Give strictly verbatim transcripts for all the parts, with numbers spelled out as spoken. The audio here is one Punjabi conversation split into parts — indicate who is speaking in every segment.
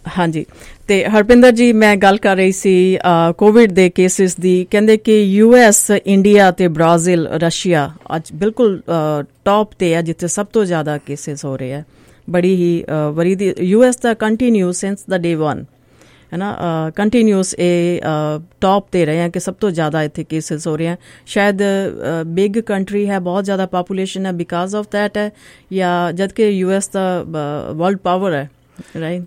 Speaker 1: ਹਾਂਜੀ, ਤੇ ਹਰਪਿੰਦਰ ਜੀ ਮੈਂ ਗੱਲ ਕਰ ਰਹੀ ਸੀ ਕੋਵਿਡ ਦੇ ਕੇਸਿਸ ਦੀ। ਕਹਿੰਦੇ ਕਿ ਯੂ ਐਸ, ਇੰਡੀਆ ਤੇ ਬ੍ਰਾਜ਼ੀਲ, ਰਸ਼ੀਆ ਅੱਜ ਬਿਲਕੁਲ ਟੌਪ ਤੇ ਹੈ ਜਿੱਥੇ ਸਭ ਤੋਂ ਜ਼ਿਆਦਾ ਕੇਸਿਸ ਹੋ ਰਹੇ ਆ। ਬੜੀ ਹੀ ਵਰੀ ਦੀ ਯੂ ਐਸ ਦਾ continue since the day one ਹੈ ਨਾ, ਕੰਟੀਨਿਊਸ ਇਹ ਟੌਪ ਤੇ ਰਹੇ ਆ ਕਿ ਸਭ ਤੋਂ ਜ਼ਿਆਦਾ ਇੱਥੇ ਕੇਸਿਸ ਹੋ ਰਹੇ ਆ। ਸ਼ਾਇਦ ਬਿਗ ਕੰਟਰੀ ਹੈ, ਬਹੁਤ ਜ਼ਿਆਦਾ ਪਾਪੂਲੇਸ਼ਨ ਹੈ, ਬਿਕਾਜ਼ ਆਫ ਦੈਟ ਹੈ, ਜਾਂ ਜਦ ਕਿ ਯੂ ਐਸ ਦਾ ਵਰਲਡ ਪਾਵਰ ਹੈ, ਰਾਈਟ?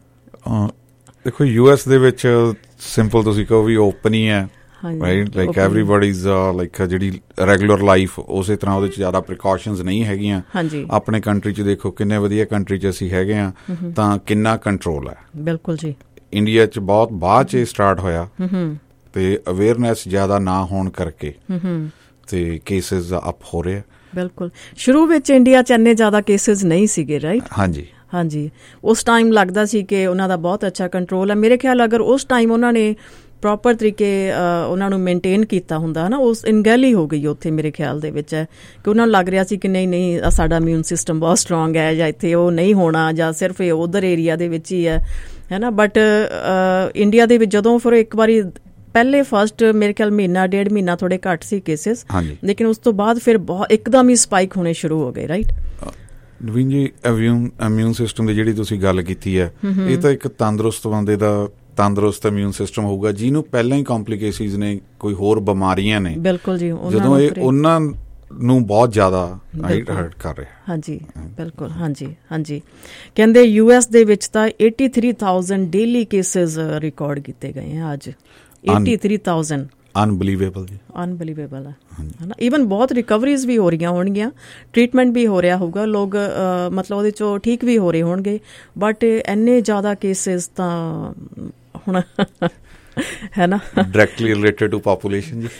Speaker 2: ਦੇਖੋ ਯੂ ਐਸ ਦੇ ਵਿੱਚ ਸਿੰਪਲ ਤੁਸੀਂ ਕਹੋ ਵੀ ਓਪਨ ਹੀ ਹੈ, ਰਾਈਟ? ਲਾਈਕ ਐਵਰੀਬਾਡੀਜ਼ ਲਾਈਕ ਜਿਹੜੀ ਰੈਗੂਲਰ ਲਾਈਫ ਉਸੇ ਤਰ੍ਹਾਂ ਉਹਦੇ 'ਚ ਜ਼ਿਆਦਾ ਪ੍ਰੀਕਾਸ਼ਨਸ ਨਹੀਂ ਹੈਗੀਆਂ। ਆਪਣੇ ਕੰਟਰੀ 'ਚ ਦੇਖੋ ਕਿੰਨੇ ਵਧੀਆ ਕੰਟਰੀ 'ਚ ਅਸੀਂ ਹੈਗੇ ਹਾਂ, ਤਾਂ ਕਿੰਨਾ ਕੰਟਰੋਲ ਹੈ। ਬਿਲਕੁਲ ਜੀ। ਇੰਡੀਆ 'ਚ ਬਹੁਤ ਬਾਅਦ 'ਚ ਸਟਾਰਟ ਹੋਇਆ ਤੇ ਅਵੇਅਰਨੈਸ ਜ਼ਿਆਦਾ ਨਾ ਹੋਣ ਕਰਕੇ ਤੇ ਕੇਸਿਸ ਅਪ ਹੋ ਰਹੇ ਆ। ਬਿਲਕੁਲ, ਸ਼ੁਰੂ ਵਿੱਚ ਇੰਡੀਆ 'ਚ ਇੰਨੇ ਜ਼ਿਆਦਾ ਕੇਸਿਸ ਨਹੀਂ ਸੀਗੇ, ਰਾਈਟ? ਹਾਂਜੀ ਹਾਂਜੀ, ਉਸ ਟਾਈਮ ਲੱਗਦਾ ਸੀ ਕਿ ਉਹਨਾਂ ਦਾ ਬਹੁਤ ਅੱਛਾ ਕੰਟਰੋਲ ਹੈ। ਮੇਰੇ ਖਿਆਲ ਅਗਰ ਉਸ ਟਾਈਮ ਉਹਨਾਂ ਨੇ ਪ੍ਰੋਪਰ ਤਰੀਕੇ ਉਹਨਾਂ ਨੂੰ ਮੇਨਟੇਨ ਕੀਤਾ ਹੁੰਦਾ ਨਾ, ਉਸ ਇਨਗੈਲੀ ਹੋ ਗਈ ਉੱਥੇ ਮੇਰੇ ਖਿਆਲ ਦੇ ਵਿੱਚ ਹੈ ਕਿ ਉਹਨਾਂ ਨੂੰ ਲੱਗ ਰਿਹਾ ਸੀ ਕਿ ਨਹੀਂ ਨਹੀਂ ਸਾਡਾ ਇਮਿਊਨ ਸਿਸਟਮ ਬਹੁਤ ਸਟਰੋਂਗ ਹੈ, ਜਾਂ ਇੱਥੇ ਉਹ ਨਹੀਂ ਹੋਣਾ, ਜਾਂ ਸਿਰਫ ਇਹ ਉਧਰ ਏਰੀਆ ਦੇ ਵਿੱਚ ਹੀ ਹੈ, ਹੈ ਨਾ। ਬਟ ਇੰਡੀਆ ਦੇ ਵਿੱਚ ਜਦੋਂ ਫਿਰ ਇੱਕ ਵਾਰੀ ਪਹਿਲੇ ਫਸਟ ਮੇਰੇ ਖਿਆਲ ਮਹੀਨਾ ਡੇਢ ਮਹੀਨਾ ਥੋੜੇ ਘੱਟ ਸੀ ਕੇਸਿਸ, ਲੇਕਿਨ ਉਸ ਤੋਂ ਬਾਅਦ ਫਿਰ ਬਹੁਤ ਇੱਕਦਮ ਹੀ ਸਪਾਈਕ ਹੋਣੇ ਸ਼ੁਰੂ ਹੋ ਗਏ, ਰਾਈਟ? ਨਵੀਨ ਜੀ, ਇਮਿਊਨ ਇਮਿਊਨ ਸਿਸਟਮ ਦੀ ਜਿਹੜੀ ਤੁਸੀਂ ਗੱਲ ਕੀਤੀ ਹੈ, ਇਹ ਤਾਂ ਇੱਕ ਤੰਦਰੁਸਤ ਬੰਦੇ ਦਾ ਤੰਦਰੁਸਤ ਇਮਿਊਨ ਸਿਸਟਮ ਹੋਊਗਾ ਜਿਹਨੂੰ ਪਹਿਲਾਂ ਹੀ ਕੰਪਲੀਕੇਸ਼ਨਸ ਨੇ, ਕੋਈ ਹੋਰ ਬਿਮਾਰੀਆਂ ਨੇ। ਬਿਲਕੁਲ ਜੀ। ਜਦੋਂ ਇਹ ਉਹਨਾਂ ਨੂੰ ਬਹੁਤ ਜ਼ਿਆਦਾ ਹਰਟ ਕਰ ਰਿਹਾ। ਹਾਂਜੀ ਬਿਲਕੁਲ, ਹਾਂਜੀ ਹਾਂਜੀ। ਕਹਿੰਦੇ ਯੂ ਐਸ ਦੇ ਵਿੱਚ ਤਾਂ eighty three thousand daily cases record ਕੀਤੇ ਗਏ ਆ ਅੱਜ। ਏਟੀ ਥ੍ਰੀ ਥਾਊਜ਼ੈਂਡ ਅਨਬਲੀਵੇਬਲ ਜੀ, ਅਨਬਲੀਵੇਬਲ ਹੈ ਨਾ। ਈਵਨ ਬਹੁਤ ਰਿਕਵਰੀਜ਼ ਵੀ ਹੋ ਰਹੀਆਂ ਹੋਣਗੀਆਂ, ਟ੍ਰੀਟਮੈਂਟ ਵੀ ਹੋ ਰਿਹਾ ਹੋਊਗਾ, ਲੋਕ ਮਤਲਬ ਉਹਦੇ 'ਚੋਂ ਠੀਕ ਵੀ ਹੋ ਰਹੇ ਹੋਣਗੇ, ਬਟ ਇੰਨੇ ਜ਼ਿਆਦਾ ਕੇਸਿਸ ਤਾਂ ਹੁਣ ਹੈ ਨਾ, ਡਾਇਰੈਕਟਲੀ ਰਿਲੇਟਡ ਟੂ ਪਾਪੂਲੇਸ਼ਨ ਜੀ।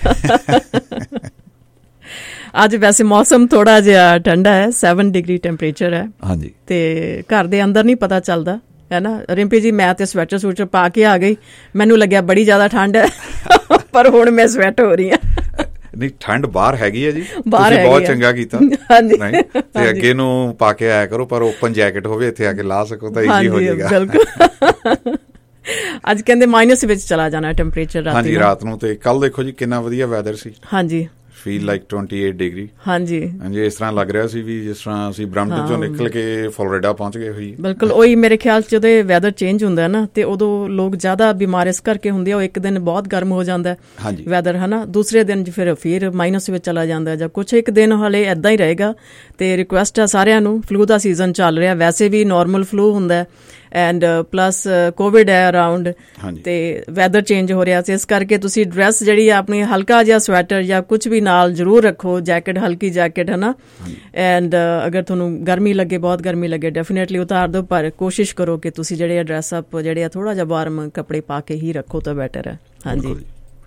Speaker 2: ਅੱਜ ਵੈਸੇ ਮੌਸਮ ਥੋੜਾ ਜਿਹਾ ਠੰਡਾ ਹੈ, ਸੈਵਨ ਡਿਗਰੀ ਟੈਂਪਰੇਚਰ ਹੈ। ਹਾਂਜੀ, ਤੇ ਘਰ ਦੇ ਅੰਦਰ ਨਹੀਂ ਪਤਾ ਚੱਲਦਾ, ਹੈ ਨਾ। ਰਿੰਪੀ ਜੀ ਮੈਂ ਤੇ ਸਵੈਟਰ ਸਵੈਟਰ ਪਾ ਕੇ ਆ ਗਈ, ਮੈਨੂੰ ਲੱਗਿਆ ਬੜੀ ਜ਼ਿਆਦਾ ਠੰਡ ਹੈ, ਪਰ ਹੁਣ ਮੈਂ ਸਵੈਟ ਹੋ ਰਹੀ ਹਾਂ। ਨਹੀਂ, ਠੰਡ ਬਾਹਰ ਹੈਗੀ ਹੈ ਜੀ, ਤੁਸੀਂ ਬਹੁਤ ਚੰਗਾ ਕੀਤਾ। ਤੇ ਅੱਗੇ ਨੂੰ ਪਾ ਕੇ ਆਇਆ ਕਰੋ, ਪਰ ਓਪਨ ਜੈਕਟ ਹੋਵੇ, ਇੱਥੇ ਆ ਕੇ ਲਾ ਸਕੋ ਤਾਂ ਈਜ਼ੀ ਹੋ ਜਾਏਗਾ। ਬਿਲਕੁਲ। ਅੱਜ ਕਹਿੰਦੇ ਮਾਈਨਸ ਵਿੱਚ ਚਲਾ ਜਾਣਾ ਟੈਂਪਰੇਚਰ ਰਾਤੀ, ਰਾਤ ਨੂੰ। ਤੇ ਕੱਲ ਦੇਖੋ ਜੀ ਕਿੰਨਾ ਵਧੀਆ ਵੈਦਰ ਸੀ। ਹਾਂਜੀ, feel like twenty eight degree. ਹਾਂਜੀ ਹਾਂਜੀ, ਇਸ ਤਰ੍ਹਾਂ ਲੱਗ ਰਿਹਾ ਸੀ ਵੀ ਜਿਸ ਤਰ੍ਹਾਂ ਅਸੀਂ ਬ੍ਰੈਂਪਟਨ ਚੋਂ ਨਿਕਲ ਕੇ ਫਲੋਰੀਡਾ ਪਹੁੰਚ ਗਏ ਹੋਈ। ਬਿਲਕੁਲ ਉਹੀ ਮੇਰੇ ਖਿਆਲ ਚ ਜਦੋਂ ਵੈਦਰ ਚੇਂਜ ਹੁੰਦਾ ਨਾ, ਤੇ ਉਦੋਂ ਲੋਕ ਜ਼ਿਆਦਾ ਬਿਮਾਰ ਇਸ ਕਰਕੇ ਹੁੰਦੇ ਆ। ਉਹ ਇੱਕ ਦਿਨ ਬਹੁਤ ਗਰਮ ਹੋ ਜਾਂਦਾ ਵੈਦਰ, ਹੈ ਨਾ, ਦੂਸਰੇ ਦਿਨ ਫਿਰ ਫਿਰ ਮਾਈਨਸ ਵਿੱਚ ਚਲਾ ਜਾਂਦਾ, ਜਾਂ ਕੁਛ ਇੱਕ ਦਿਨ ਹਾਲੇ ਏਦਾਂ ਹੀ ਰਹੇਗਾ। ਤੇ ਰਿਕੁਐਸਟ ਆ ਸਾਰਿਆਂ ਨੂੰ, ਫਲੂ ਦਾ ਸੀਜ਼ਨ ਚੱਲ ਰਿਹਾ, ਵੈਸੇ ਵੀ ਨਾਰਮਲ ਫਲੂ ਹੁੰਦਾ ਐਂਡ ਪਲੱਸ ਕੋਵਿਡ ਹੈ ਅਰਾਊਂਡ, ਤੇ ਵੈਦਰ ਚੇਂਜ ਹੋ ਰਿਹਾ ਸੀ, ਇਸ ਕਰਕੇ ਤੁਸੀਂ ਡਰੈਸ ਜਿਹੜੀ ਆ ਆਪਣੀ ਹਲਕਾ ਜਿਹਾ ਸਵੈਟਰ ਜਾਂ ਕੁਛ ਵੀ ਨਾਲ ਜ਼ਰੂਰ ਰੱਖੋ, ਜੈਕਟ, ਹਲਕੀ ਜੈਕਟ, ਹੈ ਨਾ। ਐਂਡ ਅਗਰ ਤੁਹਾਨੂੰ ਗਰਮੀ ਲੱਗੇ, ਬਹੁਤ ਗਰਮੀ ਲੱਗੇ, ਡੈਫੀਨੇਟਲੀ ਉਤਾਰ ਦਿਓ, ਪਰ ਕੋਸ਼ਿਸ਼ ਕਰੋ ਕਿ ਤੁਸੀਂ ਜਿਹੜੇ ਆ ਡਰੈਸ ਅਪ ਜਿਹੜੇ ਆ ਥੋੜ੍ਹਾ ਜਿਹਾ ਵਾਰਮ ਕੱਪੜੇ ਪਾ ਕੇ ਹੀ ਰੱਖੋ ਤਾਂ ਬੈਟਰ ਹੈ। ਹਾਂਜੀ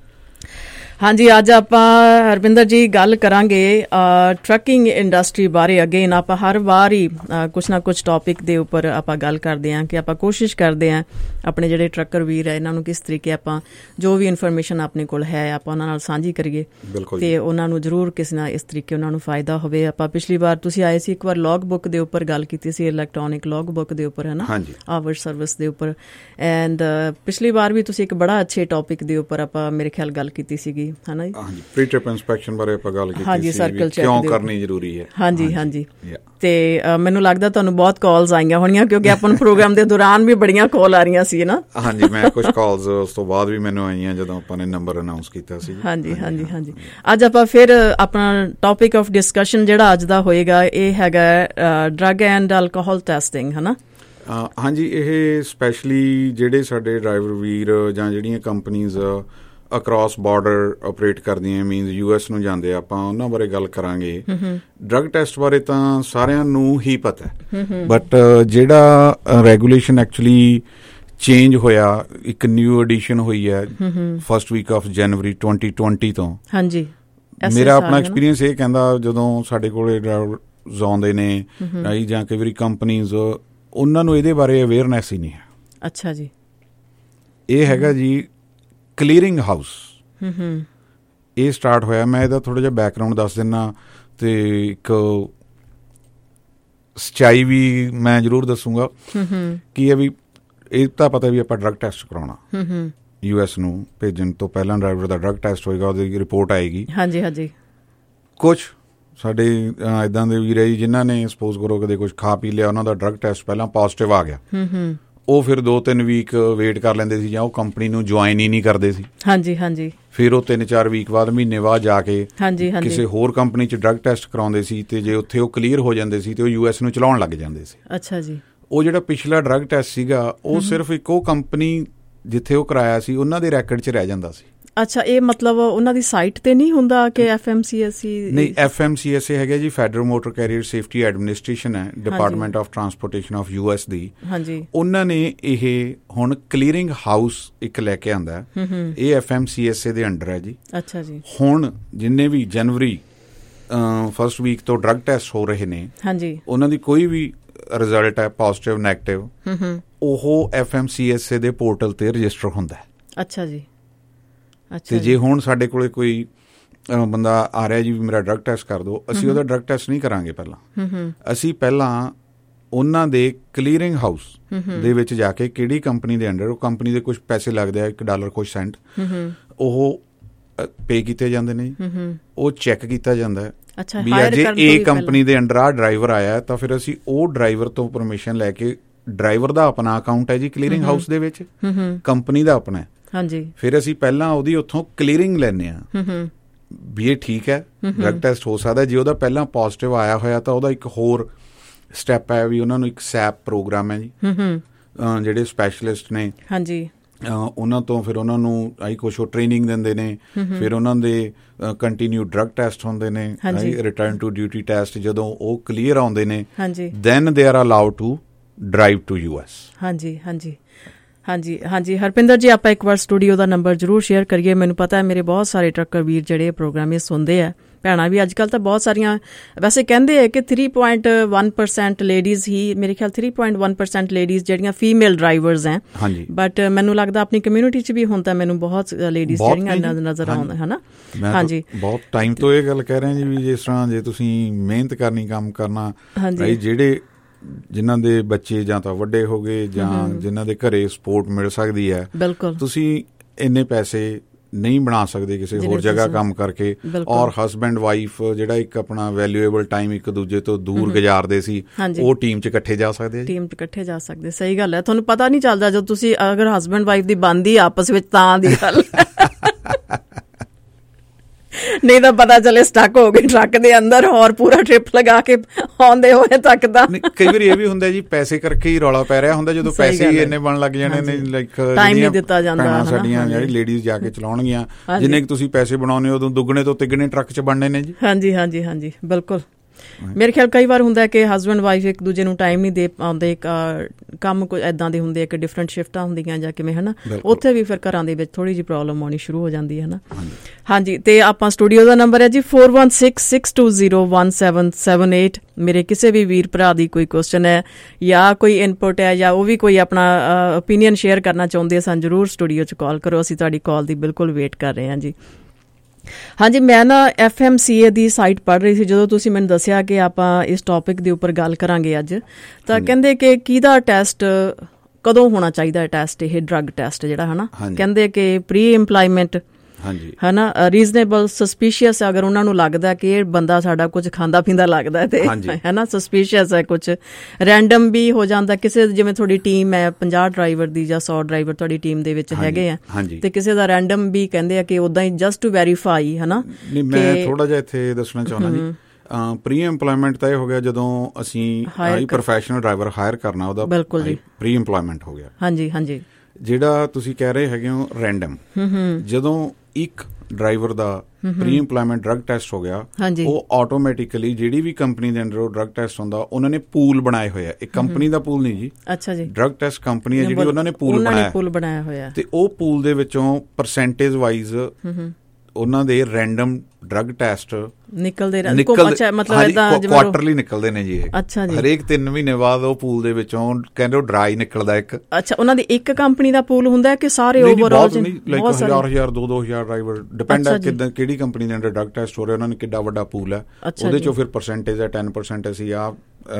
Speaker 2: ਹਾਂਜੀ, ਅੱਜ ਆਪਾਂ ਹਰਵਿੰਦਰ ਜੀ ਗੱਲ ਕਰਾਂਗੇ ਟਰੱਕਿੰਗ ਇੰਡਸਟਰੀ ਬਾਰੇ। ਅਗੇਨ ਆਪਾਂ ਹਰ ਵਾਰ ਹੀ ਕੁਛ ਨਾ ਕੁਛ ਟੌਪਿਕ ਦੇ ਉੱਪਰ ਆਪਾਂ ਗੱਲ ਕਰਦੇ ਹਾਂ ਕਿ ਆਪਾਂ ਕੋਸ਼ਿਸ਼ ਕਰਦੇ ਹਾਂ ਆਪਣੇ ਜਿਹੜੇ ਟਰੱਕਰ ਵੀਰ ਹੈ ਇਹਨਾਂ ਨੂੰ ਕਿਸ ਤਰੀਕੇ ਆਪਾਂ ਜੋ ਵੀ ਇਨਫੋਰਮੇਸ਼ਨ ਆਪਣੇ ਕੋਲ ਹੈ ਆਪਾਂ ਉਹਨਾਂ ਨਾਲ ਸਾਂਝੀ ਕਰੀਏ, ਤੇ ਉਹਨਾਂ ਨੂੰ ਜ਼ਰੂਰ ਕਿਸੇ ਨਾਲ ਇਸ ਤਰੀਕੇ ਉਹਨਾਂ ਨੂੰ ਫਾਇਦਾ ਹੋਵੇ। ਆਪਾਂ ਪਿਛਲੀ ਵਾਰ ਤੁਸੀਂ ਆਏ ਸੀ, ਇੱਕ ਵਾਰ ਲੌਗ ਬੁੱਕ ਦੇ ਉੱਪਰ ਗੱਲ ਕੀਤੀ ਸੀ, ਇਲੈਕਟ੍ਰੋਨਿਕ ਲੌਗ ਬੁੱਕ ਦੇ ਉੱਪਰ, ਹੈ ਨਾ, ਆਵਰ ਸਰਵਿਸ ਦੇ ਉੱਪਰ। ਐਂਡ ਪਿਛਲੀ ਵਾਰ ਵੀ ਤੁਸੀਂ ਇੱਕ ਬੜਾ ਅੱਛੇ ਟੌਪਿਕ ਦੇ ਉੱਪਰ ਆਪਾਂ ਮੇਰੇ ਖਿਆਲ ਗੱਲ ਕੀਤੀ ਸੀਗੀ, ਹੈ ਨਾ ਜੀ। ਹਾਂਜੀ, ਪ੍ਰੀ ਟ੍ਰਿਪ ਇੰਸਪੈਕਸ਼ਨ ਬਾਰੇ ਆਪਾਂ ਗੱਲ ਕੀਤੀ ਸੀ, ਕਿਉਂ ਕਰਨੀ ਜ਼ਰੂਰੀ ਹੈ। ਹਾਂਜੀ ਹਾਂਜੀ, ਤੇ ਮੈਨੂੰ ਲੱਗਦਾ ਤੁਹਾਨੂੰ ਬਹੁਤ ਕਾਲਸ ਆਈਆਂ ਹੋਣੀਆਂ, ਕਿਉਂਕਿ ਆਪਾਂ ਨੂੰ ਪ੍ਰੋਗਰਾਮ ਦੇ ਦੌਰਾਨ ਵੀ ਬੜੀਆਂ ਕਾਲ ਆ ਰਹੀਆਂ ਸੀ ਨਾ। ਹਾਂਜੀ, ਮੈਂ ਕੁਝ ਕਾਲਸ ਉਸ ਤੋਂ ਬਾਅਦ ਵੀ ਮੈਨੂੰ ਆਈਆਂ ਜਦੋਂ ਆਪਾਂ ਨੇ ਨੰਬਰ ਅਨਾਉਂਸ ਕੀਤਾ ਸੀ। ਹਾਂਜੀ ਹਾਂਜੀ ਹਾਂਜੀ, ਅੱਜ ਆਪਾਂ ਫਿਰ ਆਪਣਾ ਟੌਪਿਕ ਆਫ ਡਿਸਕਸ਼ਨ ਜਿਹੜਾ ਅੱਜ ਦਾ ਹੋਏਗਾ ਇਹ ਹੈਗਾ ਡਰੱਗ ਐਂਡ ਅਲਕੋਹਲ ਟੈਸਟਿੰਗ, ਹੈ ਨਾ। ਹਾਂਜੀ, ਇਹ ਸਪੈਸ਼ਲੀ ਜਿਹੜੇ ਸਾਡੇ ਡਰਾਈਵਰ ਵੀਰ ਜਾਂ ਜਿਹੜੀਆਂ ਕੰਪਨੀਜ਼ ਅਕ੍ਰੋਸ ਬਾਰਡਰ ਆਪਰੇਟ ਕਰਦੀਆਂ, ਮੀਨਸ ਯੂ ਐਸ ਨੂੰ ਜਾਂਦੇ ਆ, ਆਪਾਂ ਉਹਨਾਂ ਬਾਰੇ ਗੱਲ ਕਰਾਂਗੇ। ਡਰੱਗ ਟੈਸਟ ਬਾਰੇ ਤਾਂ ਸਾਰਿਆਂ ਨੂੰ ਹੀ ਪਤਾ ਹੈ, ਬਟ ਜਿਹੜਾ ਰੈਗੂਲੇਸ਼ਨ ਐਕਚੁਅਲੀ ਚੇਂਜ ਹੋਇਆ, ਇੱਕ ਨਿਊ ਐਡੀਸ਼ਨ ਹੋਈ ਹੈ first week of January twenty twenty ਤੋਂ। ਹਾਂਜੀ, ਮੇਰਾ ਆਪਣਾ ਐਕਸਪੀਰੀਅੰਸ ਇਹ ਕਹਿੰਦਾ, ਜਦੋਂ ਸਾਡੇ ਕੋਲ ਡਰਾਈਵਰਸ ਆਉਂਦੇ ਨੇ ਜਾਂ ਕਈ ਵਾਰੀ ਕੰਪਨੀਜ਼, ਉਹਨਾਂ ਨੂੰ ਇਹਦੇ ਬਾਰੇ ਅਵੇਅਰਨੈਸ ਹੀ ਨਹੀਂ ਹੈ। ਅੱਛਾ ਜੀ। ਇਹ ਹੈਗਾ ਜੀ ਕਲੀਅਰਿੰਗ ਹਾਊਸ। ਇਹ ਸਟਾਰਟ ਹੋਇਆ, ਮੈਂ ਇਹਦਾ ਥੋੜ੍ਹਾ ਜਿਹਾ ਬੈਕਗਰਾਊਂਡ ਦੱਸ ਦਿੰਦਾ, ਤੇ ਇੱਕ ਸੱਚਾਈ ਵੀ ਮੈਂ ਜ਼ਰੂਰ ਦੱਸੂਗਾ। ਕੀ ਹੈ ਵੀ
Speaker 3: ਇਹ ਤਾਂ ਪਤਾ ਵੀ ਆਪਾਂ ਡਰੱਗ ਟੈਸਟ ਕਰਾਉਣਾ, ਯੂ ਐਸ ਨੂੰ ਭੇਜਣ ਤੋਂ ਪਹਿਲਾਂ ਡਰਾਈਵਰ ਦਾ ਡਰੱਗ ਟੈਸਟ ਹੋਏਗਾ, ਉਹਦੀ ਰਿਪੋਰਟ ਆਏਗੀ।
Speaker 1: ਹਾਂਜੀ ਹਾਂਜੀ।
Speaker 3: ਕੁਛ ਸਾਡੇ ਇੱਦਾਂ ਦੇ ਵੀਰ ਹੈ ਜੀ ਜਿਨ੍ਹਾਂ ਨੇ ਸਪੋਜ਼ ਕਰੋ ਕਦੇ ਕੁਛ ਖਾ ਪੀ ਲਿਆ, ਉਹਨਾਂ ਦਾ ਡਰੱਗ ਟੈਸਟ ਪਹਿਲਾਂ ਪੋਜ਼ਿਟਿਵ ਆ ਗਿਆ, ਉਹ ਫਿਰ ਦੋ ਤਿੰਨ ਵੀਕ ਵੇਟ ਕਰ ਲੈਂਦੇ ਸੀ ਜਾਂ ਉਹ ਕੰਪਨੀ ਨੂੰ ਜੁਆਇਨ ਹੀ ਨਹੀਂ ਕਰਦੇ ਸੀ।
Speaker 1: ਹਾਂਜੀ ਹਾਂਜੀ।
Speaker 3: ਫਿਰ ਉਹ ਤਿੰਨ ਚਾਰ ਵੀਕ ਬਾਅਦ ਮਹੀਨੇ ਬਾਅਦ ਜਾ ਕੇ
Speaker 1: ਹਾਂਜੀ ਹਾਂਜੀ
Speaker 3: ਕਿਸੇ ਹੋਰ ਕੰਪਨੀ 'ਚ ਡਰੱਗ ਟੈਸਟ ਕਰਾਉਂਦੇ ਸੀ, ਤੇ ਜੇ ਉੱਥੇ ਉਹ ਕਲੀਅਰ ਹੋ ਜਾਂਦੇ ਸੀ ਤੇ ਉਹ ਯੂ ਐਸ ਨੂੰ ਚਲਾਉਣ ਲੱਗ ਜਾਂਦੇ ਸੀ।
Speaker 1: ਅੱਛਾ ਜੀ।
Speaker 3: ਉਹ ਜਿਹੜਾ ਪਿਛਲਾ ਡਰੱਗ ਟੈਸਟ ਸੀਗਾ ਉਹ ਸਿਰਫ ਇੱਕੋ ਕੰਪਨੀ ਜਿੱਥੇ ਉਹ ਕਰਾਇਆ ਸੀ ਉਹਨਾਂ ਦੇ ਰੈਕਡ 'ਚ ਰਹਿ ਜਾਂਦਾ ਸੀ।
Speaker 1: ਅੱਛਾ, ਇਹ ਮਤਲਬ ਉਹਨਾਂ ਦੀ ਸਾਈਟ ਤੇ ਨਹੀਂ ਹੁੰਦਾ ਕਿ F M C S E?
Speaker 3: ਨਹੀਂ, F M C S A ਹੈਗਾ ਜੀ, federal motor carrier safety administration ਹੈ, department of transportation of U S ਦੀ।
Speaker 1: ਹਾਂਜੀ।
Speaker 3: ਉਹਨਾਂ ਨੇ ਇਹ ਹੁਣ ਕਲੀਅਰਿੰਗ ਹਾਊਸ ਇੱਕ ਲੈ ਕੇ ਆਂਦਾ, ਇਹ F M C S A ਦੇ ਅੰਡਰ ਹੈ ਜੀ। ਅੱਛਾ ਜੀ। ਹੁਣ ਜਿੰਨੇ ਵੀ ਜਨਵਰੀ ਫਸਟ ਵੀਕ ਤੋਂ ਡਰੱਗ ਟੈਸਟ ਹੋ ਰਹੇ ਨੇ, ਹਾਂਜੀ, ਉਹਨਾਂ ਦੀ ਕੋਈ ਵੀ ਰਿਜ਼ਲਟ ਹੈ ਪੋਜ਼ਿਟਿਵ ਨੈਗੇਟਿਵ, ਉਹ F M C S A ਦੇ ਪੋਰਟਲ ਤੇ ਰਜਿਸਟਰ ਹੁੰਦਾ ਹੈ। ਅੱਛਾ ਜੀ। ਤੇ ਜੇ ਹੁਣ ਸਾਡੇ ਕੋਲੇ ਕੋਈ ਬੰਦਾ ਆ ਰਿਹਾ ਜੀ ਵੀ ਮੇਰਾ ਡਰੱਗ ਟੈਸਟ ਕਰ ਦਿਓ, ਅਸੀਂ ਉਹਦਾ ਡਰੱਗ ਟੈਸਟ ਨਹੀਂ ਕਰਾਂਗੇ। ਪਹਿਲਾਂ ਅਸੀਂ ਪਹਿਲਾਂ ਉਹਨਾਂ ਦੇ ਕਲੀਅਰਿੰਗ ਹਾਊਸ ਦੇ ਵਿੱਚ ਜਾ ਕੇ ਕਿਹੜੀ ਕੰਪਨੀ ਦੇ ਅੰਡਰ, ਉਹ ਕੰਪਨੀ ਦੇ ਕੁਛ ਪੈਸੇ ਲੱਗਦੇ ਆ, ਇੱਕ ਡਾਲਰ ਕੁਛ ਸੈਂਟ, ਉਹ ਪੇ ਕੀਤੇ ਜਾਂਦੇ ਨੇ, ਉਹ ਚੈੱਕ ਕੀਤਾ ਜਾਂਦਾ ਹੈ ਵੀ ਅੱਜ ਇਹ ਕੰਪਨੀ ਦੇ ਅੰਡਰ ਆ ਡਰਾਈਵਰ ਆਇਆ, ਤਾਂ ਫਿਰ ਅਸੀਂ ਉਹ ਡਰਾਈਵਰ ਤੋਂ ਪਰਮਿਸ਼ਨ ਲੈ ਕੇ, ਡਰਾਈਵਰ ਦਾ ਆਪਣਾ ਅਕਾਊਂਟ ਹੈ ਜੀ ਕਲੀਅਰਿੰਗ ਹਾਊਸ ਦੇ ਵਿੱਚ, ਕੰਪਨੀ ਦਾ ਆਪਣਾ ਹੈ। ਹਾਂਜੀ। ਫਿਰ ਅਸੀਂ ਪਹਿਲਾਂ ਉਹਦੀ ਉੱਥੋਂ ਕਲੀਅਰਿੰਗ ਲੈਂਦੇ ਹਾਂ ਵੀ ਇਹ ਠੀਕ ਹੈ, ਡਰੱਗ ਟੈਸਟ ਹੋ ਸਕਦਾ। ਜੇ ਉਹਦਾ ਪਹਿਲਾਂ ਪੋਜ਼ਿਟਿਵ ਆਇਆ ਹੋਇਆ ਤਾਂ ਉਹਦਾ ਇੱਕ ਹੋਰ ਸਟੈਪ ਹੈ ਵੀ ਉਹਨਾਂ ਨੂੰ ਇੱਕ ਸੈਪ ਪ੍ਰੋਗਰਾਮ ਹੈ ਜੀ, ਜਿਹੜੇ ਸਪੈਸ਼ਲਿਸਟ ਨੇ, ਹਾਂਜੀ, ਉਹਨਾਂ ਤੋਂ ਫਿਰ ਉਹਨਾਂ ਨੂੰ ਆਈ ਕੁਛ ਉਹ ਟ੍ਰੇਨਿੰਗ ਦਿੰਦੇ ਨੇ, ਫਿਰ ਉਹਨਾਂ ਦੇ ਕੰਟੀਨਿਊ ਡਰੱਗ ਟੈਸਟ ਹੁੰਦੇ ਨੇ, ਰਿਟਰਨ ਟੂ ਡਿਊਟੀ ਟੈਸਟ, ਜਦੋਂ ਉਹ ਕਲੀਅਰ ਆਉਂਦੇ ਨੇ then they are allowed to drive to U S. ਹਾਂਜੀ ਹਾਂਜੀ ਹਾਂਜੀ ਹਾਂਜੀ। ਹਰਪਿੰਦਰ ਜੀ, ਆਪਾਂ ਇੱਕ ਵਾਰ ਸਟੂਡੀਓ ਦਾ ਨੰਬਰ ਜ਼ਰੂਰ ਸ਼ੇਅਰ ਕਰੀਏ। ਮੈਨੂੰ ਪਤਾ ਹੈ ਮੇਰੇ ਬਹੁਤ ਸਾਰੇ ਟਰੱਕਰ ਵੀਰ ਜਿਹੜੇ ਪ੍ਰੋਗਰਾਮ ਇਹ ਸੁਣਦੇ ਆ, ਭੈਣਾਂ ਵੀ। ਅੱਜ ਕੱਲ੍ਹ ਤਾਂ ਬਹੁਤ ਸਾਰੀਆਂ, ਵੈਸੇ ਕਹਿੰਦੇ ਹੈ ਕਿ three point one percent ladies ਹੀ, ਮੇਰੇ ਖਿਆਲ three point one percent ladies ਜਿਹੜੀਆਂ ਫੀਮੇਲ ਡਰਾਈਵਰਜ਼ ਹੈ, ਬਟ ਮੈਨੂੰ ਲੱਗਦਾ ਆਪਣੀ ਕਮਿਊਨਿਟੀ 'ਚ ਵੀ ਹੁਣ ਤਾਂ ਮੈਨੂੰ ਬਹੁਤ ਲੇਡੀਜ਼ ਜਿਹੜੀਆਂ ਨਜ਼ਰ ਆਉਂਦਾ ਹੈ ਨਾ। ਹਾਂਜੀ, ਬਹੁਤ ਟਾਈਮ ਤੋਂ ਇਹ ਗੱਲ ਕਹਿ ਰਹੇ ਜੀ ਵੀ ਜਿਸ ਤਰ੍ਹਾਂ ਜੇ ਤੁਸੀਂ ਮਿਹਨਤ ਕਰਨੀ, ਕੰਮ ਕਰਨਾ, ਜਿਹੜੇ ਜਿਨ੍ਹਾਂ ਦੇ ਬੱਚੇ ਜਾਂ ਤਾਂ ਵੱਡੇ ਹੋ ਗਏ ਜਾਂ ਜਿਨ੍ਹਾਂ ਦੇ ਘਰੇ ਸਪੋਰਟ ਮਿਲ ਸਕਦੀ ਹੈ, ਬਿਲਕੁਲ, ਤੁਸੀਂ ਇੰਨੇ ਪੈਸੇ ਨਹੀਂ ਬਣਾ ਸਕਦੇ ਕਿਸੇ ਹੋਰ ਜਗ੍ਹਾ ਕੰਮ ਕਰਕੇ। ਔਰ ਹਸਬੈਂਡ ਵਾਈਫ ਜਿਹੜਾ ਇੱਕ ਆਪਣਾ ਵੈਲਿਊਏਬਲ ਟਾਈਮ ਇੱਕ ਦੂਜੇ ਤੋਂ ਦੂਰ ਗੁਜ਼ਾਰਦੇ ਸੀ, ਉਹ ਟੀਮ 'ਚ ਇਕੱਠੇ ਜਾ ਸਕਦੇ, ਟੀਮ 'ਚ ਇਕੱਠੇ ਜਾ ਸਕਦੇ। ਸਹੀ ਗੱਲ ਹੈ। ਤੁਹਾਨੂੰ ਪਤਾ ਨਹੀਂ ਚੱਲਦਾ ਜਦੋਂ ਤੁਸੀਂ ਅਗਰ ਹਸਬੈਂਡ ਵਾਈਫ ਦੀ ਬਣਦੀ ਆਪਸ ਵਿੱਚ ਤਾਂ ਦੀ ਗੱਲ, ਨਹੀਂ ਤਾਂ ਪਤਾ ਚੱਲੇ ਸਟਕ ਹੋ ਗਏ ਟਰੱਕ ਦੇ ਅੰਦਰ, ਹੋਰ ਪੂਰਾ ਟ੍ਰਿਪ ਲਗਾ ਕੇ ਆਉਂਦੇ ਹੋਏ ਤੱਕ ਦਾ। ਕਈ ਵਾਰੀ ਇਹ ਵੀ ਹੁੰਦਾ ਜੀ, ਪੈਸੇ ਕਰਕੇ ਹੀ ਰੌਲਾ ਪੈ ਰਿਹਾ ਹੁੰਦਾ, ਜਦੋਂ ਪੈਸੇ ਹੀ ਇੰਨੇ ਬਣ ਲੱਗ ਜਾਣੇ ਨੇ, ਲਾਈਕ ਟਾਈਮ ਨਹੀਂ ਦਿੱਤਾ ਜਾਂਦਾ। ਸਾਡੀਆਂ ਜਿਹੜੀ ਲੇਡੀਜ਼ ਜਾ ਕੇ ਚਲਾਉਣਗੀਆਂ, ਜਿੰਨੇ ਕਿ ਤੁਸੀਂ ਪੈਸੇ ਬਣਾਉਣੇ ਉਦੋਂ ਦੁੱਗਣੇ ਤੋਂ ਤਿੱਗਣੇ ਟਰੱਕ 'ਚ ਬਣਨੇ ਨੇ ਜੀ। ਹਾਂਜੀ ਹਾਂਜੀ ਹਾਂਜੀ, ਬਿਲਕੁਲ। ਮੇਰੇ ਖਿਆਲ ਕਈ ਵਾਰ ਹੁੰਦਾ ਕਿ ਹਸਬੈਂਡ ਵਾਈਫ ਇੱਕ ਦੂਜੇ ਨੂੰ ਟਾਈਮ ਨਹੀਂ ਦੇ ਪਾਉਂਦੇ, ਕੰਮ ਕੋਈ ਏਦਾਂ ਦੇ ਹੁੰਦੇ ਕਿ ਡਿਫਰੈਂਟ ਸ਼ਿਫਟਾਂ ਹੁੰਦੀਆਂ ਜਾਂ ਕਿਵੇਂ, ਹੈ ਨਾ, ਉੱਥੇ ਵੀ ਫਿਰ ਘਰਾਂ ਦੇ ਵਿੱਚ ਥੋੜ੍ਹੀ ਜਿਹੀ ਪ੍ਰੋਬਲਮ ਆਉਣੀ ਸ਼ੁਰੂ ਹੋ ਜਾਂਦੀ ਹੈ ਨਾ। ਹਾਂਜੀ, ਤੇ ਆਪਾਂ ਸਟੂਡੀਓ ਦਾ ਨੰਬਰ ਹੈ ਜੀ four one six six two zero one seven seven eight. ਮੇਰੇ ਕਿਸੇ ਵੀ ਵੀਰ ਭਰਾ ਦੀ ਕੋਈ ਕੁਐਸਚਨ ਹੈ ਜਾਂ ਕੋਈ ਇਨਪੁਟ ਹੈ ਜਾਂ ਉਹ ਵੀ ਕੋਈ ਆਪਣਾ ਓਪੀਨੀਅਨ ਸ਼ੇਅਰ ਕਰਨਾ ਚਾਹੁੰਦੇ ਸਨ, ਜ਼ਰੂਰ ਸਟੂਡੀਓ 'ਚ ਕਾਲ ਕਰੋ। ਅਸੀਂ ਤੁਹਾਡੀ ਕਾਲ ਦੀ ਬਿਲਕੁਲ ਵੇਟ ਕਰ ਰਹੇ ਹਾਂ ਜੀ। ਹਾਂਜੀ, ਮੈਂ ਨਾ ਐਫ ਐਮ ਸੀ ਏ ਦੀ ਸਾਈਟ ਪੜ੍ਹ ਰਹੀ ਸੀ ਜਦੋਂ ਤੁਸੀਂ ਮੈਨੂੰ ਦੱਸਿਆ ਕਿ ਆਪਾਂ ਇਸ ਟੌਪਿਕ ਦੇ ਉੱਪਰ ਗੱਲ ਕਰਾਂਗੇ ਅੱਜ, ਤਾਂ ਕਹਿੰਦੇ ਕਿ ਕਿਹਦਾ ਟੈਸਟ ਕਦੋਂ ਹੋਣਾ ਚਾਹੀਦਾ ਹੈ, ਟੈਸਟ ਇਹ ਡਰੱਗ ਟੈਸਟ ਜਿਹੜਾ ਹੈ ਨਾ, ਕਹਿੰਦੇ ਕਿ ਪ੍ਰੀ ਇੰਪਲਾਇਮੈਂਟ, ਹਾਂਜੀ, ਹੈ ਨਾ, ਰੀਜ਼ਨੇਬਲ ਸਸਪੀਸ਼ੀਅਸ, ਅਗਰ ਉਹਨਾਂ ਨੂੰ ਲੱਗਦਾ ਕਿ ਇਹ ਬੰਦਾ ਸਾਡਾ ਕੁਝ ਖਾਂਦਾ ਪੀਂਦਾ ਲੱਗਦਾ ਤੇ, ਹੈ ਨਾ, ਸਸਪੀਸ਼ੀਅਸ ਹੈ ਕੁਝ, ਰੈਂਡਮ ਵੀ ਹੋ ਜਾਂਦਾ ਕਿਸੇ, ਜਿਵੇਂ ਤੁਹਾਡੀ ਟੀਮ ਹੈ ਪੰਜਾਹ ਡਰਾਈਵਰ ਦੀ ਜਾਂ ਸੌ ਡਰਾਈਵਰ ਤੁਹਾਡੀ ਟੀਮ ਦੇ ਵਿੱਚ ਹੈਗੇ ਆ, ਤੇ ਕਿਸੇ ਦਾ ਰੈਂਡਮ ਵੀ ਕਹਿੰਦੇ ਆ ਕਿ ਉਦਾਂ ਹੀ ਜਸਟ ਟੂ ਵੈਰੀਫਾਈ, ਹੈ ਨਾ। ਮੈਂ ਥੋੜਾ ਜਿਹਾ ਇੱਥੇ ਦੱਸਣਾ ਚਾਹੁੰਦਾ ਜੀ, ਪ੍ਰੀ ਇੰਪਲਾਇਮੈਂਟ ਤਾਂ ਇਹ ਹੋ ਗਿਆ ਜਦੋਂ ਅਸੀਂ ਪ੍ਰੋਫੈਸ਼ਨਲ ਡਰਾਈਵਰ ਹਾਇਰ ਕਰਨਾ, ਉਹਦਾ ਬਿਲਕੁਲ ਜੀ ਪ੍ਰੀ ਇੰਪਲਾਇਮੈਂਟ ਹੋ ਗਿਆ। ਹਾਂਜੀ ਹਾਂਜੀ। ਜਿਹੜਾ ਤੁਸੀਂ ਕਹਿ ਰਹੇ ਹੈਗੇ ਹੋ ਰੈਂਡਮ, ਜਦੋਂ ਇੱਕ ਡਰਾਈਵਰ ਦਾ ਪ੍ਰੀ ਇੰਪਲਾਇਮੈਂਟ ਡਰੱਗ ਟੈਸਟ ਹੋ ਗਿਆ, ਉਹ ਆਟੋਮੈਟਿਕਲੀ ਜਿਹੜੀ ਵੀ ਕੰਪਨੀ ਦੇ ਅੰਡਰ ਉਹ ਡਰੱਗ ਟੈਸਟ ਹੁੰਦਾ, ਉਹਨਾਂ ਨੇ ਪੂਲ ਬਣਾਏ ਹੋਏ ਆ। ਇਹ ਕੰਪਨੀ ਦਾ ਪੂਲ ਨਹੀਂ ਜੀ, ਅੱਛਾ ਜੀ, ਡਰੱਗ ਟੈਸਟ ਕੰਪਨੀ ਹੈ ਜਿਹੜੀ, ਉਹਨਾਂ ਨੇ ਪੂਲ ਬਣਾਇਆ, ਪੂਲ ਬਣਾਇਆ ਹੋਇਆ, ਤੇ ਉਹ ਪੂਲ ਦੇ ਵਿੱਚੋਂ ਪਰਸੈਂਟੇਜ ਵਾਈਜ਼ ਉਹਨਾਂ ਦੇ ਰੈਂਡਮ ਡਰੱਗ ਟੈਸਟ
Speaker 2: ਨਿਕਲਦੇ
Speaker 3: ਅੱਛਾ ਮਤਲਬ ਇਦਾਂ ਕੁਆਟਰਲੀ ਨਿਕਲਦੇ ਨੇ ਜੀ ਇਹ।
Speaker 2: ਅੱਛਾ ਜੀ।
Speaker 3: ਹਰੇਕ ਤਿੰਨ ਮਹੀਨੇ ਬਾਅਦ ਉਹ ਪੂਲ ਦੇ ਵਿੱਚੋਂ ਕਹਿੰਦੇ ਉਹ ਡਰਾਈ ਨਿਕਲਦਾ ਇੱਕ।
Speaker 2: ਅੱਛਾ ਉਹਨਾਂ ਦੀ ਇੱਕ ਕੰਪਨੀ ਦਾ ਪੂਲ ਹੁੰਦਾ ਕਿ ਸਾਰੇ ਓਵਰਆਲ
Speaker 3: ਲਾਈਕ ਹਜ਼ਾਰ ਹਜ਼ਾਰ ਦੋ ਦੋ ਹਜ਼ਾਰ ਡਰਾਈਵਰ ਡਿਪੈਂਡ ਹੈ ਕਿੱਦਾਂ ਕਿਹੜੀ ਕੰਪਨੀ ਦੇ ਅੰਡਰ ਡਰੱਗ ਟੈਸਟ ਹੋ ਰਿਹਾ, ਉਹਨਾਂ ਨੇ ਕਿੱਡਾ ਵੱਡਾ ਪੂਲ ਹੈ, ਉਹਦੇ ਚੋਂ ਫਿਰ ਪਰਸੈਂਟੇਜ ਹੈ ਟੈਨ ਪਰਸੈਂਟ ਅਸੀਂ ਆ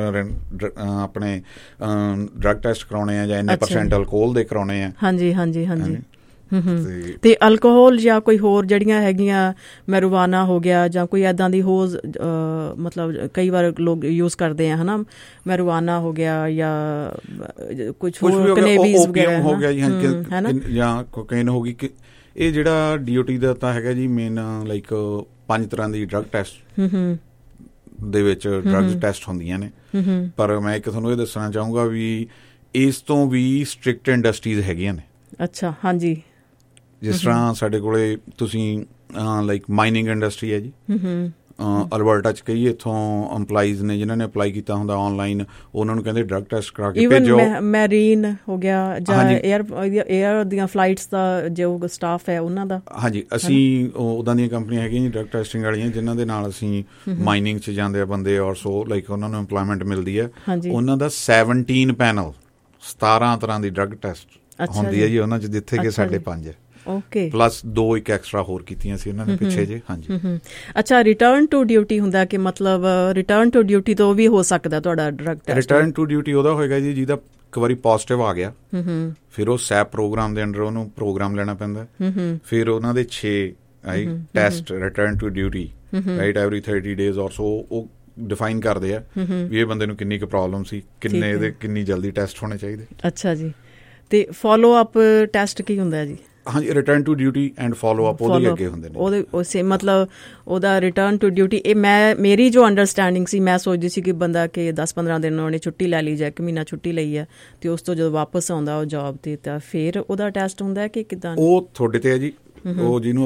Speaker 3: ਆਪਣੇ ਡਰੱਗ ਟੈਸਟ ਕਰਾਉਣੇ ਆ ਜਾਂ ਇੰਨੇ ਪਰਸੈਂਟ ਅਲਕੋਹਲ ਦੇ ਕਰਾਉਣੇ ਆ।
Speaker 2: ਹਾਂਜੀ ਹਾਂਜੀ ਹਾਂਜੀ। ਤੇ ਅਲਕੋਹਲ ਜਾਂ ਕੋਈ ਹੋਰ ਜਿਹੜੀਆਂ ਹੈਗੀਆਂ ਮੈਰੀਜੁਆਨਾ ਹੋ ਗਿਆ ਜਾਂ ਕੋਈ ਏਦਾਂ ਦੀ ਹੋਰ ਮਤਲਬ ਕਈ ਵਾਰ ਲੋਕ ਯੂਜ਼ ਕਰਦੇ ਆ ਹਨਾ, ਮੈਰੀਜੁਆਨਾ ਹੋ ਗਿਆ ਜਾਂ ਕੁਛ ਹੋਰ ਕੈਨੇਬੀਸ ਵਗੈਰਾ ਹੋ ਗਿਆ ਜੀ
Speaker 3: ਜਾਂ ਕੋਕੇਨ ਹੋ ਗਈ। ਕਿ ਇਹ ਜਿਹੜਾ ਡੀ ਓ ਟੀ ਦਾ ਤਾਂ ਹੈਗਾ ਜੀ ਮੇਨ ਲਾਈਕ ਪੰਜ ਤਰ੍ਹਾਂ ਦੀ ਡਰੱਗ ਟੈਸਟ ਦੇ ਵਿੱਚ ਡਰੱਗਸ ਟੈਸਟ ਹੁੰਦੀਆਂ ਨੇ, ਪਰ ਮੈਂ ਇੱਕ ਤੁਹਾਨੂੰ ਇਹ ਦੱਸਣਾ ਚਾਹੂੰਗਾ ਵੀ ਇਸ ਤੋਂ ਵੀ ਸਟ੍ਰਿਕਟ ਇੰਡਸਟਰੀਜ਼ ਹੈਗੀਆਂ ਨੇ।
Speaker 2: ਅੱਛਾ ਹਾਂਜੀ।
Speaker 3: ਜਿਸ ਤਰ੍ਹਾਂ ਸਾਡੇ ਕੋਲੇ ਤੁਸੀਂ ਲਾਈਕ ਮਾਈਨਿੰਗ ਇੰਡਸਟਰੀ ਹੈ ਜੀ, ਅਲਬਰਟਾ ਚ ਕਈ ਇੱਥੋਂ ਇੰਪਲਾਈਜ਼ ਨੇ ਜਿਨ੍ਹਾਂ ਨੇ ਅਪਲਾਈ ਕੀਤਾ ਹੁੰਦਾ ਆਨਲਾਈਨ, ਉਹਨਾਂ ਨੂੰ ਕਹਿੰਦੇ ਡਰੱਗ ਟੈਸਟ ਕਰਾ ਕੇ ਭੇਜੋ।
Speaker 2: ਮੈਰੀਨ ਹੋ ਗਿਆ ਜਾਂ ਏਅਰ ਏਅਰ ਦੀਆਂ ਫਲਾਈਟਸ ਦਾ ਜੋ ਸਟਾਫ ਹੈ ਉਹਨਾਂ ਦਾ। ਹਾਂਜੀ
Speaker 3: ਅਸੀਂ ਉੱਦਾਂ ਦੀਆਂ ਕੰਪਨੀਆਂ ਹੈਗੀਆਂ ਜੀ ਡਰੱਗ ਟੈਸਟਿੰਗ ਵਾਲੀਆਂ ਜਿਨ੍ਹਾਂ ਦੇ ਨਾਲ ਅਸੀਂ ਮਾਈਨਿੰਗ ਚ ਜਾਂਦੇ ਆ ਬੰਦੇ ਔਰ ਸੋ ਲਾਈਕ ਉਹਨਾਂ ਨੂੰ ਇੰਪਲੋਇਮੈਂਟ ਮਿਲਦੀ ਹੈ। ਉਹਨਾਂ ਦਾ ਸੈਵਨਟੀਨ ਪੈਨਲ ਸਤਾਰਾਂ ਤਰ੍ਹਾਂ ਦੀ ਡਰੱਗ ਟੈਸਟ ਹੁੰਦੀ ਹੈ ਜੀ ਉਹਨਾਂ ਚ, ਜਿੱਥੇ ਕਿ ਸਾਡੇ ਪੰਜ
Speaker 2: ਓਕੇ
Speaker 3: ਪਲੱਸ ਦੋ ਇੱਕ ਐਕਸਟਰਾ ਹੋਰ ਕੀਤੀਆਂ ਸੀ ਉਹਨਾਂ ਨੇ ਪਿੱਛੇ ਜੇ। ਹਾਂਜੀ
Speaker 2: ਅੱਛਾ ਰਿਟਰਨ ਟੂ ਡਿਊਟੀ ਹੁੰਦਾ ਕਿ ਮਤਲਬ ਰਿਟਰਨ ਟੂ ਡਿਊਟੀ ਤੋਂ ਵੀ ਹੋ ਸਕਦਾ ਤੁਹਾਡਾ drug test?
Speaker 3: Return to duty ਉਹਦਾ ਹੋਏਗਾ ਜੀ ਜਿਹਦਾ ਇੱਕ ਵਾਰੀ ਪੋਜ਼ਿਟਿਵ ਆ ਗਿਆ, ਫਿਰ ਉਹ ਸੈਪ ਪ੍ਰੋਗਰਾਮ ਦੇ ਅੰਡਰ ਉਹਨੂੰ ਪ੍ਰੋਗਰਾਮ ਲੈਣਾ ਪੈਂਦਾ, ਫਿਰ ਉਹਨਾਂ ਦੇ ਛੇ test return to duty right every thirty days or so ਉਹ ਡਿਫਾਈਨ ਕਰਦੇ ਆ ਵੀ ਇਹ ਬੰਦੇ ਨੂੰ ਕਿੰਨੀ ਕੁ ਪ੍ਰੋਬਲਮ ਸੀ, ਕਿੰਨੇ ਇਹਦੇ ਕਿੰਨੀ ਜਲਦੀ ਟੈਸਟ ਹੋਣੇ ਚਾਹੀਦੇ।
Speaker 2: ਅੱਛਾ ਜੀ। ਤੇ ਫੋਲੋ ਅਪ ਟੈਸਟ ਕੀ ਹੁੰਦਾ ਜੀ?
Speaker 3: ਹਾਂਜੀ return to duty and follow up ਉਹਦੇ ਅੱਗੇ ਹੁੰਦੇ ਨੇ।
Speaker 2: ਉਹਦੇ ਉਸੇ ਮਤਲਬ ਉਹਦਾ ਰਿਟਰਨ ਟੂ ਡਿਊਟੀ ਇਹ ਮੈਂ ਮੇਰੀ ਜੋ ਅੰਡਰਸਟੈਂਡਿੰਗ ਸੀ ਮੈਂ ਸੋਚਦੀ ਸੀ ਕਿ ਬੰਦਾ ਕਿ ਦਸ ਪੰਦਰਾਂ ਦਿਨ ਉਹਨੇ ਛੁੱਟੀ ਲੈ ਲਈ ਜਾਂ ਇੱਕ ਮਹੀਨਾ ਛੁੱਟੀ ਲਈ ਹੈ ਤੇ ਉਸ ਤੋਂ ਜਦੋਂ ਵਾਪਸ ਆਉਂਦਾ ਉਹ ਜੌਬ ਤੇ ਤਾਂ ਫਿਰ ਉਹਦਾ ਟੈਸਟ ਹੁੰਦਾ ਕਿ ਕਿੱਦਾਂ?
Speaker 3: ਉਹ ਤੁਹਾਡੇ ਤੇ ਹੈ ਜੀ, ਉਹ ਜਿਹਨੂੰ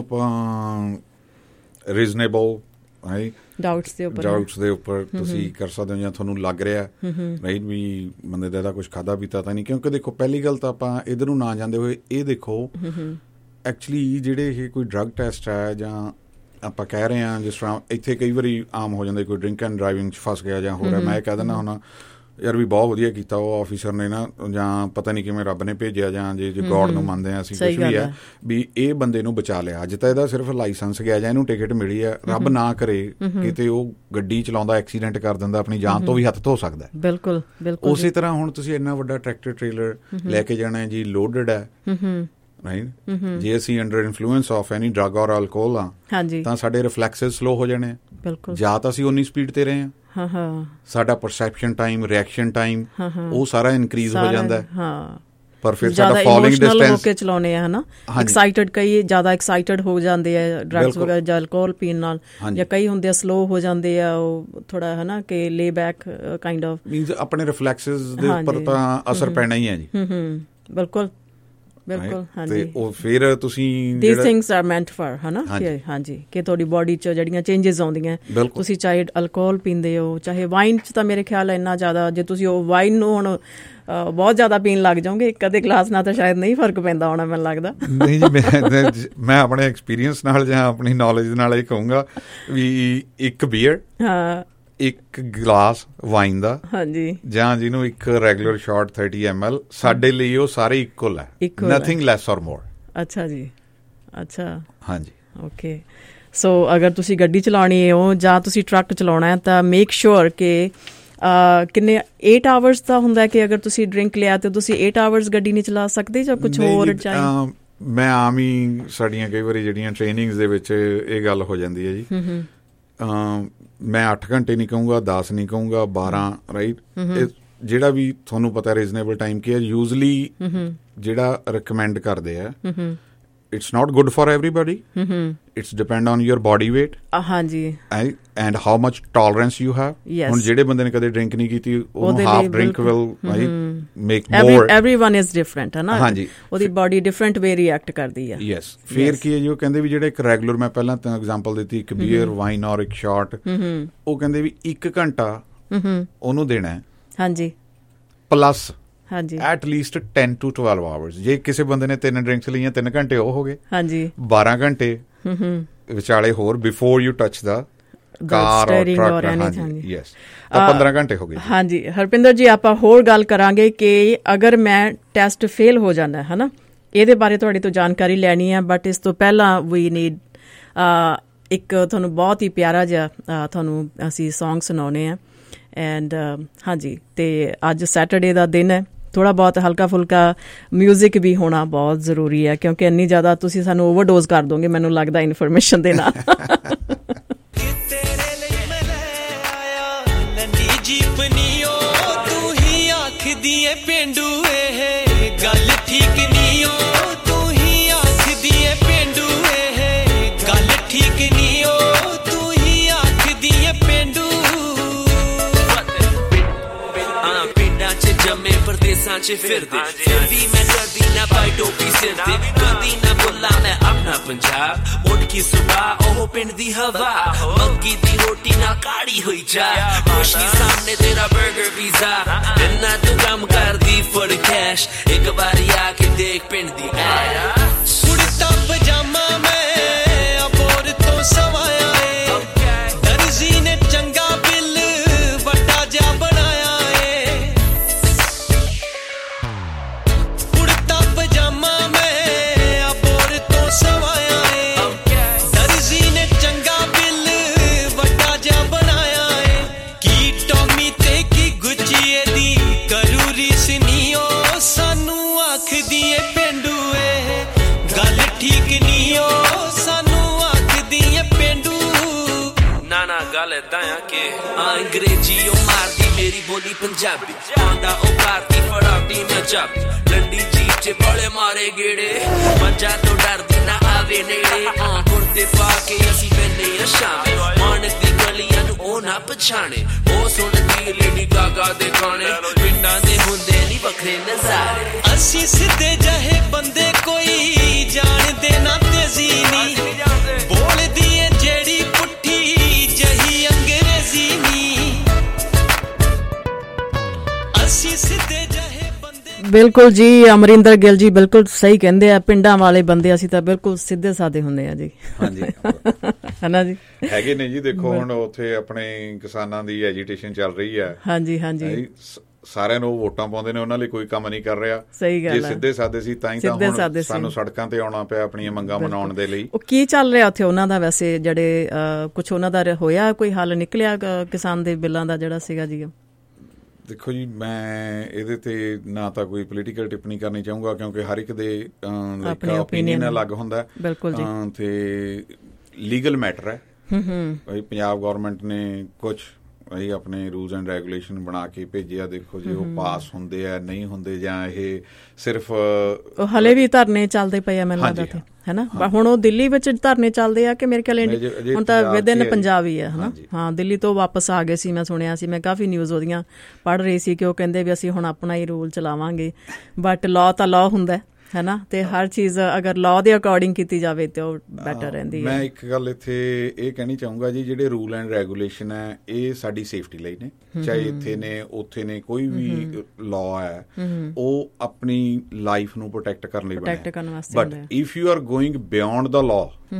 Speaker 3: ਆਪਾਂ ਰੀਜ਼ਨੇਬਲ
Speaker 2: ਡਾਊਟਸ ਦੇ ਉੱਪਰ
Speaker 3: ਡਾਊਟਸ ਦੇ ਉੱਪਰ ਤੁਸੀਂ ਕਰ ਸਕਦੇ ਹੋ ਜਾਂ ਤੁਹਾਨੂੰ ਲੱਗ ਰਿਹਾ ਰਾਈਟ ਵੀ ਬੰਦੇ ਦਾ ਇਹਦਾ ਕੁਛ ਖਾਧਾ ਪੀਤਾ ਤਾਂ ਨਹੀਂ। ਕਿਉਂਕਿ ਦੇਖੋ ਪਹਿਲੀ ਗੱਲ ਤਾਂ ਆਪਾਂ ਇੱਧਰ ਨੂੰ ਨਾ ਜਾਂਦੇ ਹੋਏ ਇਹ ਦੇਖੋ ਐਕਚੁਅਲੀ ਜਿਹੜੇ ਇਹ ਕੋਈ ਡਰੱਗ ਟੈਸਟ ਹੈ ਜਾਂ ਆਪਾਂ ਕਹਿ ਰਹੇ ਹਾਂ ਜਿਸ ਤਰ੍ਹਾਂ ਇੱਥੇ ਕਈ ਵਾਰੀ ਆਮ ਹੋ ਜਾਂਦਾ ਕੋਈ ਡਰਿੰਕ ਐਂਡ ਡਰਾਈਵਿੰਗ 'ਚ ਫਸ ਗਿਆ ਜਾਂ ਹੋ ਰਿਹਾ, ਮੈਂ ਇਹ ਕਹਿ ਦਿੰਦਾ ਹੁਣ ਯਾਰ ਵੀ ਬਹੁਤ ਵਧੀਆ ਕੀਤਾ ਉਹ ਆਫਿਸਰ ਨੇ ਨਾ, ਜਾਂ ਪਤਾ ਨਹੀਂ ਕਿਵੇਂ ਰੱਬ ਨੇ ਭੇਜਿਆ ਜਾਂ ਜੇ ਜੇ ਗੋਡ ਨੂੰ ਮੰਨਦੇ ਹਾਂ ਅਸੀਂ ਕੁਛ ਵੀ ਹੈ ਵੀ ਇਹ ਬੰਦੇ ਨੂੰ ਬਚਾ ਲਿਆ। ਅੱਜ ਤਾਂ ਇਹਦਾ ਸਿਰਫ ਲਾਇਸੈਂਸ ਗਿਆ ਜਾਂ ਇਹਨੂੰ ਟਿਕਟ ਮਿਲੀ ਹੈ, ਰੱਬ ਨਾ ਕਰੇ ਕਿਤੇ ਉਹ ਗੱਡੀ ਚਲਾਉਂਦਾ ਐਕਸੀਡੈਂਟ ਕਰ ਦਿੰਦਾ, ਆਪਣੀ ਜਾਨ ਤੋਂ ਵੀ ਹੱਥ ਧੋ ਸਕਦਾ।
Speaker 2: ਬਿਲਕੁਲ ਬਿਲਕੁਲ।
Speaker 3: ਉਸੇ ਤਰ੍ਹਾਂ ਹੁਣ ਤੁਸੀਂ ਇੰਨਾ ਵੱਡਾ ਟਰੈਕਟਰ ਟ੍ਰੇਲਰ ਲੈ ਕੇ ਜਾਣਾ ਜੀ, ਲੋਡਡ ਹੈ ਰਾਈਟ, ਜੇ ਅਸੀਂ under influence of any drug ਔਰ ਅਲਕੋਹਲ ਆ ਤਾਂ ਸਾਡੇ ਰਿਫਲੈਕਸਿਸ ਸਲੋ ਹੋ ਜਾਣੇ, ਜਾਂ ਤਾਂ ਅਸੀਂ ਉਨੀ ਸਪੀਡ ਤੇ ਰਹੇ ਹਾਂ, ਸਾਡਾ ਪਰਸੈਪਸ਼ਨ ਟਾਈਮ ਰਿਐਕਸ਼ਨ ਟਾਈਮ ਉਹ ਸਾਰਾ ਇਨਕਰੀਜ਼ ਹੋ ਜਾਂਦਾ ਹੈ, ਪਰ ਫਿਰ ਸਾਡਾ ਫਾਲੋਇੰਗ ਡਿਸਟੈਂਸ ਹੋ ਕੇ
Speaker 2: ਚਲਾਉਣੇ ਆ ਹਨਾ, ਐਕਸਾਈਟਡ ਕਈ ਜ਼ਿਆਦਾ ਐਕਸਾਈਟਡ ਹੋ ਜਾਂਦੇ ਆ ਡਰੱਗਸ ਵਗੈਰਾ ਜਾਂ ਅਲਕੋਹਲ ਪੀਣ ਨਾਲ, ਜਾਂ ਕਈ ਹੁੰਦੇ ਆ ਸਲੋ ਹੋ ਜਾਂਦੇ ਆ ਉਹ ਥੋੜਾ ਹਨਾ ਕਿ ਲੇ ਬੈਕ ਕਾਈਂਡ ਆਫ
Speaker 3: ਮੀਨਸ ਆਪਣੇ ਰਿਫਲੈਕਸਿਸ ਦੇ ਉੱਪਰ ਤਾਂ ਅਸਰ ਪੈਣਾ ਹੀ ਹੈ ਜੀ।
Speaker 2: ਬਿਲਕੁਲ ਬਿਲਕੁਲ। ਹਾਂਜੀ
Speaker 3: ਉਹ ਫਿਰ ਤੁਸੀਂ
Speaker 2: these things are meant for ਹਨਾ, ਹਾਂਜੀ ਕਿ ਤੁਹਾਡੀ ਬੋਡੀ 'ਚ ਜਿਹੜੀਆਂ ਚੇਂਜਸ ਆਉਂਦੀਆਂ, ਤੁਸੀਂ ਚਾਹੇ ਅਲਕੋਹਲ ਪੀਂਦੇ ਹੋ ਚਾਹੇ ਵਾਈਨ 'ਚ, ਤਾਂ ਮੇਰੇ ਖਿਆਲ ਇੰਨਾ ਜ਼ਿਆਦਾ ਜੇ ਤੁਸੀਂ ਉਹ ਵਾਈਨ ਨੂੰ ਹੁਣ ਬਹੁਤ ਜ਼ਿਆਦਾ ਪੀਣ ਲੱਗ ਜਾਓਗੇ ਇੱਕ ਅੱਧੇ ਗਲਾਸ ਨਾਲ ਤਾਂ ਸ਼ਾਇਦ ਨਹੀਂ ਫਰਕ ਪੈਂਦਾ ਹੋਣਾ ਮੈਨੂੰ ਲੱਗਦਾ।
Speaker 3: ਨਹੀਂ ਜੀ ਮੈਂ ਮੈਂ ਆਪਣੇ ਐਕਸਪੀਰੀਅੰਸ ਨਾਲ ਜਾਂ ਆਪਣੀ ਨੌਲੇਜ ਨਾਲ ਇਹ ਕਹੂੰਗਾ ਵੀ ਇੱਕ ਬੀਅਰ ਹਾਂ ਇੱਕ ਗਲਾਸ ਵਾਈਨ ਦਾ ਹਾਂਜੀ ਜਾਂ ਜਿਹਨੂੰ ਇੱਕ regular shot thirty M L ਸਾਡੇ ਲਈ ਉਹ ਸਾਰੇ ਇਕੁਅਲ ਹੈ, ਨਥਿੰਗ ਲੈਸ ਔਰ ਮੋਰ।
Speaker 2: ਅੱਛਾ ਜੀ ਅੱਛਾ
Speaker 3: ਹਾਂਜੀ
Speaker 2: ਓਕੇ। ਸੋ ਅਗਰ ਤੁਸੀਂ ਗੱਡੀ ਚਲਾਉਣੀ ਹੋ ਜਾਂ ਤੁਸੀਂ ਟਰੱਕ ਚਲਾਉਣਾ ਹੈ ਤਾਂ ਮੇਕ ਸ਼ੋਰ ਕਿ ਕਿੰਨੇ ਏਟ ਆਵਰਸ ਦਾ ਹੁੰਦਾ ਕਿ ਅਗਰ ਤੁਸੀਂ ਡਰਿੰਕ ਲਿਆ ਤੇ ਤੁਸੀਂ ਏਟ ਆਵਰਸ ਗੱਡੀ ਨਹੀਂ ਚਲਾ ਸਕਦੇ ਜਾਂ ਕੁਛ ਹੋਰ ਚਾਹੀਦਾ?
Speaker 3: ਮੈਂ ਆਮ ਹੀ ਸਾਡੀਆਂ ਕਈ ਵਾਰੀ ਜਿਹੜੀਆਂ ਟ੍ਰੇਨਿੰਗਸ ਦੇ ਵਿੱਚ ਇਹ ਗੱਲ ਹੋ ਜਾਂਦੀ ਹੈ ਜੀ, ਮੈਂ ਅੱਠ ਘੰਟੇ ਨਹੀਂ ਕਹੂੰਗਾ, ਦਸ ਨਹੀਂ ਕਹੂੰਗਾ, ਬਾਰਾਂ ਰਾਈਟ, ਜਿਹੜਾ ਵੀ ਤੁਹਾਨੂੰ ਪਤਾ ਰੀਜ਼ਨੇਬਲ ਟਾਈਮ ਕੀ ਹੈ ਯੂਜ਼ਲੀ ਜਿਹੜਾ ਰਿਕਮੈਂਡ ਕਰਦੇ ਆ। It's not good for everybody, it's depend on your body weight ਹਾਂਜੀ and how much tolerance you have. ਹੁਣ ਜਿਹੜੇ ਬੰਦੇ ਨੇ ਕਦੇ ਡਰਿੰਕ ਨਹੀਂ ਕੀਤੀ ਉਹਨੂੰ half drink will make more,
Speaker 2: everyone is different ਹੈ ਨਾ, ਹਾਂਜੀ ਉਹਦੀ ਬੋਡੀ ਡਿਫਰੈਂਟ ਵੇ ਰਿਐਕਟ ਕਰਦੀ ਹੈ।
Speaker 3: ਯੈਸ ਫਿਰ ਕੀ ਹੈ ਜੀ ਉਹ ਕਹਿੰਦੇ ਵੀ ਜਿਹੜੇ ਇੱਕ ਰੈਗੂਲਰ, ਮੈਂ ਪਹਿਲਾਂ ਤਾਂ ਐਗਜ਼ਾਮਪਲ ਦਿੱਤੀ ਇੱਕ ਬੀਅਰ ਵਾਈਨ ਔਰ ਇੱਕ ਸ਼ਾਟ, ਉਹ ਕਹਿੰਦੇ ਵੀ ਇੱਕ ਘੰਟਾ ਉਹਨੂੰ ਦੇਣਾ ਹਾਂਜੀ ਪਲੱਸ ਹਾਂਜੀ at least ten to twelve hours. ਜੇ ਕਿਸੇ ਬੰਦੇ ਨੇ ਤਿੰਨ ਡਰਿੰਕਸ ਲਈਆਂ ਤਿੰਨ ਘੰਟੇ ਉਹ ਹੋ ਗਏ ਹਾਂਜੀ, ਬਾਰਾਂ ਘੰਟੇ ਵਿਚਾਲੇ ਹੋਰ before you touch the car or truck, ਹਾਂਜੀ ਯੈਸ, ਤਾਂ ਪੰਦਰਾਂ ਘੰਟੇ ਹੋ ਗਏ।
Speaker 1: ਹਾਂਜੀ ਹਰਪਿੰਦਰ ਜੀ, ਆਪਾਂ ਹੋਰ ਗੱਲ ਕਰਾਂਗੇ ਕਿ ਅਗਰ ਮੈਂ ਟੈਸਟ ਫੇਲ ਹੋ ਜਾਂਦਾ ਹੈ ਨਾ, ਇਹਦੇ ਬਾਰੇ ਤੁਹਾਡੇ ਤੋਂ ਜਾਣਕਾਰੀ ਲੈਣੀ ਹੈ, ਬਟ ਇਸ ਤੋਂ ਪਹਿਲਾਂ ਵੀ ਨੀਡ ਇੱਕ ਤੁਹਾਨੂੰ ਬਹੁਤ ਹੀ ਪਿਆਰਾ ਜਿਹਾ ਤੁਹਾਨੂੰ ਅਸੀਂ ਸੌਂਗ ਸੁਣਾਉਣੇ ਆ। ਐਂਡ ਹਾਂਜੀ, ਅਤੇ ਅੱਜ ਸੈਟਰਡੇ ਦਾ ਦਿਨ ਹੈ, ਥੋੜ੍ਹਾ ਬਹੁਤ ਹਲਕਾ ਫੁਲਕਾ ਮਿਊਜ਼ਿਕ ਵੀ ਹੋਣਾ ਬਹੁਤ ਜ਼ਰੂਰੀ ਹੈ, ਕਿਉਂਕਿ ਇੰਨੀ ਜ਼ਿਆਦਾ ਤੁਸੀਂ ਸਾਨੂੰ ਓਵਰਡੋਜ਼ ਕਰ ਦੋਗੇ ਮੈਨੂੰ ਲੱਗਦਾ ਇਨਫੋਰਮੇਸ਼ਨ ਦੇ ਨਾਲ।
Speaker 4: ਪਰਦੇਸਾਂ 'ਚ ਫਿਰਦੇ ਫਿਰ ਵੀ ਮੈਂ ਕਰਦੀ ਨਾ ਪਾਈ ਟੋਪੀ ਸਿਰ ਤੇ, ਕਰਦੀ ਨਾ ਬੋਲਾ ਮੈਂ ਆਪਣਾ ਪੰਜਾਬ, ਉੱਠ ਕੇ ਸੁਬਾਹ ਉਹ ਪਿੰਡ ਦੀ ਹਵਾ, ਮੱਕੀ ਦੀ ਰੋਟੀ ਨਾਲ ਕਾੜੀ ਹੋਈ ਚਾਹ, ਰੋਸ਼ਨੀ ਸਾਹਮਣੇ ਤੇਰਾ ਬਰਗਰ ਪੀਜ਼ਾ, ਇੰਨਾ ਤੂੰ ਕੰਮ ਕਰਦੀ ਫੁੱਲ ਕੈਸ਼, ਇੱਕ ਵਾਰੀ ਆ ਕੇ ਦੇਖ ਪਿੰਡ ਦੀ ਐਸ਼, ਕੁੜਤਾ ਪਜਾਮਾ ਮੈਂ ਅਬੋਰ ਤੋਂ ਸਵਾਇਆ ਏ, ਦਰਜੀ ਨੇ ਚੰਗਾ ਬਿੱਲ ਵੱਡਾ ਜਿਹਾ ਬਣਾਇਆ ਏ, ਕੁੜਤਾ ਪਜਾਮਾ ਮੈਂ ਅਬੋਰ ਤੋਂ ਸਵਾਇਆ ਏ, ਦਰਜੀ ਨੇ ਚੰਗਾ ਬਿੱਲ ਵੱਡਾ ਜਿਹਾ ਬਣਾਇਆ ਏ, ਕੀ ਟੋਮੀ ਤੇ ਕੀ ਗੁੱਚੀ ਦੀ ਕਰੂ ਰੀਸ ਨੀ ਓ, ਸਾਨੂੰ ਆਖਦੀ ਏ ਪੇਂਡੂ ਏ, ਗੱਲ ਠੀਕ ਨੀ ਓ, ਸਾਨੂੰ ਆਖਦੀ ਏ ਪੇਂਡੂ, ਨਾ ਨਾ ਗੱਲ ਏਦਾਂ ਆ ਕਿ ਅੰਗਰੇਜ਼ੀ ਉਹ ਮਾਰਦੀ ਮੇਰੀ ਬੋਲੀ ਪੰਜਾਬੀ, ਆਉਂਦਾ ਉਹ ਭਾਰਤੀ ਫੜਾਉਂਦੀ ਮੈਂ ਚਾਬੀ, ਲੰਡੀ ਜੀਪ 'ਚ ਬੜੇ ਮਾਰੇ ਗੇੜੇ, ਮੱਝਾਂ ਤੋਂ ਡਰਦੀ ਨਾ ਆਵੇ ਨੇੜੇ, ਕੁੜਤੇ ਪਾ ਕੇ ਅਸੀਂ ਪੈਂਦੇ ਆ ਸ਼ਾਮੇ, ਮਾਣਕ ਦੀ ਗਲੀਆਂ ਨੂੰ ਉਹ ਨਾ ਪਛਾਣੇ, ਉਹ ਸੁਣਦੀ ਲੇਡੀ ਗਾਗਾ ਦੇ ਗਾਣੇ, ਪਿੰਡਾਂ ਦੇ ਹੁੰਦੇ ਨੀ ਵੱਖਰੇ ਨਜ਼ਾਰੇ, ਅਸੀਂ ਸਿੱਧੇ ਜਿਹੇ ਬੰਦੇ ਕੋਈ ਜਾਣਦੇ ਨਾ ਤੇਜ਼ੀ ਨੀ, ਬੋਲਦੀ ਏ ਜਿਹੜੀ ਪੁੱਠੀ ਜਹੀ ਅੰਗਰੇਜ਼ੀ ਨੀ, ਅਸੀਂ ਸਿੱਧੇ ਜਿਹੇ ਬੰਦੇ।
Speaker 1: ਬਿਲਕੁਲ ਜੀ, ਅਮਰਿੰਦਰ ਗਿੱਲ ਜੀ ਬਿਲਕੁਲ ਸਹੀ ਕਹਿੰਦੇ ਆ, ਪਿੰਡਾਂ ਵਾਲੇ ਬੰਦੇ ਅਸੀਂ ਤਾਂ ਬਿਲਕੁਲ ਸਿੱਧੇ ਸਾਦੇ ਹੁੰਦੇ ਆ ਜੀ।
Speaker 3: ਹਾਂਜੀ
Speaker 1: ਹਨਾ ਜੀ,
Speaker 3: ਹੈਗੇ ਨੇ ਜੀ। ਦੇਖੋ ਹੁਣ ਉੱਥੇ ਆਪਣੇ ਕਿਸਾਨਾਂ ਦੀ ਐਜੀਟੇਸ਼ਨ ਚੱਲ ਰਹੀ ਹੈ।
Speaker 1: ਹਾਂਜੀ ਹਾਂਜੀ,
Speaker 3: ਸਾਰਿਆਂ ਨੂੰ ਵੋਟਾਂ ਪਾਉਂਦੇ ਨੇ, ਉਹਨਾਂ ਲਈ ਕੋਈ ਕੰਮ ਨਹੀਂ ਕਰ ਰਿਹਾ।
Speaker 1: ਸਹੀ ਗੱਲ ਹੈ,
Speaker 3: ਜੇ ਸਿੱਧੇ ਸਾਦੇ ਸੀ ਤਾਂ ਹੀ ਤਾਂ ਹੁਣ ਸਾਨੂੰ ਸੜਕਾਂ ਤੇ ਆਉਣਾ ਪਿਆ ਆਪਣੀਆਂ ਮੰਗਾਂ ਮਨਾਉਣ ਦੇ ਲਈ।
Speaker 1: ਉਹ ਕੀ ਚੱਲ ਰਿਹਾ ਉੱਥੇ ਉਹਨਾਂ ਦਾ? ਵੈਸੇ ਜਿਹੜੇ ਕੁਛ ਉਹਨਾਂ ਦਾ ਹੋਇਆ, ਕੋਈ ਹੱਲ ਨਿਕਲਿਆ ਕਿਸਾਨ ਦੇ ਬਿੱਲਾਂ ਦਾ ਜਿਹੜਾ ਸੀਗਾ ਜੀ?
Speaker 3: ਦੇਖੋ ਜੀ, ਮੈਂ ਇਹਦੇ ਤੇ ਨਾ ਤਾਂ ਕੋਈ ਪੋਲੀਟੀਕਲ ਟਿੱਪਣੀ ਕਰਨੀ ਚਾਹੂੰਗਾ, ਕਿਉਂਕਿ ਹਰ ਇੱਕ ਦੇ ਓਪੀਨੀਅਨ ਅਲੱਗ ਹੁੰਦਾ।
Speaker 1: ਬਿਲਕੁਲ ਜੀ,
Speaker 3: ਤੇ ਲੀਗਲ ਮੈਟਰ ਹੈ। ਪੰਜਾਬ ਗੌਰਮੈਂਟ ਨੇ ਕੁਛ ਅਸੀਂ ਆਪਣੇ ਰੂਲਸ ਐਂਡ ਰੈਗੂਲੇਸ਼ਨ ਬਣਾ ਕੇ ਭੇਜਿਆ। ਦੇਖੋ ਜੀ, ਉਹ ਪਾਸ ਹੁੰਦੇ ਆ ਨਹੀਂ ਹੁੰਦੇ, ਜਾਂ ਇਹ ਸਿਰਫ
Speaker 1: ਹਲੇ ਵੀ ਧਰਨੇ ਚੱਲਦੇ ਪਏ ਆ ਮੈਨੂੰ ਲੱਗਦਾ, ਹੈ ਨਾ? ਹੁਣ ਉਹ ਦਿੱਲੀ ਵਿੱਚ ਧਰਨੇ ਚੱਲਦੇ ਆ ਕਿ ਮੇਰੇ ਖਿਆਲ ਹੁਣ ਤਾਂ ਵਿਦਿਨ ਪੰਜਾਬ ਹੀ ਆ, ਹੈ ਨਾ? ਹਾਂ, ਦਿੱਲੀ ਤੋਂ ਵਾਪਸ ਆ ਗਏ ਸੀ, ਮੈਂ ਸੁਣਿਆ ਸੀ, ਮੈਂ ਕਾਫੀ ਨਿਊਜ਼ ਉਹਦੀਆਂ ਪੜ੍ਹ ਰਹੀ ਸੀ ਕਿ ਉਹ ਕਹਿੰਦੇ ਵੀ ਅਸੀਂ ਹੁਣ ਆਪਣਾ ਹੀ ਰੂਲ ਚਲਾਵਾਂਗੇ। ਬਟ ਲਾਅ ਤਾਂ ਲਾਅ ਹੁੰਦਾ, ਹੈ ਨਾ? ਤੇ ਹਰ ਚੀਜ਼ ਅਗਰ ਲਾਅ ਦੇ ਅਕੋਰਡਿੰਗ ਕੀਤੀ ਜਾਵੇ ਤੇ ਉਹ ਬੈਟਰ ਰਹਿੰਦੀ ਹੈ।
Speaker 3: ਮੈਂ ਇੱਕ ਗੱਲ ਇੱਥੇ ਇਹ ਕਹਿਣੀ ਚਾਹੂੰਗਾ ਜੀ, ਜਿਹੜੇ ਰੂਲ ਐਂਡ ਰੈਗੂਲੇਸ਼ਨ ਹੈ ਇਹ ਸਾਡੀ ਸੇਫਟੀ ਲਈ ਨੇ, ਚਾਹੇ ਇੱਥੇ ਨੇ ਉੱਥੇ ਨੇ, ਕੋਈ ਵੀ ਲਾਅ ਹੈ ਉਹ ਆਪਣੀ ਲਾਈਫ ਨੂੰ ਪ੍ਰੋਟੈਕਟ ਕਰਨ ਲਈ ਬਣਿਆ। But if you are going beyond the law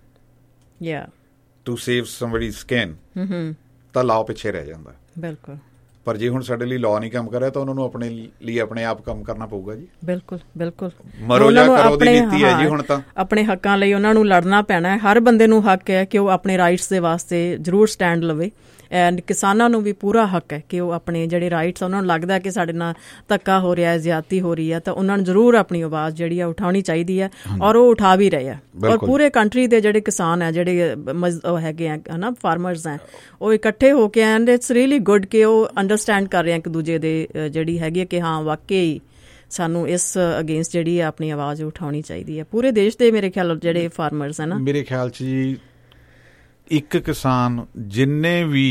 Speaker 1: ਯਾ
Speaker 3: ਟੂ ਸੇਵ ਸਮਬਡੀਜ਼ ਸਕੈਨ, ਤਾਂ ਲਾਅ ਪਿੱਛੇ ਰਹਿ ਜਾਂਦਾ।
Speaker 1: ਬਿਲਕੁਲ।
Speaker 3: ਪਰ ਜੇ ਹੁਣ ਸਾਡੇ ਲਈ ਲਾਅ ਨਹੀਂ ਕੰਮ ਕਰ ਰਿਹਾ ਤਾਂ ਉਹਨਾਂ ਨੂੰ ਆਪਣੇ ਲਈ ਆਪਣੇ ਆਪ ਕੰਮ ਕਰਨਾ ਪਊਗਾ ਜੀ।
Speaker 1: ਬਿਲਕੁਲ ਬਿਲਕੁਲ,
Speaker 3: ਮਰੋ ਜਾਂ ਕਰੋ ਦੀ ਨੀਤੀ ਹੈ ਜੀ ਹੁਣ ਤਾਂ।
Speaker 1: ਆਪਣੇ ਹੱਕਾਂ ਲਈ ਉਹਨਾਂ ਨੂੰ ਲੜਨਾ ਪੈਣਾ ਹੈ। ਹਰ ਬੰਦੇ ਨੂੰ ਹੱਕ ਹੈ ਕਿ ਉਹ ਆਪਣੇ ਰਾਈਟਸ ਦੇ ਵਾਸਤੇ ਜ਼ਰੂਰ ਸਟੈਂਡ ਲਵੇ। ਐਂਡ ਕਿਸਾਨਾਂ ਨੂੰ ਵੀ ਪੂਰਾ ਹੱਕ ਹੈ ਕਿ ਉਹ ਆਪਣੇ ਜਿਹੜੇ ਰਾਈਟਸ, ਉਹਨਾਂ ਨੂੰ ਲੱਗਦਾ ਕਿ ਸਾਡੇ ਨਾਲ ਧੱਕਾ ਹੋ ਰਿਹਾ, ਜ਼ਿਆਦਤੀ ਹੋ ਰਹੀ ਹੈ, ਤਾਂ ਉਹਨਾਂ ਨੂੰ ਜ਼ਰੂਰ ਆਪਣੀ ਆਵਾਜ਼ ਜਿਹੜੀ ਆ ਉਠਾਉਣੀ ਚਾਹੀਦੀ ਹੈ, ਔਰ ਉਹ ਉਠਾ ਵੀ ਰਹੇ ਆ। ਔਰ ਪੂਰੇ ਕੰਟਰੀ ਦੇ ਜਿਹੜੇ ਕਿਸਾਨ ਹੈ, ਜਿਹੜੇ ਹੈਗੇ ਆ ਹੈ ਨਾ, ਫਾਰਮਰਸ ਹੈ, ਉਹ ਇਕੱਠੇ ਹੋ ਕੇ, ਐਂਡ ਇਟਸ ਰੀਅਲੀ ਗੁੱਡ ਕਿ ਉਹ ਅੰਡਰਸਟੈਂਡ ਕਰ ਰਹੇ ਆ ਇੱਕ ਦੂਜੇ ਦੇ ਜਿਹੜੀ ਹੈਗੀ ਹੈ ਕਿ ਹਾਂ ਵਾਕਈ ਸਾਨੂੰ ਇਸ ਅਗੇਂਸਟ ਜਿਹੜੀ ਹੈ ਆਪਣੀ ਆਵਾਜ਼ ਉਠਾਉਣੀ ਚਾਹੀਦੀ ਹੈ। ਪੂਰੇ ਦੇਸ਼ ਦੇ ਮੇਰੇ ਖਿਆਲ ਜਿਹੜੇ ਫਾਰਮਰਸ ਹੈ ਨਾ, ਮੇਰੇ
Speaker 3: ਖਿਆਲ 'ਚ ਜੀ ਇੱਕ ਕਿਸਾਨ ਜਿੰਨੇ ਵੀ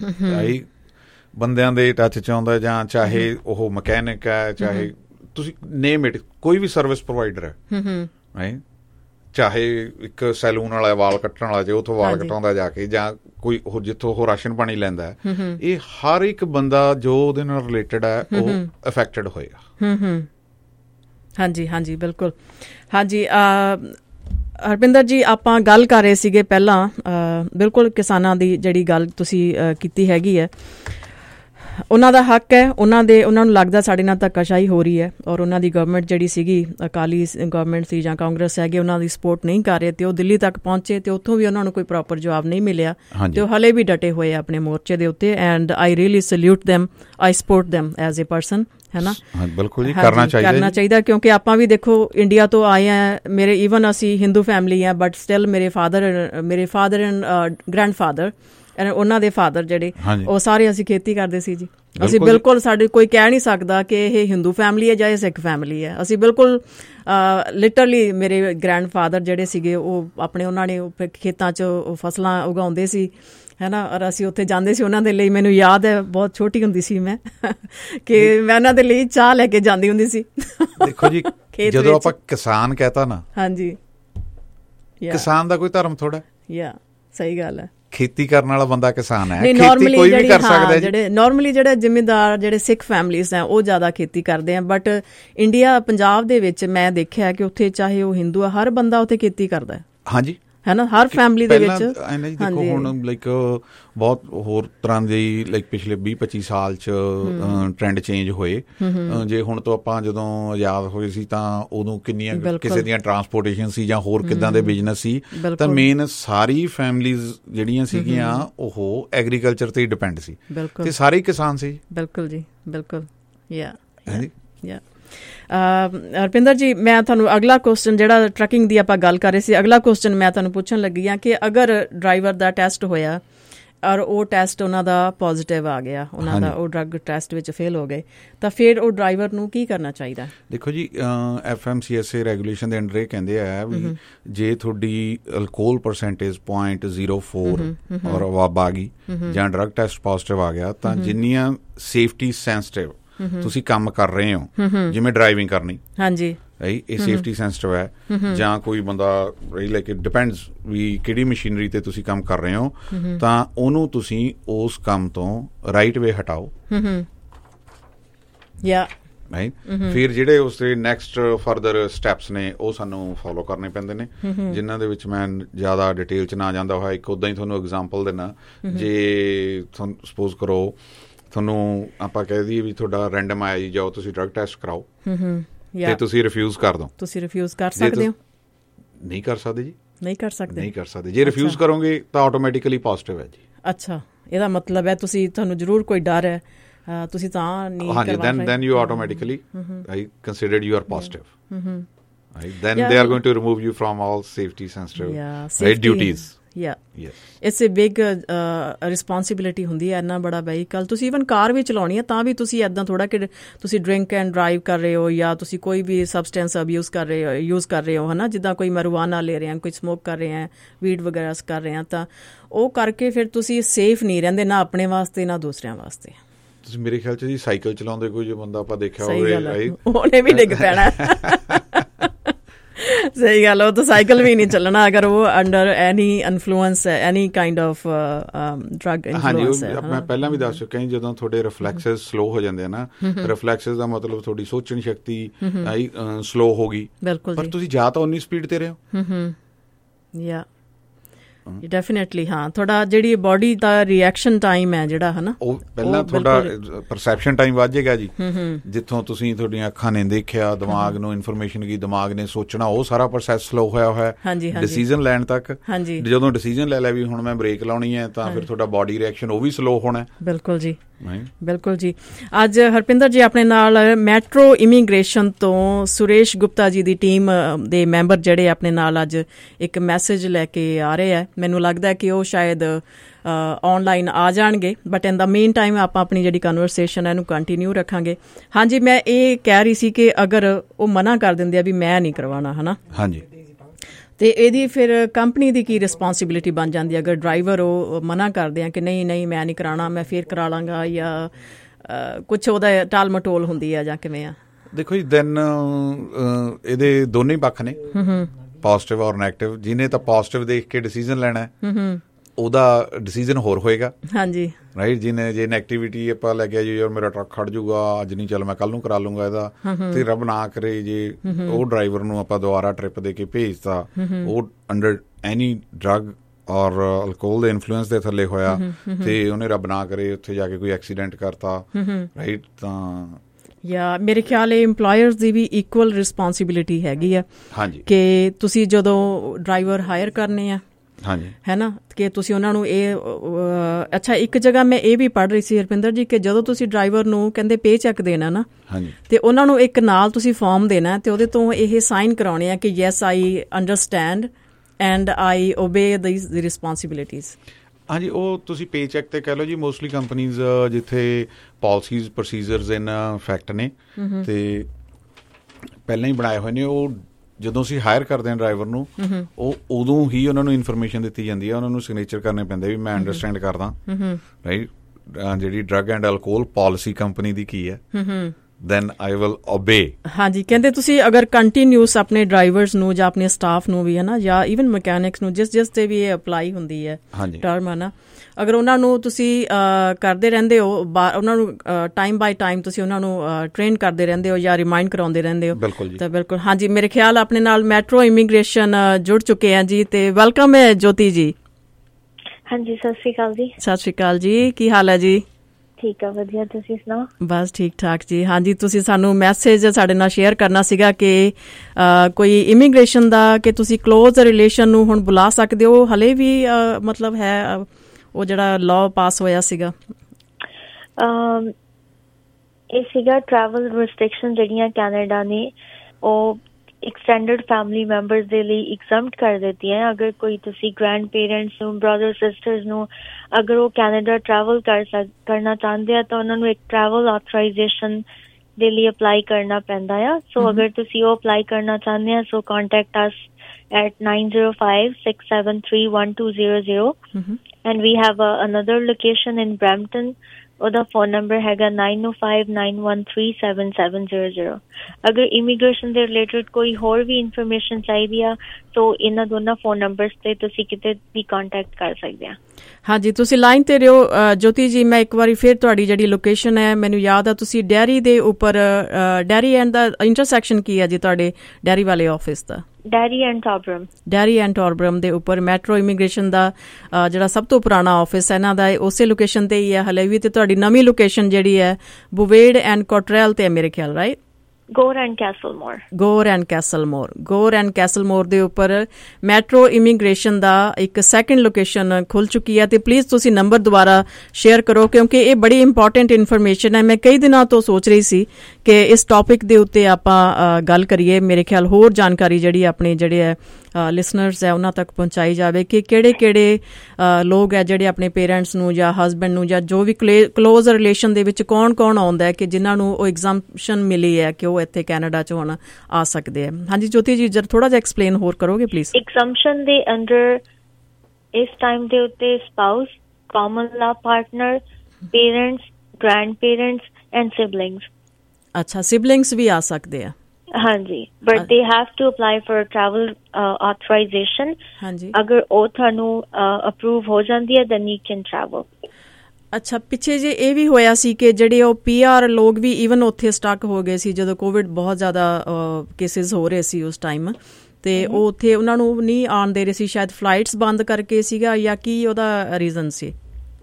Speaker 3: ਬੰਦਿਆਂ ਦੇ ਟੱਚ 'ਚ ਆਉਂਦਾ, ਜਾਂ ਚਾਹੇ ਉਹ ਮਕੈਨਿਕ ਹੈ, ਚਾਹੇ ਤੁਸੀਂ ਨੇਮ ਇਟ, ਕੋਈ ਵੀ ਸਰਵਿਸ ਪ੍ਰੋਵਾਈਡਰ ਹੈ, ਚਾਹੇ ਇੱਕ ਸੈਲੂਨ ਵਾਲਾ ਵਾਲ ਕੱਟਣ ਵਾਲਾ ਜੇ ਉੱਥੋਂ ਵਾਲ ਕਟਾਉਂਦਾ ਜਾ ਕੇ, ਜਾਂ ਕੋਈ ਉਹ ਜਿੱਥੋਂ ਉਹ ਰਾਸ਼ਨ ਪਾਣੀ ਲੈਂਦਾ ਹੈ, ਇਹ ਹਰ ਇੱਕ ਬੰਦਾ ਜੋ ਉਹਦੇ ਨਾਲ ਰਿਲੇਟਡ ਹੈ ਉਹ ਅਫੈਕਟਡ ਹੋਏਗਾ।
Speaker 1: ਹਾਂਜੀ ਹਾਂਜੀ, ਬਿਲਕੁਲ। ਹਾਂਜੀ, ਹਰਪਿੰਦਰ ਜੀ, ਆਪਾਂ ਗੱਲ ਕਰ ਰਹੇ ਸੀਗੇ ਪਹਿਲਾਂ, ਬਿਲਕੁਲ ਕਿਸਾਨਾਂ ਦੀ ਜਿਹੜੀ ਗੱਲ ਤੁਸੀਂ ਕੀਤੀ ਹੈਗੀ ਹੈ, ਉਹਨਾਂ ਦਾ ਹੱਕ ਹੈ, ਉਹਨਾਂ ਦੇ ਉਹਨਾਂ ਨੂੰ ਲੱਗਦਾ ਸਾਡੇ ਨਾਲ ਧੱਕਾਸ਼ਾਹੀ ਹੋ ਰਹੀ ਹੈ ਔਰ ਉਹਨਾਂ ਦੀ ਗਵਰਨਮੈਂਟ ਜਿਹੜੀ ਸੀਗੀ, ਅਕਾਲੀ ਗਵਰਨਮੈਂਟ ਸੀ ਜਾਂ ਕਾਂਗਰਸ ਹੈਗੇ, ਉਹਨਾਂ ਦੀ ਸਪੋਰਟ ਨਹੀਂ ਕਰ ਰਹੇ, ਤੇ ਉਹ ਦਿੱਲੀ ਤੱਕ ਪਹੁੰਚੇ ਤੇ ਉੱਥੋਂ ਵੀ ਉਹਨਾਂ ਨੂੰ ਕੋਈ ਪ੍ਰੋਪਰ ਜਵਾਬ ਨਹੀਂ ਮਿਲਿਆ, ਤੇ ਉਹ ਹਲੇ ਵੀ ਡਟੇ ਹੋਏ ਆਪਣੇ ਮੋਰਚੇ ਦੇ ਉੱਤੇ। And I really salute them, I support them as a person, ਹੈ ਨਾ।
Speaker 3: ਬਿਲਕੁਲ ਜੀ, ਕਰਨਾ ਚਾਹੀਦਾ
Speaker 1: ਕਰਨਾ ਚਾਹੀਦਾ ਕਿਉਂਕਿ ਆਪਾਂ ਵੀ ਦੇਖੋ ਇੰਡੀਆ ਤੋਂ ਆਏ ਹਾਂ, ਮੇਰੇ ਈਵਨ ਅਸੀਂ ਹਿੰਦੂ ਫੈਮਿਲੀ ਆ, ਬਟ ਸਟਿਲ ਮੇਰੇ ਫਾਦਰ ਮੇਰੇ ਫਾਦਰ ਐਂਡ ਗ੍ਰੈਂਡ ਫਾਦਰ, ਉਹਨਾਂ ਦੇ ਫਾਦਰ ਜਿਹੜੇ, ਉਹ ਸਾਰੇ ਅਸੀਂ ਖੇਤੀ ਕਰਦੇ ਸੀ ਜੀ। ਅਸੀਂ ਬਿਲਕੁਲ, ਸਾਡੇ ਕੋਈ ਕਹਿ ਨਹੀਂ ਸਕਦਾ ਕਿ ਇਹ ਹਿੰਦੂ ਫੈਮਿਲੀ ਹੈ ਜਾਂ ਇਹ ਸਿੱਖ ਫੈਮਿਲੀ ਹੈ। ਅਸੀਂ ਬਿਲਕੁਲ ਲਿਟਰਲੀ, ਮੇਰੇ ਗ੍ਰੈਂਡ ਫਾਦਰ ਜਿਹੜੇ ਸੀਗੇ ਉਹ ਆਪਣੇ, ਉਹਨਾਂ ਨੇ ਖੇਤਾਂ 'ਚ ਫਸਲਾਂ ਉਗਾਉਂਦੇ ਸੀ, ਹੈ ਨਾ, ਔਰ ਅਸੀਂ ਉੱਥੇ ਜਾਂਦੇ ਸੀ ਉਹਨਾਂ ਦੇ ਲਈ। ਮੈਨੂੰ ਯਾਦ ਹੈ, ਬਹੁਤ ਛੋਟੀ ਹੁੰਦੀ ਸੀ ਮੈਂ, ਕਿ ਮੈਂ ਉਹਨਾਂ ਦੇ ਲਈ ਚਾਹ ਲੈ ਕੇ ਜਾਂਦੀ ਹੁੰਦੀ ਸੀ।
Speaker 3: ਦੇਖੋ ਜੀ, ਜਦੋਂ ਆਪਾਂ ਕਿਸਾਨ ਕਹਿਤਾ ਨਾ,
Speaker 1: ਹਾਂਜੀ,
Speaker 3: ਕਿਸਾਨ ਦਾ ਕੋਈ ਧਰਮ ਥੋੜਾ,
Speaker 1: ਯਾ ਸਹੀ ਗੱਲ ਹੈ,
Speaker 3: ਖੇਤੀ ਕਰਨ ਵਾਲਾ ਬੰਦਾ ਕਿਸਾਨ ਹੈ, ਖੇਤੀ ਕੋਈ ਵੀ ਕਰ ਸਕਦਾ ਹੈ।
Speaker 1: ਜਿਹੜੇ ਨਾਰਮਲੀ ਜਿਹੜੇ ਜ਼ਿਮੀਂਦਾਰ, ਜਿਹੜੇ ਸਿੱਖ ਫੈਮਲੀਜ਼ ਹੈ, ਉਹ ਜ਼ਿਆਦਾ ਖੇਤੀ ਕਰਦੇ ਆ, ਬਟ ਇੰਡੀਆ, ਪੰਜਾਬ ਦੇ ਵਿੱਚ ਮੈਂ ਦੇਖਿਆ ਕਿ ਉੱਥੇ ਚਾਹੇ ਉਹ ਹਿੰਦੂ ਆ, ਹਰ ਬੰਦਾ ਉੱਥੇ ਖੇਤੀ ਕਰਦਾ ਹੈ।
Speaker 3: ਹਾਂਜੀ,
Speaker 1: ਹੈ ਨਾ, ਹਰ ਫੈਮਿਲੀ ਦੇ ਵਿੱਚ।
Speaker 3: ਦੇਖੋ ਹੁਣ ਲਾਈਕ ਬਹੁਤ ਹੋਰ ਤਰ੍ਹਾਂ ਦੀ, ਲਾਈਕ ਪਿਛਲੇ ਵੀਹ ਪੱਚੀ ਸਾਲ 'ਚ ਟ੍ਰੈਂਡ ਚੇਂਜ ਹੋਏ। ਜੇ ਹੁਣ ਤੋਂ ਆਪਾਂ ਜਦੋਂ ਆਜ਼ਾਦ ਹੋਏ ਸੀ ਤਾਂ ਉਦੋਂ ਕਿੰਨੀਆਂ ਕਿਸੇ ਦੀਆਂ ਟਰਾਂਸਪੋਰਟੇਸ਼ਨ ਸੀ ਜਾਂ ਹੋਰ ਕਿੱਦਾਂ ਦੇ ਬਿਜ਼ਨਸ ਸੀ, ਤਾਂ ਮੇਨ ਸਾਰੀ ਫੈਮਿਲੀਜ਼ ਜਿਹੜੀਆਂ ਸੀਗੀਆਂ ਉਹ ਐਗਰੀਕਲਚਰ ਤੇ ਹੀ ਡਿਪੈਂਡ ਸੀ, ਤੇ ਸਾਰੇ ਹੀ ਕਿਸਾਨ ਸੀ।
Speaker 1: ਬਿਲਕੁਲ ਜੀ, ਬਿਲਕੁਲ, ਯਾ ਯਾ। ਹਰਪਿੰਦਰ ਜੀ, ਮੈਂ ਤੁਹਾਨੂੰ ਅਗਲਾ ਕੁਐਸਚਨ, ਜਿਹੜਾ ਟਰੱਕਿੰਗ ਦੀ ਆਪਾਂ ਗੱਲ ਕਰ ਰਹੇ ਸੀ, ਅਗਲਾ ਕੁਐਸਚਨ ਮੈਂ ਤੁਹਾਨੂੰ ਪੁੱਛਣ ਲੱਗੀ ਹਾਂ ਕਿ ਅਗਰ ਡਰਾਈਵਰ ਦਾ ਟੈਸਟ ਹੋਇਆ ਔਰ ਉਹ ਟੈਸਟ ਉਹਨਾਂ ਦਾ ਪੋਜ਼ੀਟਿਵ ਆ ਗਿਆ, ਉਹਨਾਂ ਦਾ ਉਹ ਡਰੱਗ ਟੈਸਟ ਵਿੱਚ ਫੇਲ ਹੋ ਗਏ, ਤਾਂ ਫਿਰ ਉਹ ਡਰਾਈਵਰ ਨੂੰ ਕੀ ਕਰਨਾ ਚਾਹੀਦਾ? ਦੇਖੋ ਜੀ,
Speaker 3: F M C S A regulation ਦੇ ਅੰਡਰ ਇਹ ਕਹਿੰਦੇ ਆ ਵੀ ਜੇ ਤੁਹਾਡੀ alcohol percentage point zero four or above ਆ ਗਈ ਜਾਂ ਡਰੱਗ ਟੈਸਟ ਪੋਜ਼ੀਟਿਵ ਆ ਗਿਆ, ਤਾਂ ਜਿੰਨੀਆਂ ਸੇਫਟੀ ਸੈਂਸਿਟਿਵ ਤੁਸੀਂ ਕੰਮ ਕਰ ਰਹੇ ਹੋ, ਜਿਵੇਂ ਡਰਾਈਵਿੰਗ ਕਰਨੀ, ਹਾਂਜੀ, ਇਹ ਸੇਫਟੀ ਸੈਂਸਿਟਿਵ ਹੈ, ਜਾਂ ਕੋਈ ਬੰਦਾ ਲਾਈਕ ਇਟ ਡਿਪੈਂਡਸ ਵੀ ਕਿਹੜੀ ਮਸ਼ੀਨਰੀ ਤੇ ਤੁਸੀਂ ਕੰਮ ਕਰ ਰਹੇ ਹੋ, ਤਾਂ ਉਹਨੂੰ ਤੁਸੀਂ ਉਸ ਕੰਮ ਤੋਂ ਰਾਈਟ ਵੇ ਹਟਾਓ।
Speaker 1: ਯਾ
Speaker 3: ਫਿਰ ਜਿਹੜੇ ਉਸਦੇ ਨੈਕਸਟ ਫਰਦਰ ਸਟੈਪਸ ਨੇ ਉਹ ਸਾਨੂੰ ਫੋਲੋ ਕਰਨੇ ਪੈਂਦੇ ਨੇ, ਜਿਨ੍ਹਾਂ ਦੇ ਵਿੱਚ ਮੈਂ ਜ਼ਿਆਦਾ ਡਿਟੇਲ 'ਚ ਨਾ ਜਾਂਦਾ ਹੋਇਆ। ਇੱਕ ਉੱਦਾਂ ਹੀ ਤੁਹਾਨੂੰ ਐਗਜ਼ਾਮਪਲ ਦਿੰਦਾ, ਜੇ ਸਪੋਜ਼ ਕਰੋ ਤੁਹਾਨੂੰ ਆਪਾਂ ਕਹਿ ਦਈਏ ਵੀ ਤੁਹਾਡਾ ਰੈਂਡਮ ਆਇਆ ਜੀ, ਜਾਓ ਤੁਸੀਂ ਡਰੱਗ ਟੈਸਟ ਕਰਾਓ, ਤੇ ਤੁਸੀਂ ਰਿਫਿਊਜ਼ ਕਰ ਦੋ,
Speaker 1: ਤੁਸੀਂ ਰਿਫਿਊਜ਼ ਕਰ ਸਕਦੇ ਹੋ?
Speaker 3: ਨਹੀਂ ਕਰ ਸਕਦੇ ਜੀ,
Speaker 1: ਨਹੀਂ ਕਰ ਸਕਦੇ,
Speaker 3: ਨਹੀਂ ਕਰ ਸਕਦੇ। ਜੇ ਰਿਫਿਊਜ਼ ਕਰੋਗੇ ਤਾਂ ਆਟੋਮੈਟਿਕਲੀ ਪੋਜ਼ਿਟਿਵ ਹੈ ਜੀ।
Speaker 1: ਅੱਛਾ, ਇਹਦਾ ਮਤਲਬ ਹੈ ਤੁਸੀਂ, ਤੁਹਾਨੂੰ ਜ਼ਰੂਰ ਕੋਈ ਡਰ ਹੈ, ਤੁਸੀਂ ਤਾਂ ਨਹੀਂ ਕਰਵਾ ਰਹੇ।
Speaker 3: ਹਾਂਜੀ, then then you automatically I considered you are positive. Right? Then they are going to remove you from all safety sensitive right duties.
Speaker 1: Yeah it's a big responsibility ਹੁੰਦੀ ਹੈ, ਇੰਨਾ ਬੜਾ ਵਹੀਕਲ ਤੁਸੀਂ ਈਵਨ ਕਾਰ ਵੀ ਚਲਾਉਣੀ ਹੈ ਤਾਂ ਵੀ ਤੁਸੀਂ ਇੱਦਾਂ ਥੋੜ੍ਹਾ ਕਿ ਤੁਸੀਂ ਡਰਿੰਕ ਐਂਡ ਡਰਾਈਵ ਕਰ ਰਹੇ ਹੋ ਜਾਂ ਤੁਸੀਂ ਕੋਈ ਵੀ ਸਬਸਟੈਂਸ ਅਬਿਊਜ਼ ਕਰ ਰਹੇ ਹੋ ਯੂਜ਼ ਕਰ ਰਹੇ ਹੋ, ਹੈ ਨਾ, ਜਿੱਦਾਂ ਕੋਈ ਮਰਵਾਨਾ ਲੈ ਰਹੇ ਆ, ਕੋਈ ਸਮੋਕ ਕਰ ਰਹੇ ਆ, ਵੀਡ ਵਗੈਰਾ ਕਰ ਰਹੇ ਆ, ਤਾਂ ਉਹ ਕਰਕੇ ਫਿਰ ਤੁਸੀਂ ਸੇਫ ਨਹੀਂ ਰਹਿੰਦੇ, ਨਾ ਆਪਣੇ ਵਾਸਤੇ ਨਾ ਦੂਸਰਿਆਂ ਵਾਸਤੇ।
Speaker 3: ਤੁਸੀਂ ਮੇਰੇ ਖਿਆਲ 'ਚ ਜੀ ਸਾਈਕਲ ਚਲਾਉਂਦੇ ਕੋਈ ਜੇ ਬੰਦਾ ਆਪਾਂ ਦੇਖਿਆ ਹੋਵੇ,
Speaker 1: ਉਹਨੇ ਵੀ ਡਿੱਗ ਪੈਣਾ। ਸਹੀ ਗੱਲ, ਉਹ ਤਾਂ ਸਾਈਕਲ ਵੀ ਨਹੀਂ ਚੱਲਣਾ ਅਗਰ ਉਹ under any influence, any kind of drug influence ਹੈ।
Speaker 3: ਮੈਂ ਪਹਿਲਾਂ ਵੀ ਦੱਸ ਚੁੱਕਿਆ, ਜਦੋਂ ਤੁਹਾਡੇ ਰਿਫਲੈਕਸਸ ਸਲੋ ਹੋ ਜਾਂਦੇ ਆ ਨਾ, ਰਿਫਲੈਕਸਸ ਦਾ ਮਤਲਬ ਤੁਹਾਡੀ ਸੋਚਣ ਸ਼ਕਤੀ ਸਲੋ ਹੋ ਗਈ, ਪਰ ਤੁਸੀਂ ਜਾਂ ਤਾਂ ਉਨੀ ਸਪੀਡ ਤੇ ਰਹੇ ਹੋ।
Speaker 1: ਯਾ ਡੈਫੀਨੇਟਲੀ, ਹਾਂ, ਤੁਹਾਡਾ ਜਿਹੜੀ ਬੋਡੀ ਦਾ ਰਿਐਕਸ਼ਨ ਟਾਈਮ ਹੈ ਜਿਹੜਾ, ਹੈ ਨਾ, ਉਹ
Speaker 3: ਪਹਿਲਾਂ ਤੁਹਾਡਾ ਪਰਸੈਪਸ਼ਨ ਟਾਈਮ ਵੱਧ ਜਾਏਗਾ ਜੀ, ਜਿੱਥੋਂ ਤੁਸੀਂ ਤੁਹਾਡੀਆਂ ਅੱਖਾਂ ਨੇ ਦੇਖਿਆ, ਦਿਮਾਗ ਨੂੰ ਇਨਫੋਰਮੇਸ਼ਨ ਗਈ, ਦਿਮਾਗ ਨੇ ਸੋਚਣਾ, ਉਹ ਸਾਰਾ ਪ੍ਰੋਸੈਸ ਸਲੋ ਹੋਇਆ ਹੋਇਆ ਡਿਸੀਜ਼ਨ ਲੈਣ ਤੱਕ। ਜਦੋਂ ਡਿਸੀਜ਼ਨ ਲੈ ਲਿਆ ਵੀ ਹੁਣ ਮੈਂ ਬ੍ਰੇਕ ਲਾਉਣੀ ਹੈ, ਤਾਂ ਫਿਰ ਤੁਹਾਡਾ ਬੋਡੀ ਰਿਐਕਸ਼ਨ ਉਹ ਵੀ ਸਲੋ ਹੋਣਾ।
Speaker 1: ਬਿਲਕੁਲ ਜੀ, ਬਿਲਕੁਲ ਜੀ। ਅੱਜ ਹਰਪਿੰਦਰ ਜੀ ਆਪਣੇ ਨਾਲ ਮੈਟਰੋ ਇਮੀਗ੍ਰੇਸ਼ਨ ਤੋਂ ਸੁਰੇਸ਼ ਗੁਪਤਾ ਜੀ ਦੀ ਟੀਮ ਦੇ ਮੈਂਬਰ ਜਿਹੜੇ ਆਪਣੇ ਨਾਲ ਅੱਜ ਇੱਕ ਮੈਸੇਜ ਲੈ ਕੇ ਆ ਰਹੇ ਹੈ। ਮੈਨੂੰ ਲੱਗਦਾ ਕਿ ਉਹ ਸ਼ਾਇਦ ਆਨਲਾਈਨ ਆ ਜਾਣਗੇ, but in the meantime ਆਪਾਂ ਆਪਣੀ ਜਿਹੜੀ ਕਨਵਰਸੇਸ਼ਨ ਹੈ ਇਹਨੂੰ ਕੰਟੀਨਿਊ ਰੱਖਾਂਗੇ। ਹਾਂਜੀ, ਮੈਂ ਇਹ ਕਹਿ ਰਹੀ ਸੀ ਕਿ ਅਗਰ ਉਹ ਮਨਾ ਕਰ ਦਿੰਦੇ ਆ ਵੀ ਮੈਂ ਨਹੀਂ ਕਰਵਾਉਣਾ, ਹੈ ਨਾ, ਹਾਂਜੀ, ਤੇ ਇਹਦੀ ਫਿਰ ਕੰਪਨੀ ਦੀ ਕੀ ਰਿਸਪੋਂਸਿਬਿਲਿਟੀ ਬਣ ਜਾਂਦੀ ਹੈ? ਅਗਰ ਡਰਾਈਵਰ ਉਹ ਮਨਾ ਕਰਦੇ ਆ ਕਿ ਨਹੀਂ ਨਹੀਂ ਮੈਂ ਨਹੀਂ ਕਰਾਉਣਾ, ਮੈਂ ਫਿਰ ਕਰਾ ਲਾਂਗਾ, ਜਾਂ ਕੁਛ ਉਹਦਾ ਟਾਲ ਮਟੋਲ ਹੁੰਦੀ ਆ ਜਾਂ ਕਿਵੇਂ ਆ?
Speaker 3: ਦੇਖੋ ਜੀ, ਦੈਨ ਇਹਦੇ ਦੋਨੇ ਹੀ ਪੱਖ ਨੇ, ਪੋਜ਼ਿਟਿਵ ਔਰ ਨੈਗੇਟਿਵ। ਜਿਹਨੇ ਤਾਂ ਪੋਜ਼ਿਟਿਵ ਦੇਖ ਕੇ ਡਿਸੀਜ਼ਨ ਲੈਣਾ ਉਹਦਾ ਡਿਸੀਜ਼ਨ ਹੋਰ ਹੋਏਗਾ।
Speaker 1: ਹਾਂਜੀ
Speaker 3: ਰਾਈਟ, ਜਿਹਨੇ ਜੇ ਨੈਗੇਟਿਵਿਟੀ ਆਪਾਂ ਲੈ ਗਿਆ ਜੀ ਯਾਰ ਮੇਰਾ ਟਰੱਕ ਖੜ ਜੂਗਾ ਅੱਜ ਨਹੀਂ, ਚੱਲ ਮੈਂ ਕੱਲ ਨੂੰ ਕਰਾ ਲੂੰਗਾ ਇਹਦਾ, ਤੇ ਰੱਬ ਨਾ ਕਰੇ ਜੇ ਉਹ ਡਰਾਈਵਰ ਨੂੰ ਆਪਾਂ ਦੁਬਾਰਾ ਟ੍ਰਿਪ ਦੇ ਕੇ ਭੇਜਤਾ, ਉਹ ਅੰਡਰ ਐਨੀ ਡਰੱਗ ਔਰ ਅਲਕੋਹਲ ਦੇ ਇਨਫਲੂਐਂਸ ਦੇ ਥੱਲੇ ਹੋਇਆ ਤੇ ਉਹਨੇ ਰੱਬ ਨਾ ਕਰੇ ਉੱਥੇ ਜਾ ਕੇ ਕੋਈ ਐਕਸੀਡੈਂਟ ਕਰਤਾ, ਰਾਈਟ, ਤਾਂ
Speaker 1: ਜਾਂ ਮੇਰੇ ਖਿਆਲ ਇਹ ਇੰਪਲੋਇਰਸ ਦੀ ਵੀ ਇਕੁਅਲ ਰਿਸਪੌਂਸਿਬਿਲਿਟੀ ਹੈਗੀ ਆ
Speaker 3: ਹਾਂਜੀ
Speaker 1: ਕਿ ਤੁਸੀਂ ਜਦੋਂ ਡਰਾਈਵਰ ਹਾਇਰ ਕਰਨੇ ਆ
Speaker 3: ਹਾਂਜੀ
Speaker 1: ਹੈ ਨਾ, ਕਿ ਤੁਸੀਂ ਉਹਨਾਂ ਨੂੰ ਇਹ ਅੱਛਾ ਇੱਕ ਜਗ੍ਹਾ ਮੈਂ ਇਹ ਵੀ ਪੜ੍ਹ ਰਹੀ ਸੀ ਹਰਪਿੰਦਰ ਜੀ ਕਿ ਜਦੋਂ ਤੁਸੀਂ ਡਰਾਈਵਰ ਨੂੰ ਕਹਿੰਦੇ ਪੇ ਚੈੱਕ ਦੇਣਾ ਨਾ, ਹਾਂਜੀ, ਤੇ ਉਹਨਾਂ ਨੂੰ ਇੱਕ ਨਾਲ ਤੁਸੀਂ ਫਾਰਮ ਦੇਣਾ ਤੇ ਉਹਦੇ ਤੋਂ ਇਹ ਸਾਈਨ ਕਰਾਉਣੇ ਆ ਕਿ yes I understand and I obey these responsibilities.
Speaker 3: ਹਾਂਜੀ, ਉਹ ਤੁਸੀਂ ਪੇ ਚੈੱਕ ਤੇ ਕਹਿ ਲਓ ਜੀ, ਮੋਸਟਲੀ ਕੰਪਨੀਜ਼ ਜਿੱਥੇ ਪਾਲਿਸੀਜ਼ ਪ੍ਰੋਸੀਜਰਸ ਇਨ ਫੈਕਟ ਨੇ ਤੇ ਪਹਿਲਾਂ ਹੀ ਬਣਾਏ ਹੋਏ ਨੇ, ਉਹ ਜਦੋਂ ਅਸੀਂ ਹਾਇਰ ਕਰਦੇ ਹਾਂ ਡਰਾਈਵਰ ਨੂੰ ਉਹ ਉਦੋਂ ਹੀ ਉਹਨਾਂ ਨੂੰ ਇਨਫੋਰਮੇਸ਼ਨ ਦਿੱਤੀ ਜਾਂਦੀ ਹੈ, ਉਹਨਾਂ ਨੂੰ ਸਿਗਨੇਚਰ ਕਰਨੇ ਪੈਂਦੇ ਵੀ ਮੈਂ ਅੰਡਰਸਟੈਂਡ ਕਰਦਾ ਰਾਈਟ ਜਿਹੜੀ drug and alcohol policy company ਦੀ ਕੀ ਹੈ, then I will obey।
Speaker 1: ਹਾਂਜੀ, ਕਹਿੰਦੇ ਤੁਸੀਂ ਅਗਰ ਕੰਟੀਨਿਊਸ ਆਪਣੇ ਡਰਾਈਵਰਸ ਨੂੰ ਜਾਂ ਆਪਣੇ ਸਟਾਫ ਨੂੰ ਵੀ ਹੈ ਨਾ, ਜਾਂ ਈਵਨ ਮਕੈਨਿਕਸ ਨੂੰ, ਜਿਸ ਜਿਸ ਤੇ ਵੀ ਇਹ ਅਪਲਾਈ ਹੁੰਦੀ ਹੈ ਟਰਮ ਹੈ ਨਾ, ਅਗਰ ਉਹਨਾਂ ਨੂੰ ਤੁਸੀਂ ਕਰਦੇ ਰਹਿੰਦੇ ਹੋ, ਉਹਨਾਂ ਨੂੰ ਟਾਈਮ ਬਾਈ ਟਾਈਮ ਤੁਸੀਂ ਉਹਨਾਂ ਨੂੰ ਟ੍ਰੇਨ ਕਰਦੇ ਰਹਿੰਦੇ ਹੋ ਜਾਂ ਰਿਮਾਈਂਡ ਕਰਾਉਂਦੇ ਰਹਿੰਦੇ ਹੋ, ਤਾਂ ਬਿਲਕੁਲ। ਹਾਂਜੀ, ਮੇਰੇ ਖਿਆਲ ਆਪਣੇ ਨਾਲ ਮੈਟਰੋ ਇਮੀਗ੍ਰੇਸ਼ਨ ਜੁੜ ਚੁੱਕੇ ਆ ਜੀ, ਤੇ ਵੈਲਕਮ ਹੈ ਜੋਤੀ ਜੀ।
Speaker 5: ਹਾਂਜੀ, ਸਤਿ ਸ਼੍ਰੀ ਅਕਾਲ ਜੀ।
Speaker 1: ਸਤਿ ਸ਼੍ਰੀ ਅਕਾਲ ਜੀ, ਕੀ ਹਾਲ ਹੈ ਜੀ?
Speaker 5: ਠੀਕ ਆ, ਵਧੀਆ, ਤੁਸੀਂ ਸੁਣਾਓ?
Speaker 1: ਬਸ ਠੀਕ ਠਾਕ ਜੀ। ਹਾਂਜੀ, ਤੁਸੀਂ ਸਾਨੂੰ ਮੈਸੇਜ ਸਾਡੇ ਨਾਲ ਸ਼ੇਅਰ ਕਰਨਾ ਸੀਗਾ ਕਿ ਕੋਈ ਇਮੀਗ੍ਰੇਸ਼ਨ ਦਾ ਕਿ ਤੁਸੀਂ ਕਲੋਜ਼ ਰਿਲੇਸ਼ਨ ਨੂੰ ਹੁਣ ਬੁਲਾ ਸਕਦੇ ਹੋ, ਹਲੇ ਵੀ ਮਤਲਬ ਹੈ ਉਹ ਜਿਹੜਾ ਲਾਅ ਪਾਸ ਹੋਇਆ ਸੀਗਾ?
Speaker 5: ਇਹ ਸੀਗਾ ਟਰੈਵਲ ਰਿਸਟ੍ਰਿਕਸ਼ਨ ਜਿਹੜੀਆਂ ਕੈਨੇਡਾ ਨੇ ਉਹ ਐਕਸਟੈਂਡਡ ਫੈਮਿਲੀ ਮੈਂਬਰਸ ਦੇ ਲਈ ਐਗਜ਼ੈਂਪਟ ਕਰ ਦਿੱਤੀਆਂ। ਅਗਰ ਕੋਈ ਤੁਸੀਂ ਗ੍ਰੈਂਡ ਪੇਰੈਂਟਸ ਨੂੰ, ਬ੍ਰਦਰ ਸਿਸਟਰਸ ਨੂੰ ਅਗਰ ਉਹ ਕੈਨੇਡਾ ਟਰੈਵਲ ਕਰ ਸਕ ਕਰਨਾ ਚਾਹੁੰਦੇ ਆ ਤਾਂ ਉਹਨਾਂ ਨੂੰ ਇੱਕ ਟਰੈਵਲ ਆਥੋਰਾਈਜੇਸ਼ਨ ਦੇ ਲਈ ਅਪਲਾਈ ਕਰਨਾ ਪੈਂਦਾ ਆ। ਸੋ ਅਗਰ ਤੁਸੀਂ ਉਹ ਅਪਲਾਈ ਕਰਨਾ ਚਾਹੁੰਦੇ ਆ so contact us at nine zero five six seven three one two zero zero mm-hmm. and we have a, another location in Brampton. ਉਹਦਾ ਫੋਨ ਨੰਬਰ ਹੈਗਾ nine oh five nine one three seven seven zero zero। ਅਗਰ ਇਮੀਗ੍ਰੇਸ਼ਨ ਦੇ ਰਿਲੇਟਡ ਕੋਈ ਹੋਰ ਵੀ ਇਨਫੋਰਮੇਸ਼ਨ ਚਾਹੀਦੀ ਆ ਤਾਂ ਇਹਨਾਂ ਦੋਨਾਂ ਫੋਨ ਨੰਬਰਸ ਤੇ ਤੁਸੀਂ ਕਿਤੇ ਵੀ ਕੰਟੈਕਟ ਕਰ ਸਕਦੇ ਆ।
Speaker 1: ਹਾਂਜੀ, ਤੁਸੀਂ ਲਾਈਨ ਤੇ ਰਹੋ ਜੋਤੀ ਜੀ। ਮੈਂ ਇੱਕ ਵਾਰੀ ਫਿਰ ਤੁਹਾਡੀ ਜਿਹੜੀ ਲੋਕੇਸ਼ਨ ਹੈ ਮੈਨੂੰ ਯਾਦ ਆ, ਤੁਸੀਂ ਡੈਰੀ ਦੇ ਉੱਪਰ, ਡੈਰੀ ਐਂਡ ਦਾ ਇੰਟਰਸੈਕਸ਼ਨ ਕੀ ਹੈ ਜੀ ਤੁਹਾਡੇ ਡੈਰੀ ਵਾਲੇ ਆਫਿਸ ਦਾ?
Speaker 5: Derry and Torbram.
Speaker 1: Derry and Torbram ਦੇ ਉੱਪਰ ਮੈਟਰੋ ਇਮੀਗ੍ਰੇਸ਼ਨ ਦਾ ਜਿਹੜਾ ਸਭ ਤੋਂ ਪੁਰਾਣਾ ਆਫਿਸ ਹੈ ਇਹਨਾਂ ਦਾ ਉਸੇ ਲੋਕੇਸ਼ਨ ਤੇ ਹੀ ਹੈ ਹਲੇ ਵੀ, ਤੇ ਤੁਹਾਡੀ ਨਵੀਂ ਲੋਕੇਸ਼ਨ ਜਿਹੜੀ ਹੈ ਬੁਵੇਡ ਐਂਡ ਕੋਟਰੈਲ ਤੇ ਹੈ ਮੇਰੇ ਖਿਆਲ, right?
Speaker 5: Gore and Castlemore.
Speaker 1: Gore and Castlemore Gore and Castlemore ਦੇ ਉੱਪਰ ਮੈਟਰੋ ਇਮੀਗ੍ਰੇਸ਼ਨ ਦਾ ਇੱਕ ਸੈਕਿੰਡ ਲੋਕੇਸ਼ਨ ਖੁੱਲ ਚੁੱਕੀ ਹੈ। ਤੇ ਪਲੀਜ਼ ਤੁਸੀਂ ਨੰਬਰ ਦੁਬਾਰਾ ਸ਼ੇਅਰ ਕਰੋ ਕਿਉਂਕਿ ਇਹ ਬੜੀ ਇੰਪੋਰਟੈਂਟ ਇਨਫੋਰਮੇਸ਼ਨ ਹੈ। ਮੈਂ ਕਈ ਦਿਨਾਂ ਤੋਂ ਸੋਚ ਰਹੀ ਸੀ ਕਿ ਇਸ ਟੌਪਿਕ ਦੇ ਉੱਤੇ ਆਪਾਂ ਗੱਲ ਕਰੀਏ। ਮੇਰੇ ਖਿਆਲ ਹੋਰ ਜਾਣਕਾਰੀ ਜਿਹੜੀ ਆਪਣੇ ਜਿਹੜੇ ਹੈ ਲਿਸਨਰਸ ਹੈ ਉਹਨਾਂ ਤੱਕ ਪਹੁੰਚਾਈ ਜਾਵੇ ਕਿ ਕਿਹੜੇ ਕਿਹੜੇ ਲੋਕ ਹੈ ਜਿਹੜੇ ਆਪਣੇ ਪੇਰੈਂਟਸ ਨੂੰ ਜਾਂ ਹਸਬੈਂਡ ਨੂੰ ਜਾਂ ਜੋ ਵੀ ਕਲੋਜ਼ ਰਿਲੇਸ਼ਨ ਦੇ ਵਿੱਚ ਕੌਣ ਕੌਣ ਆਉਂਦਾ ਹੈ ਕਿ ਜਿਨ੍ਹਾਂ ਨੂੰ ਉਹ ਐਗਜ਼ੈਂਪਸ਼ਨ ਮਿਲੀ ਹੈ ਕਿ ਉਹ ਇੱਥੇ ਕੈਨੇਡਾ 'ਚ ਹੁਣ ਆ ਸਕਦੇ ਆ। ਹਾਂਜੀ ਜੋਤੀ ਜੀ, ਜਰ ਥੋੜਾ ਜਿਹਾ ਐਕਸਪਲੇਨ ਹੋਰ ਕਰੋਗੇ ਪਲੀਜ਼?
Speaker 5: ਐਗਜ਼ੈਂਪਸ਼ਨ ਦੇ ਅੰਡਰ ਇਸ ਟਾਈਮ ਦੇ ਉੱਤੇ spouse, common law partner, parents, grandparents and siblings. ਅੱਛਾ,
Speaker 1: ਸਿਬਲਿੰਗਸ ਵੀ ਆ ਸਕਦੇ ਆ?
Speaker 5: ਹਾਂਜੀ, but they have to apply for travel authorization. ਹਾਂਜੀ, ਅਗਰ ਉਹ ਤੁਹਾਨੂੰ ਅਪਰੂਵ ਹੋ ਜਾਂਦੀ ਹੈ ਦੈਨ ਯੂ ਕੈਨ ਟਰੈਵਲ।
Speaker 1: ਅੱਛਾ, ਪਿੱਛੇ ਜੇ ਇਹ ਵੀ ਹੋਇਆ ਸੀ ਕਿ ਜਿਹੜੇ ਉਹ ਪੀ ਆਰ ਲੋਕ ਵੀ ਈਵਨ ਉੱਥੇ ਸਟਕ ਹੋ ਗਏ ਸੀ ਜਦੋਂ ਕੋਵਿਡ ਬਹੁਤ ਜ਼ਿਆਦਾ ਕੇਸਿਸ ਹੋ ਰਹੇ ਸੀ ਉਸ ਟਾਈਮ, ਤੇ ਉਹ ਉੱਥੇ ਉਹਨਾਂ ਨੂੰ ਨਹੀਂ ਆਉਣ ਦੇ ਰਹੇ ਸੀ, ਸ਼ਾਇਦ ਫਲਾਈਟਸ ਬੰਦ ਕਰਕੇ ਸੀਗਾ ਜਾਂ ਕੀ ਉਹਦਾ ਰੀਜ਼ਨ ਸੀ?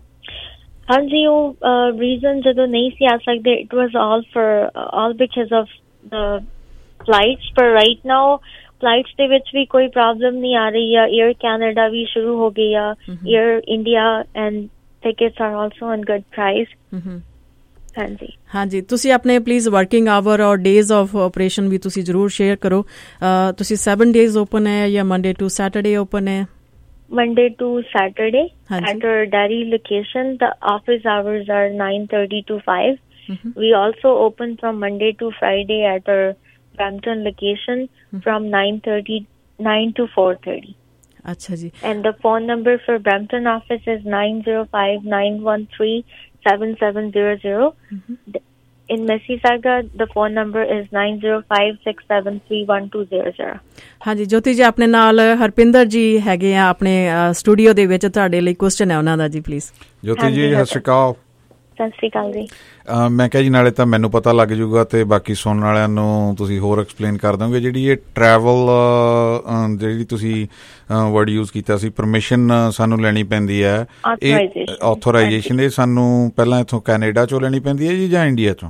Speaker 5: ਹਾਂਜੀ, ਉਹ ਰੀਜ਼ਨ ਜਦੋਂ ਨਹੀਂ ਸੀ ਆ ਸਕਦੇ it was all for all because of the flights. ਪਰ ਰਾਈਟ ਨਾਓ ਫਲਾਈਟਸ ਦੇ ਵਿੱਚ ਵੀ ਕੋਈ ਪ੍ਰੋਬਲਮ ਨਹੀਂ ਆ ਰਹੀ ਆ। ਏਅਰ ਕੈਨੇਡਾ ਵੀ ਸ਼ੁਰੂ ਹੋ ਗਈ ਆ, Air India and tickets are also on good price. ਹਾਂਜੀ
Speaker 1: ਹਾਂਜੀ, ਤੁਸੀਂ ਆਪਣੇ please working hour or days of operation ਵੀ ਤੁਸੀਂ ਜ਼ਰੂਰ ਸ਼ੇਅਰ ਕਰੋ। ਤੁਸੀਂ ਸੈਵਨ ਡੇਜ਼ ਓਪਨ ਹੈ ਜਾਂ ਮੰਡੇ ਟੂ ਸੈਟਰਡੇ ਓਪਨ ਹੈ?
Speaker 5: Monday to Saturday at our Derry location. The office hours are nine thirty to five. Mm-hmm. We also open from Monday to Friday at our Brampton location mm-hmm. from nine thirty nine to four thirty.
Speaker 1: Acha ji.
Speaker 5: And the phone number for Brampton office is nine zero five nine one three seven seven zero zero. Mm-hmm. in Mississauga, the phone number is nine zero five six seven three one two zero zero.
Speaker 2: ਹਾਂਜੀ ਜੋਤੀ ਜੀ, ਆਪਣੇ ਨਾਲ ਹਰਪਿੰਦਰ ਜੀ ਹੈਗੇ ਆ ਆਪਣੇ ਸਟੂਡੀਓ ਦੇ ਵਿੱਚ, ਤੁਹਾਡੇ ਲਈ ਕੁਐਸਚਨ ਹੈ ਉਹਨਾਂ ਦਾ ਜੀ, ਪਲੀਜ਼।
Speaker 3: ਜੋਤੀ ਜੀ ਸਤਿ ਸ਼੍ਰੀ ਅਕਾਲ।
Speaker 5: ਸਤਿ ਸ਼੍ਰੀ ਅਕਾਲ ਜੀ।
Speaker 3: ਮੈਂ ਕਿਹਾ ਜੀ ਨਾਲੇ ਤਾਂ ਮੈਨੂੰ ਪਤਾ ਲੱਗ ਜੂਗਾ ਤੇ ਬਾਕੀ ਸੁਣਨ ਵਾਲਿਆਂ ਨੂੰ ਤੁਸੀਂ ਹੋਰ ਐਕਸਪਲੇਨ ਕਰ ਦੋਗੇ। ਜਿਹੜੀ ਇਹ ਟਰੈਵਲ ਜਿਹੜੀ ਤੁਸੀਂ ਵਰਡ ਯੂਜ਼ ਕੀਤਾ ਸੀ, ਪਰਮਿਸ਼ਨ ਸਾਨੂੰ ਲੈਣੀ ਪੈਂਦੀ ਹੈ, ਇਹ ਆਥੋਰਾਈਜੇਸ਼ਨ, ਇਹ ਸਾਨੂੰ ਪਹਿਲਾਂ ਇੱਥੋਂ ਕੈਨੇਡਾ ਚੋਂ ਲੈਣੀ ਪੈਂਦੀ ਹੈ ਜੀ ਜਾਂ ਇੰਡੀਆ ਚੋਂ?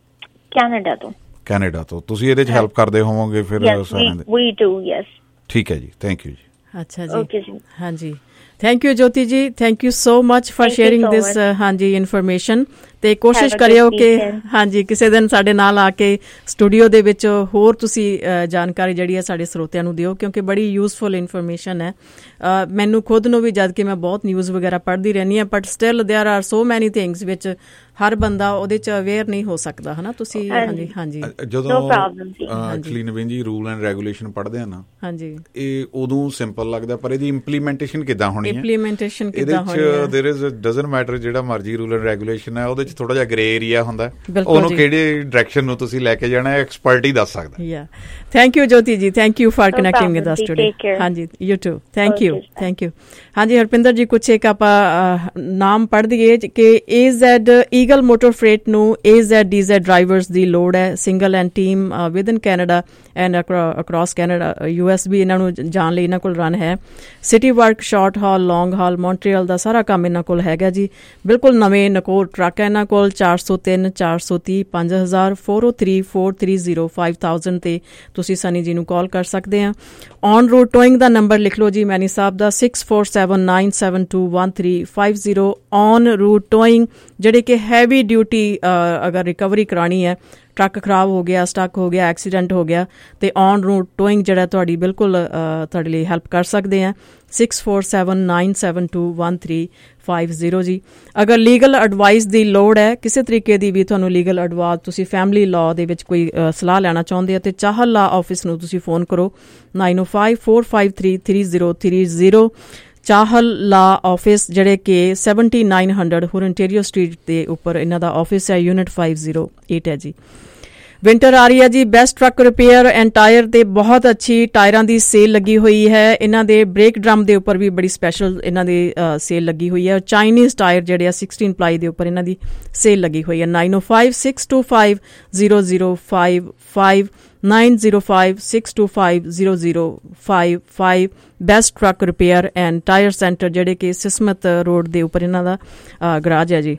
Speaker 5: ਕੈਨੇਡਾ ਤੋਂ।
Speaker 3: ਕੈਨੇਡਾ ਤੋਂ। ਤੁਸੀਂ ਇਹਦੇ 'ਚ ਹੈਲਪ ਕਰਦੇ ਹੋਵੋਗੇ ਫਿਰ ਸਾਰਿਆਂ ਦੇ?
Speaker 5: We do, yes.
Speaker 3: ਠੀਕ ਹੈ ਜੀ, ਥੈਂਕ ਯੂ ਜੀ।
Speaker 2: ਅੱਛਾ ਜੀ, ਓਕੇ ਜੀ, ਹਾਂਜੀ, thank you Jyoti ji, thank you so much for sharing this ਹਾਂਜੀ ਇਨਫੋਰਮੇਸ਼ਨ। ਤੇ ਕੋਸ਼ਿਸ਼ ਕਰਿਓ ਕਿ ਹਾਂਜੀ ਕਿਸੇ ਦਿਨ ਸਾਡੇ ਨਾਲ ਆ ਕੇ ਸਟੂਡੀਓ ਦੇ ਵਿੱਚ ਹੋਰ ਤੁਸੀਂ ਜਾਣਕਾਰੀ ਜਿਹੜੀ ਹੈ ਸਾਡੇ ਸਰੋਤਿਆਂ ਨੂੰ ਦਿਓ, ਕਿਉਂਕਿ ਬੜੀ ਯੂਜ਼ਫੁਲ ਇਨਫੋਰਮੇਸ਼ਨ ਹੈ। ਮੈਨੂੰ ਖੁਦ ਨੂੰ ਵੀ, ਜਦ ਕਿ ਮੈਂ ਬਹੁਤ ਨਿਊਜ਼ ਵਗੈਰਾ ਪੜ੍ਹਦੀ ਰਹਿੰਦੀ ਹਾਂ, but still there are so many things ਵਿੱਚ ਹਰ ਬੰਦਾ ਉਹਦੇ 'ਚ ਅਵੇਅਰ ਨਹੀਂ ਹੋ ਸਕਦਾ, ਹੈ ਨਾ। ਤੁਸੀਂ ਹਾਂਜੀ ਹਾਂਜੀ
Speaker 3: ਜਦੋਂ ਐਕਚੁਅਲੀ ਨਵੀਨ ਜੀ ਰੂਲ ਐਂਡ ਰੈਗੂਲੇਸ਼ਨ ਪੜ੍ਹਦੇ ਆ ਨਾ, ਹਾਂਜੀ, ਇਹ ਉਦੋਂ ਸਿੰਪਲ ਲੱਗਦਾ, ਪਰ ਇਹਦੀ ਇੰਪਲੀਮੈਂਟੇਸ਼ਨ ਕਿੱਦਾਂ ਹੋਣੀ ਹੈ, ਇੰਪਲੀਮੈਂਟੇਸ਼ਨ ਕਿੱਦਾਂ ਹੋਣੀ ਹੈ, ਦੇਅਰ ਇਜ਼ ਡਜ਼ਨਟ ਮੈਟਰ ਜਿਹੜਾ ਮਰਜ਼ੀ ਰੂਲ ਐਂਡ ਰੈਗੂਲੇਸ਼ਨ ਹੈ, ਉਹਦੇ 'ਚ ਥੋੜਾ ਜਿਹਾ ਗ੍ਰੇ ਏਰੀਆ ਹੁੰਦਾ, ਉਹਨੂੰ ਕਿਹੜੇ ਡਾਇਰੈਕਸ਼ਨ ਨੂੰ ਤੁਸੀਂ ਲੈ ਕੇ ਜਾਣਾ ਐਕਸਪਰਟ ਹੀ ਦੱਸ ਸਕਦਾ। ਯਾ, thank you Jyoti ji, thank you for connecting with us today. ਹਾਂਜੀ, you too, thank you, thank you. ਹਾਂਜੀ ਹਰਪਿੰਦਰ ਜੀ, ਕੁਛ ਇੱਕ ਆਪਾਂ ਨਾਮ ਪੜ੍ਹ ਦਈਏ ਕਿ A Z Eagle motor freight ਨੂੰ A Z D Z drivers ਦੀ ਲੋੜ ਹੈ, single and team with in Canada and across Canada, U S ਵੀ ਇਹਨਾਂ ਨੂੰ ਜਾਣ ਲਈ ਇਹਨਾਂ ਕੋਲ ਰਨ ਹੈ। City work, short haul, long haul, Montreal ਦਾ ਸਾਰਾ ਕੰਮ ਇਹਨਾਂ ਕੋਲ ਹੈਗਾ ਜੀ। ਬਿਲਕੁਲ ਨਵੇਂ ਨਕੋਰ ਟਰੱਕ ਹੈ ਇਹਨਾਂ ਕੋਲ। ਚਾਰ ਸੌ ਤਿੰਨ ਚਾਰ ਸੌ ਤੀਹ ਪੰਜ ਹਜ਼ਾਰ four O three four three zero five thousand ਤੇ ਤੁਸੀਂ ਸਨੀ ਜੀ ਨੂੰ ਕਾਲ ਕਰ ਸਕਦੇ ਆ। ਔਨ ਰੋਡ ਟੋਇੰਗ ਦਾ ਨੰਬਰ ਲਿਖ ਲਓ ਜੀ ਮੈਨੀ ਸਾਹਿਬ ਦਾ, six four seven nine seven two one three five zero. On route towing, ਜਿਹੜੇ ਕਿ ਹੈਵੀ ਡਿਊਟੀ ਅਗਰ ਰਿਕਵਰੀ ਕਰਾਉਣੀ ਹੈ, ਟਰੱਕ ਖਰਾਬ ਹੋ ਗਿਆ, ਸਟਕ ਹੋ ਗਿਆ, ਐਕਸੀਡੈਂਟ ਹੋ ਗਿਆ, ਤੇ ਔਨ ਰੂਟ ਟੋਇੰਗ ਜਿਹੜਾ ਤੁਹਾਡੀ ਬਿਲਕੁਲ ਤੁਹਾਡੇ ਲਈ ਹੈਲਪ ਕਰ ਸਕਦੇ ਆ। Six four seven nine seven two one three five zero ਜੀ। ਅਗਰ ਲੀਗਲ ਐਡਵਾਈਸ ਦੀ ਲੋੜ ਹੈ, ਕਿਸੇ ਤਰੀਕੇ ਦੀ ਵੀ ਤੁਹਾਨੂੰ ਲੀਗਲ ਐਡਵਾਈਸ, ਤੁਸੀਂ ਫੈਮਿਲੀ ਲਾਅ ਦੇ ਵਿੱਚ ਕੋਈ ਸਲਾਹ ਲੈਣਾ ਚਾਹੁੰਦੇ ਹੋ, ਤੇ ਚਾਹਲ ਲਾ ਆਫਿਸ ਨੂੰ ਤੁਸੀਂ ਫੋਨ ਕਰੋ ਨਾਈਨ ਓ five four five three three zero three zero. Chahal law office, ਜਿਹੜੇ ਕਿ seventy nine hundred Hurontario street ਦੇ ਉੱਪਰ ਇਹਨਾਂ ਦਾ ਆਫਿਸ ਹੈ, ਯੂਨਿਟ ਫਾਈਵ ਜ਼ੀਰੋ ਏਟ ਹੈ ਜੀ। ਵਿੰਟਰ ਆ ਰਹੀ ਹੈ ਜੀ, best truck repair and tyre ਤੇ ਬਹੁਤ ਅੱਛੀ ਟਾਇਰਾਂ ਦੀ ਸੇਲ ਲੱਗੀ ਹੋਈ ਹੈ। ਇਹਨਾਂ ਦੇ ਬ੍ਰੇਕ ਡਰਮ ਦੇ ਉੱਪਰ ਵੀ ਬੜੀ ਸਪੈਸ਼ਲ ਇਹਨਾਂ ਦੀ ਸੇਲ ਲੱਗੀ ਹੋਈ ਹੈ। ਚਾਈਨੀਜ਼ ਟਾਇਰ ਜਿਹੜੇ ਆ ਸਿਕਸਟੀਨ ਪਲਾਈ ਦੇ ਉੱਪਰ ਇਹਨਾਂ ਦੀ ਸੇਲ ਲੱਗੀ ਹੋਈ ਹੈ। Nine O five six two five zero zero five five nine zero five six two five zero zero five five. Best truck repair and tyre centre, ਜਿਹੜੇ ਕਿ ਸਿਸਮਤ ਰੋਡ ਦੇ ਉੱਪਰ ਇਹਨਾਂ ਦਾ ਗਰਾਜ ਹੈ ਜੀ।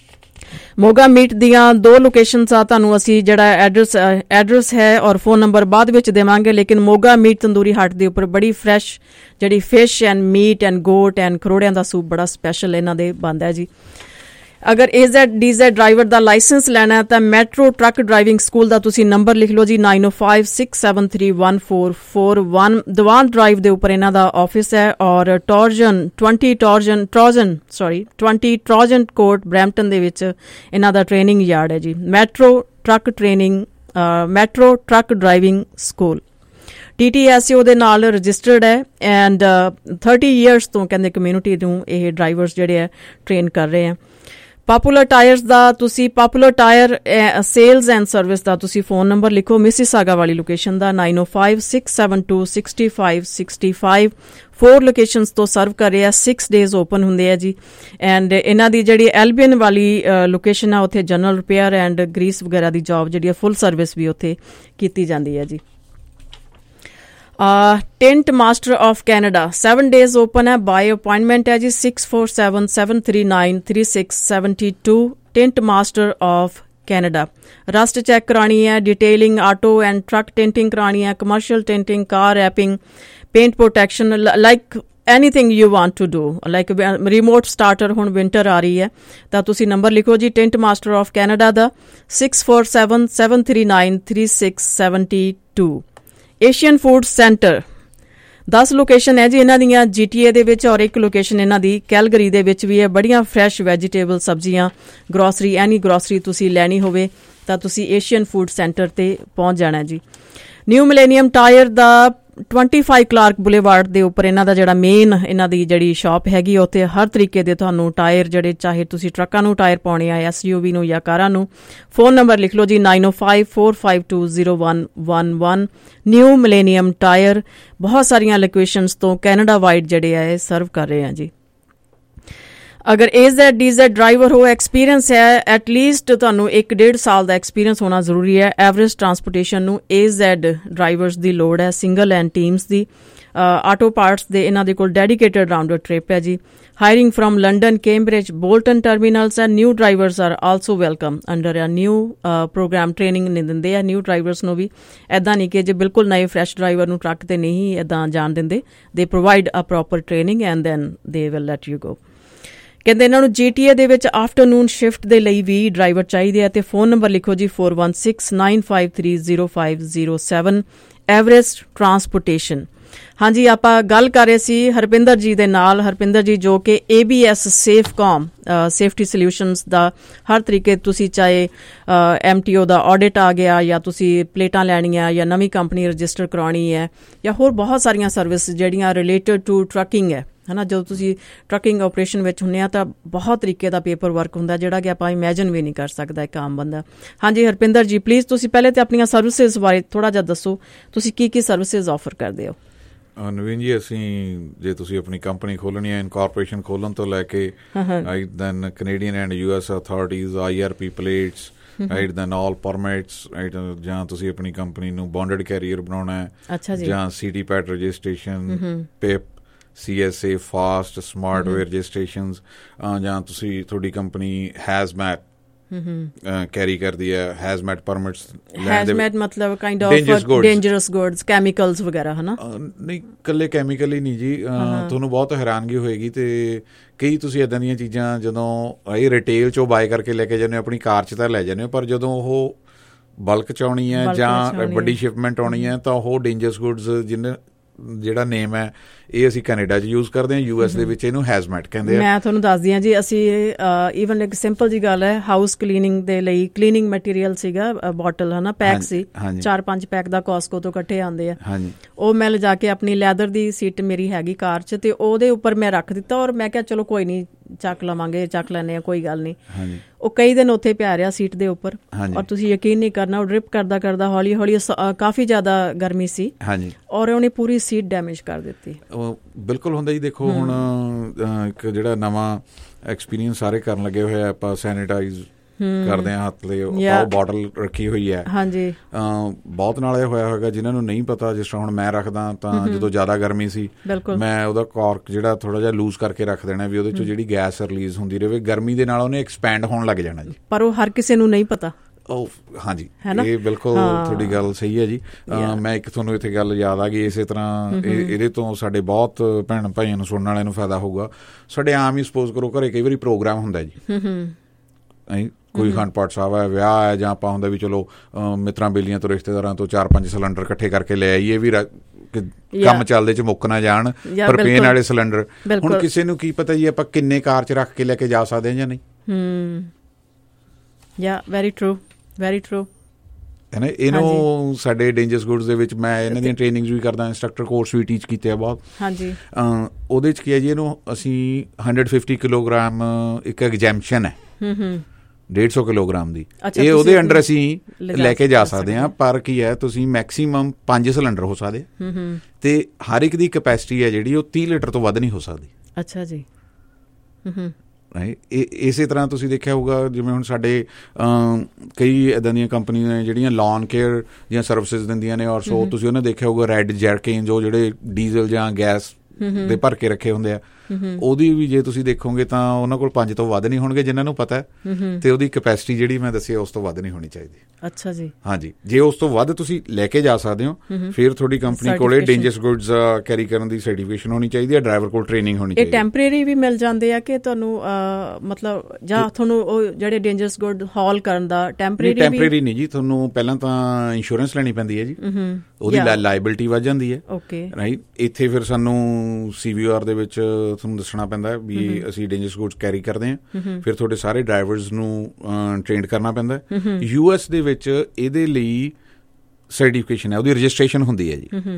Speaker 3: ਮੋਗਾ ਮੀਟ ਦੀਆਂ ਦੋ ਲੋਕੇਸ਼ਨਸ ਆ, ਤੁਹਾਨੂੰ ਅਸੀਂ ਜਿਹੜਾ ਐਡਰੈਸ ਐਡਰੈਸ ਹੈ ਔਰ ਫੋਨ ਨੰਬਰ ਬਾਅਦ ਵਿੱਚ ਦੇਵਾਂਗੇ, ਲੇਕਿਨ ਮੋਗਾ ਮੀਟ ਤੰਦੂਰੀ ਹੱਟ ਦੇ ਉੱਪਰ ਬੜੀ ਫਰੈਸ਼ ਜਿਹੜੀ fish and meat and goat and ਖਰੋੜਿਆਂ ਦਾ ਸੂਪ ਬੜਾ ਸਪੈਸ਼ਲ ਇਹਨਾਂ ਦੇ ਬਣਦਾ ਹੈ ਜੀ। ਅਗਰ A Z D Z driver ਦਾ ਲਾਇਸੈਂਸ ਲੈਣਾ ਹੈ ਤਾਂ ਮੈਟਰੋ ਟਰੱਕ ਡਰਾਈਵਿੰਗ ਸਕੂਲ ਦਾ ਤੁਸੀਂ ਨੰਬਰ ਲਿਖ ਲਓ ਜੀ ਨਾਈਨ ਓ five six seven three one four four one. Dewan drive ਦੇ ਉੱਪਰ ਇਹਨਾਂ ਦਾ ਆਫਿਸ ਹੈ, ਔਰ Trojan twenty Trojan Trojan sorry twenty Trojan court Brampton ਦੇ ਵਿੱਚ ਇਹਨਾਂ ਦਾ ਟ੍ਰੇਨਿੰਗ ਯਾਰਡ ਹੈ ਜੀ। Metro truck training Metro truck driving school T T S O ਦੇ ਨਾਲ ਰਜਿਸਟਰਡ ਹੈ ਐਂਡ ਥਰਟੀ ਈਅਰਸ ਤੋਂ ਕਹਿੰਦੇ ਕਮਿਊਨਿਟੀ ਨੂੰ ਇਹ ਡਰਾਈਵਰਸ ਜਿਹੜੇ ਹੈ ਟ੍ਰੇਨ ਕਰ ਰਹੇ ਆ। ਪਾਪੂਲਰ ਟਾਇਰਸ ਦਾ ਤੁਸੀਂ popular tyre sales and service ਦਾ ਤੁਸੀਂ ਫੋਨ ਨੰਬਰ ਲਿਖੋ ਮਿਸੀਸਾਗਾ ਵਾਲੀ ਲੋਕੇਸ਼ਨ ਦਾ ਨਾਈਨ ਓ five six seven two sixty five sixty five. Four locations ਤੋਂ ਸਰਵ ਕਰ ਰਹੇ ਆ, ਸਿਕਸ ਡੇਜ਼ ਓਪਨ ਹੁੰਦੇ ਆ ਜੀ। ਐਂਡ ਇਹਨਾਂ ਦੀ ਜਿਹੜੀ ਐਲਬੀਅਨ ਵਾਲੀ ਲੋਕੇਸ਼ਨ ਆ, ਉੱਥੇ ਜਨਰਲ ਰਿਪੇਅਰ ਐਂਡ ਗਰੀਸ ਵਗੈਰਾ ਦੀ ਜੌਬ ਜਿਹੜੀ ਆ ਫੁੱਲ ਸਰਵਿਸ ਵੀ ਉੱਥੇ ਕੀਤੀ ਜਾਂਦੀ ਹੈ ਜੀ। Tint Master of Canada seven days open ਹੈ, ਬਾਈ ਅਪਾਇੰਟਮੈਂਟ ਹੈ ਜੀ। Six four seven seven three nine three six seventy two. Tint Master of Canada rust check ਕਰਾਣੀ ਹੈ, detailing auto and truck tinting ਕਰਾਣੀ ਹੈ, commercial tinting, car wrapping, paint protection, like anything you want to do, like remote starter. ਹੁਣ ਵਿੰਟਰ ਆ ਰਹੀ ਹੈ ਤਾਂ ਤੁਸੀਂ ਨੰਬਰ ਲਿਖੋ ਜੀ Tint Master of Canada the six four seven seven three nine three six seventy two. Asian food centre ਦਸ ਲੋਕੇਸ਼ਨ ਹੈ ਜੀ ਇਹਨਾਂ ਦੀਆਂ ਜੀ ਟੀ ਏ ਦੇ ਵਿੱਚ, ਔਰ ਇੱਕ ਲੋਕੇਸ਼ਨ ਇਹਨਾਂ ਦੀ ਕੈਲਗਰੀ ਦੇ ਵਿੱਚ ਵੀ ਹੈ। ਬੜੀਆਂ ਫਰੈਸ਼ ਵੈਜੀਟੇਬਲ, ਸਬਜ਼ੀਆਂ, ਗਰੋਸਰੀ, ਐਨੀ ਗਰੋਸਰੀ ਤੁਸੀਂ ਲੈਣੀ ਹੋਵੇ ਤਾਂ ਤੁਸੀਂ ਏਸ਼ੀਅਨ ਫੂਡ ਸੈਂਟਰ ਤੇ ਪਹੁੰਚ ਜਾਣਾ ਜੀ। ਨਿਊ ਮਿਲੇਨੀਅਮ ਟਾਇਰ ਦਾ
Speaker 1: ਟਵੈਂਟੀ ਫਾਈਵ ਕਲਾਰਕ ਬੁਲੇਵਾਰਡ ਦੇ ਉੱਪਰ ਇਹਨਾਂ ਦਾ ਜਿਹੜਾ ਮੇਨ ਇਹਨਾਂ ਦੀ ਜਿਹੜੀ ਸ਼ਾਪ ਹੈਗੀ ਉੱਥੇ ਹਰ ਤਰੀਕੇ ਦੇ ਤੁਹਾਨੂੰ ਟਾਇਰ ਜਿਹੜੇ ਚਾਹੇ ਤੁਸੀਂ ਟਰੱਕਾਂ ਨੂੰ ਟਾਇਰ ਪਾਉਣੇ ਆ, ਐਸ ਯੂ ਵੀ ਨੂੰ ਜਾਂ ਕਾਰਾਂ ਨੂੰ। ਫੋਨ ਨੰਬਰ ਲਿਖ ਲਓ ਜੀ ਨਾਈਨ ਓ five four five two zero one one one. New Millennium tire ਬਹੁਤ ਸਾਰੀਆਂ ਲੋਕੇਸ਼ਨਸ ਤੋਂ ਕੈਨੇਡਾ ਵਾਈਡ ਜਿਹੜੇ ਆ ਇਹ ਸਰਵ ਕਰ ਰਹੇ ਆ ਜੀ। ਅਗਰ A Z D Z driver ਹੋ, ਐਕਸਪੀਰੀਅੰਸ ਹੈ ਐਟਲੀਸਟ ਤੁਹਾਨੂੰ ਇੱਕ ਡੇਢ ਸਾਲ ਦਾ ਐਕਸਪੀਰੀਅੰਸ ਹੋਣਾ ਜ਼ਰੂਰੀ ਹੈ। ਐਵਰੇਜ ਟਰਾਂਸਪੋਰਟੇਸ਼ਨ ਨੂੰ ਏ ਜ਼ੈਡ ਡਰਾਈਵਰਸ ਦੀ ਲੋੜ ਹੈ, ਸਿੰਗਲ ਐਂਡ ਟੀਮਸ ਦੀ। ਆਟੋ ਪਾਰਟਸ ਦੇ ਇਹਨਾਂ ਦੇ ਕੋਲ ਡੈਡੀਕੇਟਡ ਰਾਊਂਡ ਟ੍ਰਿਪ ਹੈ ਜੀ। Hiring firm London, Cambridge, Bolton terminals and new drivers are also welcome under a new program. Training ਨਹੀਂ ਦਿੰਦੇ ਆ ਨਿਊ ਡਰਾਈਵਰਸ ਨੂੰ ਵੀ। ਇੱਦਾਂ ਨਹੀਂ ਕਿ ਜੇ ਬਿਲਕੁਲ ਨਵੇਂ ਫਰੈਸ਼ ਡਰਾਈਵਰ ਨੂੰ ਟਰੱਕ ਤੇ ਨਹੀਂ ਇੱਦਾਂ ਜਾਣ ਦਿੰਦੇ। They provide a proper training and then they will let you go. ਕਹਿੰਦੇ ਇਹਨਾਂ ਨੂੰ ਜੀ ਟੀ ਏ ਦੇ ਵਿੱਚ ਆਫਟਰਨੂਨ ਸ਼ਿਫਟ ਦੇ ਲਈ ਵੀ ਡਰਾਈਵਰ ਚਾਹੀਦੇ ਆ। ਤੇ ਫੋਨ ਨੰਬਰ ਲਿਖੋ ਜੀ four one six nine five three zero five zero seven. Everest transportation. ਹਾਂਜੀ, ਆਪਾਂ ਗੱਲ ਕਰ ਰਹੇ ਸੀ ਹਰਪਿੰਦਰ ਜੀ ਦੇ ਨਾਲ। ਹਰਪਿੰਦਰ ਜੀ ਜੋ ਕਿ A B S Safecom safety solutions ਦਾ ਹਰ ਤਰੀਕੇ, ਤੁਸੀਂ ਚਾਹੇ ਐਮ ਟੀ ਓ ਦਾ ਆਡਿਟ ਆ ਗਿਆ ਜਾਂ ਤੁਸੀਂ ਪਲੇਟਾਂ ਲੈਣੀਆਂ ਜਾਂ ਨਵੀਂ ਕੰਪਨੀ ਰਜਿਸਟਰ ਕਰਾਉਣੀ ਹੈ ਜਾਂ ਹੋਰ ਬਹੁਤ ਸਾਰੀਆਂ ਸਰਵਿਸ ਜਿਹੜੀਆਂ ਰਿਲੇਟਡ ਟੂ ਟਰੱਕਿੰਗ ਹੈ ਹੈ ਨਾ। ਜਦੋਂ ਤੁਸੀਂ ਟਰੱਕਿੰਗ ਆਪਰੇਸ਼ਨ ਵਿੱਚ ਹੁੰਦੇ ਆ ਤਾਂ ਬਹੁਤ ਤਰੀਕੇ ਦਾ ਪੇਪਰ ਵਰਕ ਹੁੰਦਾ ਜਿਹੜਾ ਕਿ ਆਪਾਂ ਇਮੈਜਿਨ ਵੀ ਨਹੀਂ ਕਰ ਸਕਦਾ ਇੱਕ ਆਮ ਬੰਦਾ। ਹਾਂਜੀ ਹਰਪਿੰਦਰ ਜੀ, ਪਲੀਜ਼ ਤੁਸੀਂ ਪਹਿਲੇ ਤਾਂ ਆਪਣੀਆਂ ਸਰਵਿਸਿਜ਼ ਬਾਰੇ ਥੋੜ੍ਹਾ ਜਿਹਾ ਦੱਸੋ, ਤੁਸੀਂ ਕੀ ਕੀ ਸਰਵਿਸਿਜ਼ ਆਫਰ ਕਰਦੇ ਹੋ?
Speaker 3: ਨਵੀਨ ਜੀ, ਅਸੀਂ ਜੇ ਤੁਸੀਂ ਆਪਣੀ ਕੰਪਨੀ ਖੋਲ੍ਹਣੀ ਹੈ, ਇਨਕਾਰਪੋਰੇਸ਼ਨ ਖੋਲ੍ਹਣ ਤੋਂ ਲੈ ਕੇ then Canadian and U S authorities, I R P plates, right, then all permits, right, ਜਾਂ ਤੁਸੀਂ ਆਪਣੀ ਕੰਪਨੀ ਨੂੰ ਬੌਂਡਡ ਕੈਰੀਅਰ ਬਣਾਉਣਾ ਹੈ ਜਾਂ C T PAT registration, PIP, C S A, FAST, SmartWay registrations, ਜਾਂ ਤੁਸੀਂ ਤੁਹਾਡੀ ਕੰਪਨੀ ਹੈਜ਼ਮੈਟ ਕੈਰੀ ਕਰਦੀ ਹੈ, ਹੈਜ਼ਮੈਟ ਪਰਮਿਟਸ।
Speaker 1: ਹੈਜ਼ਮੈਟ ਮਤਲਬ kind of dangerous goods, chemicals ਵਗੈਰਾ, ਹੈ ਨਾ?
Speaker 3: ਨਹੀਂ, ਇਕੱਲੇ ਕੈਮੀਕਲ ਹੀ ਨਹੀਂ ਜੀ। ਤੁਹਾਨੂੰ ਬਹੁਤ ਹੈਰਾਨਗੀ ਹੋਏਗੀ ਤੇ ਕਈ ਤੁਸੀਂ ਇੱਦਾਂ ਦੀਆਂ ਚੀਜ਼ਾਂ ਜਦੋਂ ਇਹ ਰਿਟੇਲ 'ਚੋਂ ਬਾਏ ਕਰਕੇ ਲੈ ਕੇ ਜਾਂਦੇ ਹੋ, ਆਪਣੀ ਕਾਰ 'ਚ ਤਾਂ ਲੈ ਜਾਂਦੇ ਹੋ, ਪਰ ਜਦੋਂ ਉਹ ਬਲਕ 'ਚ ਆਉਣੀ ਹੈ ਜਾਂ ਵੱਡੀ ਸ਼ਿਪਮੈਂਟ ਆਉਣੀ ਹੈ ਤਾਂ ਉਹ ਡੇਂਜਰਸ ਗੁੱਡਸ ਜਿਹਨੇ ਜਿਹੜਾ ਨੇਮ ਹੈ ਇਹ ਅਸੀਂ ਕੈਨੇਡਾ 'ਚ ਯੂਜ਼ ਕਰਦੇ ਹਾਂ, ਯੂ ਐਸ ਦੇ ਵਿੱਚ ਇਹਨੂੰ ਹੈਜ਼ਮੈਟ ਕਹਿੰਦੇ ਆ।
Speaker 1: ਮੈਂ ਤੁਹਾਨੂੰ ਦੱਸਦੀ ਹਾਂ ਜੀ, ਅਸੀਂ ਈਵਨ ਇੱਕ ਸਿੰਪਲ ਜੀ ਗੱਲ ਹੈ, ਹਾਊਸ ਕਲੀਨਿੰਗ ਦੇ ਲਈ ਕਲੀਨਿੰਗ ਮਟੀਰੀਅਲ ਸੀਗਾ, ਬੋਟਲ ਹੈ ਨਾ, ਪੈਕ ਸੀ, ਚਾਰ ਪੰਜ ਪੈਕ ਦਾ ਕਾਸਕੋ ਤੋਂ ਇਕੱਠੇ ਆਉਂਦੇ ਆ। ਉਹ ਮੈਂ ਲਿਜਾ ਕੇ ਆਪਣੀ ਲੈਦਰ ਦੀ ਸੀਟ ਮੇਰੀ ਹੈਗੀ ਕਾਰ 'ਚ ਤੇ ਉਹਦੇ ਉੱਪਰ ਮੈਂ ਰੱਖ ਦਿੱਤਾ ਔਰ ਮੈਂ ਕਿਹਾ ਚਲੋ ਕੋਈ ਨਹੀਂ, ਚੱਕ ਲਵਾਂਗੇ, ਚੱਕ ਲੈਂਦੇ ਆ, ਕੋਈ ਗੱਲ ਨਹੀਂ। ਉਹ ਕਈ ਦਿਨ ਉੱਥੇ ਪਿਆ ਰਿਹਾ ਸੀਟ ਦੇ ਉੱਪਰ ਔਰ ਤੁਸੀਂ ਯਕੀਨ ਨਹੀਂ ਕਰਨਾ, ਉਹ ਡ੍ਰਿਪ ਕਰਦਾ ਕਰਦਾ ਹੌਲੀ ਹੌਲੀ, ਕਾਫੀ ਜ਼ਿਆਦਾ ਗਰਮੀ ਸੀ ਔਰ ਉਹਨੇ ਪੂਰੀ ਸੀਟ ਡੈਮੇਜ ਕਰ ਦਿੱਤੀ।
Speaker 3: ਬਿਲਕੁਲ ਹੁੰਦਾ ਜੀ। ਦੇਖੋ ਹੁਣ ਇੱਕ ਜਿਹੜਾ ਨਵਾਂ ਐਕਸਪੀਰੀਅੰਸ ਸਾਰੇ ਕਰਨ ਲੱਗੇ ਹੋਏ ਆ, ਆਪਾਂ ਸੈਨੀਟਾਈਜ਼ ਕਰਦੇ ਹਾਂ ਹੱਥ ਲਈ, ਉਹ ਬੋਟਲ ਰੱਖੀ ਹੋਈ ਹੈ। ਹਾਂਜੀ, ਬਹੁਤ ਨਾਲ ਇਹ ਹੋਇਆ ਹੋਏਗਾ ਜਿਨ੍ਹਾਂ ਨੂੰ ਨਹੀਂ ਪਤਾ। ਜਿਸ ਤਰ੍ਹਾਂ ਹੁਣ ਮੈਂ ਰੱਖਦਾ ਤਾਂ ਜਦੋਂ ਜ਼ਿਆਦਾ ਗਰਮੀ ਸੀ ਮੈਂ ਉਹਦਾ ਕਾਰਕ ਜਿਹੜਾ ਥੋੜਾ ਜਿਹਾ ਲੂਜ਼ ਕਰਕੇ ਰੱਖ ਦੇਣਾ ਵੀ ਉਹਦੇ ਚੋਂ ਜਿਹੜੀ ਗੈਸ ਰਿਲੀਜ਼ ਹੁੰਦੀ ਰਹੇ, ਗਰਮੀ ਦੇ ਨਾਲ ਉਹਨੇ ਐਕਸਪੈਂਡ ਹੋਣ ਲੱਗ ਜਾਣਾ ਜੀ।
Speaker 1: ਪਰ ਉਹ ਹਰ ਕਿਸੇ ਨੂੰ ਨਹੀਂ ਪਤਾ।
Speaker 3: ਉਹ ਹਾਂਜੀ, ਇਹ ਬਿਲਕੁਲ ਤੁਹਾਡੀ ਗੱਲ ਸਹੀ ਹੈ ਜੀ। ਮੈਂ ਇੱਕ ਤੁਹਾਨੂੰ ਇੱਥੇ ਗੱਲ ਯਾਦ ਆ ਗਈ, ਇਸੇ ਤਰ੍ਹਾਂ ਇਹਦੇ ਤੋਂ ਸਾਡੇ ਬਹੁਤ ਭੈਣ ਭਾਈਆਂ ਨੂੰ, ਸੁਣਨ ਵਾਲਿਆਂ ਨੂੰ ਫਾਇਦਾ ਹੋਊਗਾ। ਸਾਡੇ ਆਮ ਹੀ ਸਪੋਜ਼ ਕਰੋ ਘਰੇ ਕਈ ਵਾਰੀ ਪ੍ਰੋਗਰਾਮ ਹੁੰਦਾ ਜੀ, ਕੋਈ ਅਖੰਡ ਪਾਠ ਸਾਹਿਬ ਹੈ, ਵਿਆਹ ਹੈ, ਜਾਂ ਆਪਾਂ ਹੁੰਦਾ ਵੀ ਚਲੋ ਮਿੱਤਰਾਂ ਬੇਲੀਆਂ ਤੋਂ, ਰਿਸ਼ਤੇਦਾਰਾਂ ਤੋਂ ਚਾਰ ਪੰਜ ਸਿਲੰਡਰ ਇਕੱਠੇ ਕਰਕੇ ਲੈ ਆਈਏ ਵੀ ਕੰਮ ਚੱਲਦੇ ਚ ਮੁੱਕ ਨਾ ਜਾਣ, ਪ੍ਰਪੇਨ ਵਾਲੇ ਸਿਲੰਡਰ। ਹੁਣ ਕਿਸੇ ਨੂੰ ਕੀ ਪਤਾ ਜੀ ਆਪਾਂ ਕਿੰਨੇ ਕਾਰ ਚ ਰੱਖ ਕੇ ਲੈ ਕੇ ਜਾ ਸਕਦੇ ਹਾਂ ਜਾਂ ਨਹੀਂ।
Speaker 1: ਯਾ ਵੈਰੀ ਟਰੂ, ਵੈਰੀ ਟਰੂ
Speaker 3: ਹੈ ਨਾ। ਇਹਨੂੰ ਸਾਡੇ ਡੇਂਜਰਸ ਗੁੱਡਸ ਦੇ ਵਿੱਚ ਮੈਂ ਇਹਨਾਂ ਦੀਆਂ ਟ੍ਰੇਨਿੰਗਸ ਵੀ ਕਰਦਾ, ਇੰਸਟਰਕਟਰ ਕੋਰਸ ਵੀ ਟੀਚ ਕੀਤੇ ਆ ਬਹੁਤ। ਹਾਂਜੀ, ਉਹਦੇ 'ਚ ਕੀ ਹੈ ਜੀ, ਇਹਨੂੰ ਅਸੀਂ ਹੰਡਰਡ ਫਿਫਟੀ ਕਿਲੋਗ੍ਰਾਮ ਇੱਕ ਐਗਜ਼ੈਂਪਸ਼ਨ ਹੈ ਡੇਢ ਸੌ ਕਿਲੋਗ੍ਰਾਮ ਦੀ, ਇਹ ਉਹਦੇ ਅੰਡਰ ਅਸੀਂ ਲੈ ਕੇ ਜਾ ਸਕਦੇ ਹਾਂ। ਪਰ ਕੀ ਹੈ, ਤੁਸੀਂ ਮੈਕਸੀਮਮ ਪੰਜ ਸਿਲੰਡਰ ਹੋ ਸਕਦੇ ਤੇ ਹਰ ਇੱਕ ਦੀ ਕੈਪੈਸਿਟੀ ਹੈ ਜਿਹੜੀ ਉਹ ਤੀਹ ਲੀਟਰ ਤੋਂ ਵੱਧ ਨਹੀਂ ਹੋ ਸਕਦੀ। ਅੱਛਾ ਜੀ। ਇਸੇ ਤਰ੍ਹਾਂ ਤੁਸੀਂ ਦੇਖਿਆ ਹੋਊਗਾ, ਜਿਵੇਂ ਹੁਣ ਸਾਡੇ ਕਈ ਇੱਦਾਂ ਦੀਆਂ ਕੰਪਨੀਆਂ ਨੇ ਜਿਹੜੀਆਂ ਲੌਨ ਕੇਅਰ ਦੀਆਂ ਸਰਵਿਸਿਜ਼ ਦਿੰਦੀਆਂ ਨੇ, ਔਰ ਸੋ ਤੁਸੀਂ ਉਹਨੇ ਦੇਖਿਆ ਹੋਊਗਾ ਰੈੱਡ ਜੈਰਕੇਨ ਜੋ ਜਿਹੜੇ ਡੀਜ਼ਲ ਜਾਂ ਗੈਸ ਦੇ ਭਰ ਕੇ ਰੱਖੇ ਹੁੰਦੇ ਆ, ਉਹਦੀ ਵੀ ਜੇ ਤੁਸੀਂ ਦੇਖੋਗੇ ਤਾਂ ਉਹਨਾਂ ਕੋਲ ਪੰਜ ਤੋਂ ਵੱਧ ਨਹੀਂ ਹੋਣਗੇ ਜਿਨ੍ਹਾਂ ਨੂੰ ਪਤਾ, ਤੇ ਉਹਦੀ ਕੈਪੈਸਿਟੀ ਜਿਹੜੀ ਮੈਂ ਦੱਸੀ ਉਸ ਤੋਂ ਵੱਧ ਨਹੀਂ ਹੋਣੀ ਚਾਹੀਦੀ। ਅੱਛਾ ਜੀ। ਹਾਂਜੀ, ਜੇ ਉਸ ਤੋਂ ਵੱਧ ਤੁਸੀਂ ਲੈ ਕੇ ਜਾ ਸਕਦੇ ਹੋ ਫਿਰ ਤੁਹਾਡੀ ਕੰਪਨੀ ਕੋਲੇ ਡੇਂਜਰਸ ਗੁੱਡਸ ਕੈਰੀ ਕਰਨ ਦੀ ਸਰਟੀਫਿਕੇਸ਼ਨ ਹੋਣੀ ਚਾਹੀਦੀ ਹੈ, ਡਰਾਈਵਰ ਕੋਲ ਟ੍ਰੇਨਿੰਗ ਹੋਣੀ ਚਾਹੀਦੀ ਹੈ। ਇਹ ਟੈਂਪਰੇਰੀ ਵੀ ਮਿਲ ਜਾਂਦੇ ਆ ਕਿ ਤੁਹਾਨੂੰ ਮਤਲਬ, ਜਾਂ ਤੁਹਾਨੂੰ ਉਹ ਜਿਹੜੇ ਡੇਂਜਰਸ ਗੁੱਡ ਹੌਲ ਕਰਨ ਦਾ ਟੈਂਪਰੇਰੀ? ਟੈਂਪਰੇਰੀ ਨਹੀਂ ਜੀ, ਤੁਹਾਨੂੰ ਪਹਿਲਾਂ ਤਾਂ ਇੰਸ਼ੋਰੈਂਸ ਲੈਣੀ ਪੈਂਦੀ ਹੈ ਜੀ, ਉਹਦੀ ਲਾਇਬਿਲਿਟੀ ਵੱਧ ਜਾਂਦੀ ਹੈ। Okay, right. ਇੱਥੇ ਫਿਰ ਸਾਨੂੰ ਸੀ ਵੀ ਆਰ ਦੇ ਵਿੱਚ ਤੁਹਾਨੂੰ ਦੱਸਣਾ ਪੈਂਦਾ ਵੀ ਅਸੀਂ ਡੇਂਜਰਸ ਗੁੱਡਸ ਕੈਰੀ ਕਰਦੇ ਹਾਂ, ਫਿਰ ਤੁਹਾਡੇ ਸਾਰੇ ਡਰਾਈਵਰਸ ਨੂੰ ਟ੍ਰੇਨਡ ਕਰਨਾ ਪੈਂਦਾ। ਯੂ ਐਸ ਦੇ ਵਿੱਚ ਇਹਦੇ ਲਈ ਸਰਟੀਫਿਕੇਸ਼ਨ ਹੈ, ਉਹਦੀ ਰਜਿਸਟ੍ਰੇਸ਼ਨ ਹੁੰਦੀ ਹੈ ਜੀ,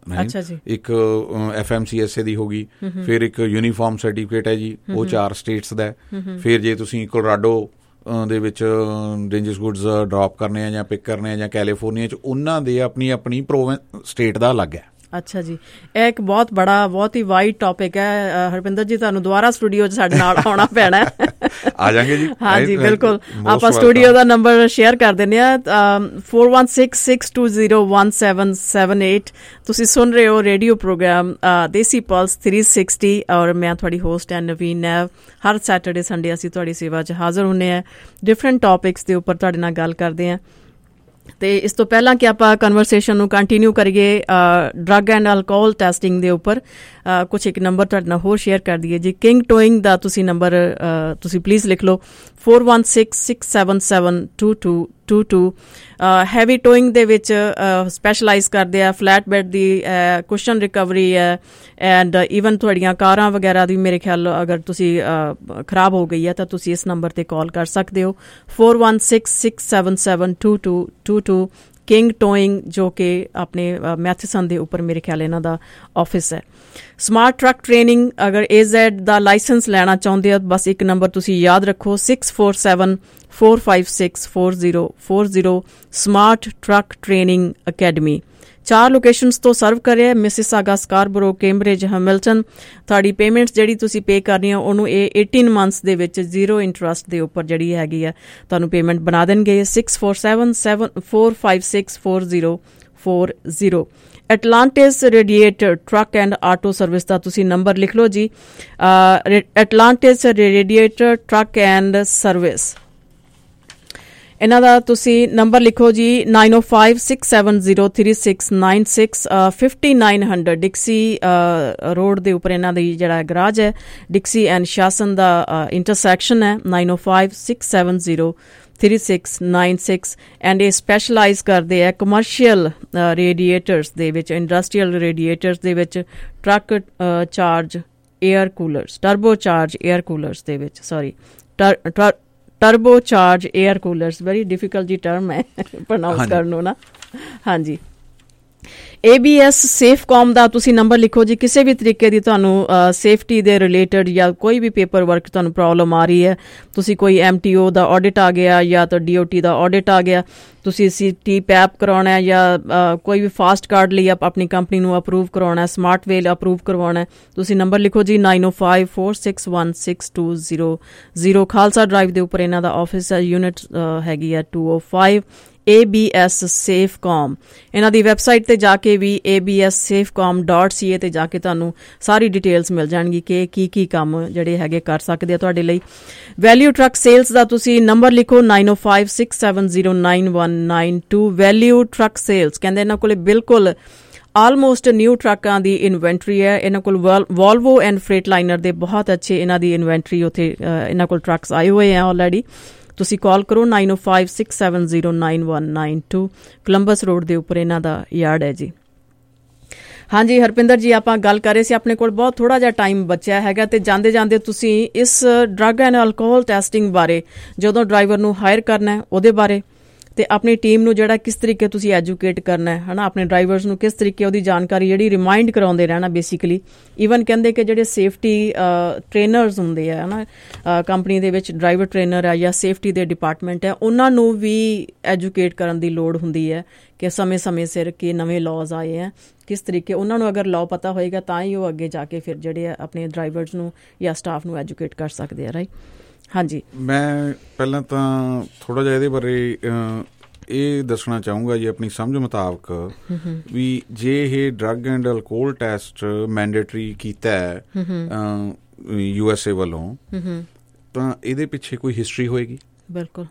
Speaker 3: ਇੱਕ F M C S A ਦੀ ਹੋ ਗਈ, ਫਿਰ ਇੱਕ ਯੂਨੀਫਾਰਮ ਸਰਟੀਫਿਕੇਟ ਹੈ ਜੀ, ਉਹ ਚਾਰ ਸਟੇਟਸ ਦਾ। ਫਿਰ ਜੇ ਤੁਸੀਂ ਕੋਲੋਰਾਡੋ ਦੇ ਵਿੱਚ ਡੇਂਜਰਸ ਗੁੱਡਸ ਡਰੋਪ ਕਰਨੇ ਆ ਜਾਂ ਪਿਕ ਕਰਨੇ ਆ ਜਾਂ ਕੈਲੀਫੋਰਨੀਆ 'ਚ, ਉਹਨਾਂ ਦੇ ਆਪਣੀ ਆਪਣੀ ਪ੍ਰੋਵਿੰ ਸਟੇਟ ਦਾ ਅਲੱਗ ਹੈ।
Speaker 2: ਅੱਛਾ ਜੀ, ਇਹ ਇੱਕ ਬਹੁਤ ਬੜਾ ਬਹੁਤ ਹੀ ਵਾਈਡ ਟੌਪਿਕ ਹੈ। ਹਰਪਿੰਦਰ ਜੀ, ਤੁਹਾਨੂੰ ਦੁਬਾਰਾ ਸਟੂਡੀਓ 'ਚ ਸਾਡੇ ਨਾਲ ਆਉਣਾ ਪੈਣਾ।
Speaker 3: ਆ ਜਾਵਾਂਗੇ ਜੀ।
Speaker 2: ਹਾਂ ਜੀ, ਬਿਲਕੁਲ। ਆਪਾਂ ਸਟੂਡੀਓ ਦਾ ਨੰਬਰ ਸ਼ੇਅਰ ਕਰ ਦਿੰਦੇ ਹਾਂ, four one six six two zero one seven seven eight. ਤੁਸੀਂ ਸੁਣ ਰਹੇ ਹੋ radio program Desi plus three sixty, ਔਰ ਮੈਂ ਤੁਹਾਡੀ ਹੋਸਟ ਹੈ ਨਵੀਨ ਨੈਵ। ਹਰ ਸੈਟਰਡੇ ਸੰਡੇ ਅਸੀਂ ਤੁਹਾਡੀ ਸੇਵਾ 'ਚ ਹਾਜ਼ਰ ਹੁੰਦੇ ਹਾਂ, ਡਿਫਰੈਂਟ ਟੌਪਿਕਸ ਦੇ ਉੱਪਰ ਤੁਹਾਡੇ ਨਾਲ ਗੱਲ ਕਰਦੇ ਹਾਂ। ਤੇ ਇਸ ਤੋਂ ਪਹਿਲਾਂ ਕਿ ਆਪਾਂ ਕਨਵਰਸੇਸ਼ਨ ਨੂੰ ਕੰਟੀਨਿਊ ਕਰੀਏ ਡਰੱਗ ਐਂਡ ਅਲਕੋਹਲ ਟੈਸਟਿੰਗ ਦੇ ਉੱਪਰ, ਕੁਛ ਇੱਕ ਨੰਬਰ ਤੁਹਾਡੇ ਨਾਲ ਹੋਰ ਸ਼ੇਅਰ ਕਰ ਦਈਏ ਜੀ। ਕਿੰਗ ਟੋਇੰਗ ਦਾ ਤੁਸੀਂ ਨੰਬਰ ਤੁਸੀਂ ਪਲੀਜ਼ ਲਿਖ ਲਓ, four one six six seven seven two two two two. Heavy towing ਦੇ ਵਿੱਚ ਸਪੈਸ਼ਲਾਈਜ਼ ਕਰਦੇ ਆ, ਫਲੈਟ ਬੈਡ ਦੀ, ਕੁਸ਼ਨ ਰਿਕਵਰੀ ਹੈ, ਐਂਡ ਈਵਨ ਤੁਹਾਡੀਆਂ ਕਾਰਾਂ ਵਗੈਰਾ ਦੀ ਮੇਰੇ ਖਿਆਲ ਅਗਰ ਤੁਸੀਂ ਖਰਾਬ ਹੋ ਗਈ ਹੈ ਤਾਂ ਤੁਸੀਂ ਇਸ ਨੰਬਰ 'ਤੇ ਕਾਲ ਕਰ ਸਕਦੇ ਹੋ, four one six six seven seven two two two two. King towing, ਜੋ ਕਿ ਆਪਣੇ ਮੈਥਿਸਨ ਦੇ ਉੱਪਰ ਮੇਰੇ ਖਿਆਲ ਇਹਨਾਂ ਦਾ ਆਫਿਸ ਹੈ। ਸਮਾਰਟ ਟਰੱਕ ਟ੍ਰੇਨਿੰਗ, ਅਗਰ ਏ ਜ਼ੈਡ ਦਾ ਲਾਇਸੈਂਸ ਲੈਣਾ ਚਾਹੁੰਦੇ ਹੋ, ਬਸ ਇੱਕ ਨੰਬਰ ਤੁਸੀਂ ਯਾਦ ਰੱਖੋ, six four seven four five six four zero four zero. Smart truck training academy ਚਾਰ ਲੋਕੇਸ਼ਨਸ ਤੋਂ ਸਰਵ ਕਰਿਆ, ਮਿਸਿਸਾਗਾ, ਸਕਾਰਬਰੋ, ਕੈਂਬਰਿਜ, ਹੈਮਿਲਟਨ। ਤੁਹਾਡੀ ਪੇਮੈਂਟਸ ਜਿਹੜੀ ਤੁਸੀਂ ਪੇ ਕਰਨੀ ਆ ਉਹਨੂੰ ਇਹ ਏਟੀਨ ਮੰਥਸ ਦੇ ਵਿੱਚ ਜ਼ੀਰੋ ਇੰਟਰਸਟ ਦੇ ਉੱਪਰ ਜਿਹੜੀ ਹੈਗੀ ਆ ਤੁਹਾਨੂੰ ਪੇਮੈਂਟ ਬਣਾ ਦੇਣਗੇ। Six four seven seven four five six four zero four zero. Atlantis radiator truck and auto service ਦਾ ਤੁਸੀਂ ਨੰਬਰ ਲਿਖ ਲਓ ਜੀ, Atlantis radiator truck and service, ਇਹਨਾਂ ਦਾ ਤੁਸੀਂ ਨੰਬਰ ਲਿਖੋ ਜੀ, ਨਾਈਨ ਓ five six seven zero three six nine six. Fifty nine hundred Dixie road ਦੇ ਉੱਪਰ ਇਹਨਾਂ ਦੀ ਜਿਹੜਾ ਗਰਾਜ ਹੈ, ਡਿਕਸੀ ਐਂਡ ਸ਼ਾਸਨ ਦਾ ਇੰਟਰਸੈਕਸ਼ਨ ਹੈ, nine O five six seven zero three six nine six. And ਇਹ ਸਪੈਸ਼ਲਾਈਜ਼ ਕਰਦੇ ਆ ਕਮਰਸ਼ੀਅਲ ਰੇਡੀਏਟਰਸ ਦੇ ਵਿੱਚ, ਇੰਡਸਟਰੀਅਲ ਰੇਡੀਏਟਰਸ ਦੇ ਵਿੱਚ, truck charge air coolers, turbo charge air coolers ਦੇ ਵਿੱਚ, sorry turbo charge air coolers, very difficult ਜੀ ਟਰਮ ਹੈ ਪ੍ਰੋਨਾਊਂਸ ਕਰਨ ਨੂੰ ਨਾ। ਹਾਂਜੀ, ਏ ਬੀ ਐਸ ਸੇਫਕੌਮ ਦਾ ਤੁਸੀਂ ਨੰਬਰ ਲਿਖੋ ਜੀ। ਕਿਸੇ ਵੀ ਤਰੀਕੇ ਦੀ ਤੁਹਾਨੂੰ ਸੇਫਟੀ ਦੇ ਰਿਲੇਟਡ ਜਾਂ ਕੋਈ ਵੀ ਪੇਪਰ ਵਰਕ ਤੁਹਾਨੂੰ ਪ੍ਰੋਬਲਮ ਆ ਰਹੀ ਹੈ, ਤੁਸੀਂ ਕੋਈ ਐਮ ਟੀ ਓ ਦਾ ਆਡਿਟ ਆ ਗਿਆ ਜਾਂ ਤਾਂ ਡੀ ਓ ਟੀ ਦਾ ਆਡਿਟ ਆ ਗਿਆ, ਤੁਸੀਂ ਸੀ ਟੀ ਪੈਪ ਕਰਾਉਣਾ ਜਾਂ ਕੋਈ ਵੀ ਫਾਸਟ ਕਾਰਡ ਲਈ ਆਪਣੀ ਕੰਪਨੀ ਨੂੰ ਅਪਰੂਵ ਕਰਾਉਣਾ, ਸਮਾਰਟ ਵੇਲ ਅਪਰੂਵ ਕਰਵਾਉਣਾ, ਤੁਸੀਂ ਨੰਬਰ ਲਿਖੋ ਜੀ, ਨਾਈਨ ਓ five four six one six two zero zero. Khalsa drive ਦੇ ਉੱਪਰ ਇਹਨਾਂ ਦਾ ਆਫਿਸ ਹੈ, ਯੂਨਿਟ ਹੈਗੀ ਹੈ two o five. A B S Safecom, ਇਹਨਾਂ ਦੀ ਵੈਬਸਾਈਟ ਤੇ ਜਾ ਕੇ ਵੀ A B S Safecom dot C A ਤੇ ਜਾ ਕੇ ਤੁਹਾਨੂੰ ਸਾਰੀ ਡਿਟੇਲਸ ਮਿਲ ਜਾਣਗੀ ਕਿ ਕੀ ਕੀ ਕੰਮ ਜਿਹੜੇ ਹੈਗੇ ਕਰ ਸਕਦੇ ਆ ਤੁਹਾਡੇ ਲਈ। ਵੈਲਿਊ ਟਰੱਕ ਸੇਲਸ ਦਾ ਤੁਸੀਂ ਨੰਬਰ ਲਿਖੋ, ਨਾਈਨ ਓ five six seven zero nine one nine two. Value truck sales ਕਹਿੰਦੇ ਇਹਨਾਂ ਕੋਲ ਬਿਲਕੁਲ ਆਲਮੋਸਟ ਨਿਊ ਟਰੱਕਾਂ ਦੀ ਇਨਵੈਂਟਰੀ ਹੈ। ਇਹਨਾਂ ਕੋਲ ਵੋਲਵੋ ਐਂਡ ਫਰੇਟ ਲਾਈਨਰ ਦੇ ਬਹੁਤ ਅੱਛੇ ਇਹਨਾਂ ਦੀ ਇਨਵੈਂਟਰੀ ਉੱਥੇ ਇਹਨਾਂ ਕੋਲ ਟਰੱਕਸ ਆਏ ਹੋਏ ਆ ਆਲਰੇਡੀ। ਤੁਸੀਂ ਕਾਲ ਕਰੋ, ਨਾਈਨ ਓ five six seven zero nine one nine two. Columbus road ਦੇ ਉੱਪਰ ਇਹਨਾਂ ਦਾ ਯਾਰਡ ਹੈ ਜੀ। ਹਾਂਜੀ ਹਰਪਿੰਦਰ ਜੀ, ਆਪਾਂ ਗੱਲ ਕਰ ਰਹੇ ਸੀ, ਆਪਣੇ ਕੋਲ ਬਹੁਤ ਥੋੜਾ ਜਿਹਾ ਟਾਈਮ ਬਚਿਆ ਹੈਗਾ, ਤੇ ਜਾਂਦੇ ਜਾਂਦੇ ਤੁਸੀਂ ਇਸ ਡਰੱਗ ਐਂਡ ਅਲਕੋਹਲ ਟੈਸਟਿੰਗ ਬਾਰੇ, ਜਦੋਂ ਡਰਾਈਵਰ ਨੂੰ ਹਾਇਰ ਕਰਨਾ ਉਹਦੇ ਬਾਰੇ, ਤੇ ਆਪਣੀ ਟੀਮ ਨੂੰ ਜਿਹੜਾ ਕਿਸ ਤਰੀਕੇ ਤੁਸੀਂ ਐਜੂਕੇਟ ਕਰਨਾ ਹੈ ਹਨਾ, ਆਪਣੇ ਡਰਾਈਵਰਸ ਨੂੰ ਕਿਸ ਤਰੀਕੇ ਉਹਦੀ ਜਾਣਕਾਰੀ ਜਿਹੜੀ ਰਿਮਾਈਂਡ ਕਰਾਉਂਦੇ ਰਹਿਣਾ ਬੇਸਿਕਲੀ। ਈਵਨ ਕਹਿੰਦੇ ਕਿ ਜਿਹੜੇ ਸੇਫਟੀ ਟ੍ਰੇਨਰਸ ਹੁੰਦੇ ਆ ਹਨਾ ਕੰਪਨੀ ਦੇ ਵਿੱਚ, ਡਰਾਈਵਰ ਟ੍ਰੇਨਰ ਆ ਜਾਂ ਸੇਫਟੀ ਦੇ ਡਿਪਾਰਟਮੈਂਟ ਹੈ, ਉਹਨਾਂ ਨੂੰ ਵੀ ਐਜੂਕੇਟ ਕਰਨ ਦੀ ਲੋੜ ਹੁੰਦੀ ਹੈ ਕਿ ਸਮੇਂ ਸਮੇਂ ਸਿਰ ਕਿ ਨਵੇਂ ਲਾਜ਼ ਆਏ ਆ, ਕਿਸ ਤਰੀਕੇ ਉਹਨਾਂ ਨੂੰ ਅਗਰ ਲਾਅ ਪਤਾ ਹੋਏਗਾ ਤਾਂ ਹੀ ਉਹ ਅੱਗੇ ਜਾ ਕੇ ਫਿਰ ਜਿਹੜੇ ਆ ਆਪਣੇ ਡਰਾਈਵਰਸ ਨੂੰ ਜਾਂ ਸਟਾਫ ਨੂੰ ਐਜੂਕੇਟ ਕਰ ਸਕਦੇ ਆ, ਰਾਈਟ? ਹਾਂਜੀ,
Speaker 3: ਮੈਂ ਪਹਿਲਾਂ ਤਾਂ ਥੋੜ੍ਹਾ ਜਿਹਾ ਇਹਦੇ ਬਾਰੇ ਇਹ ਦੱਸਣਾ ਚਾਹੂੰਗਾ ਜੀ, ਆਪਣੀ ਸਮਝ ਮੁਤਾਬਕ ਵੀ ਜੇ ਇਹ drug and alcohol test mandatory ਕੀਤਾ ਹੈ ਯੂ ਐਸ ਏ ਵੱਲੋਂ, ਤਾਂ ਇਹਦੇ ਪਿੱਛੇ ਕੋਈ ਹਿਸਟਰੀ ਹੋਏਗੀ।
Speaker 2: ਬਿਲਕੁਲ,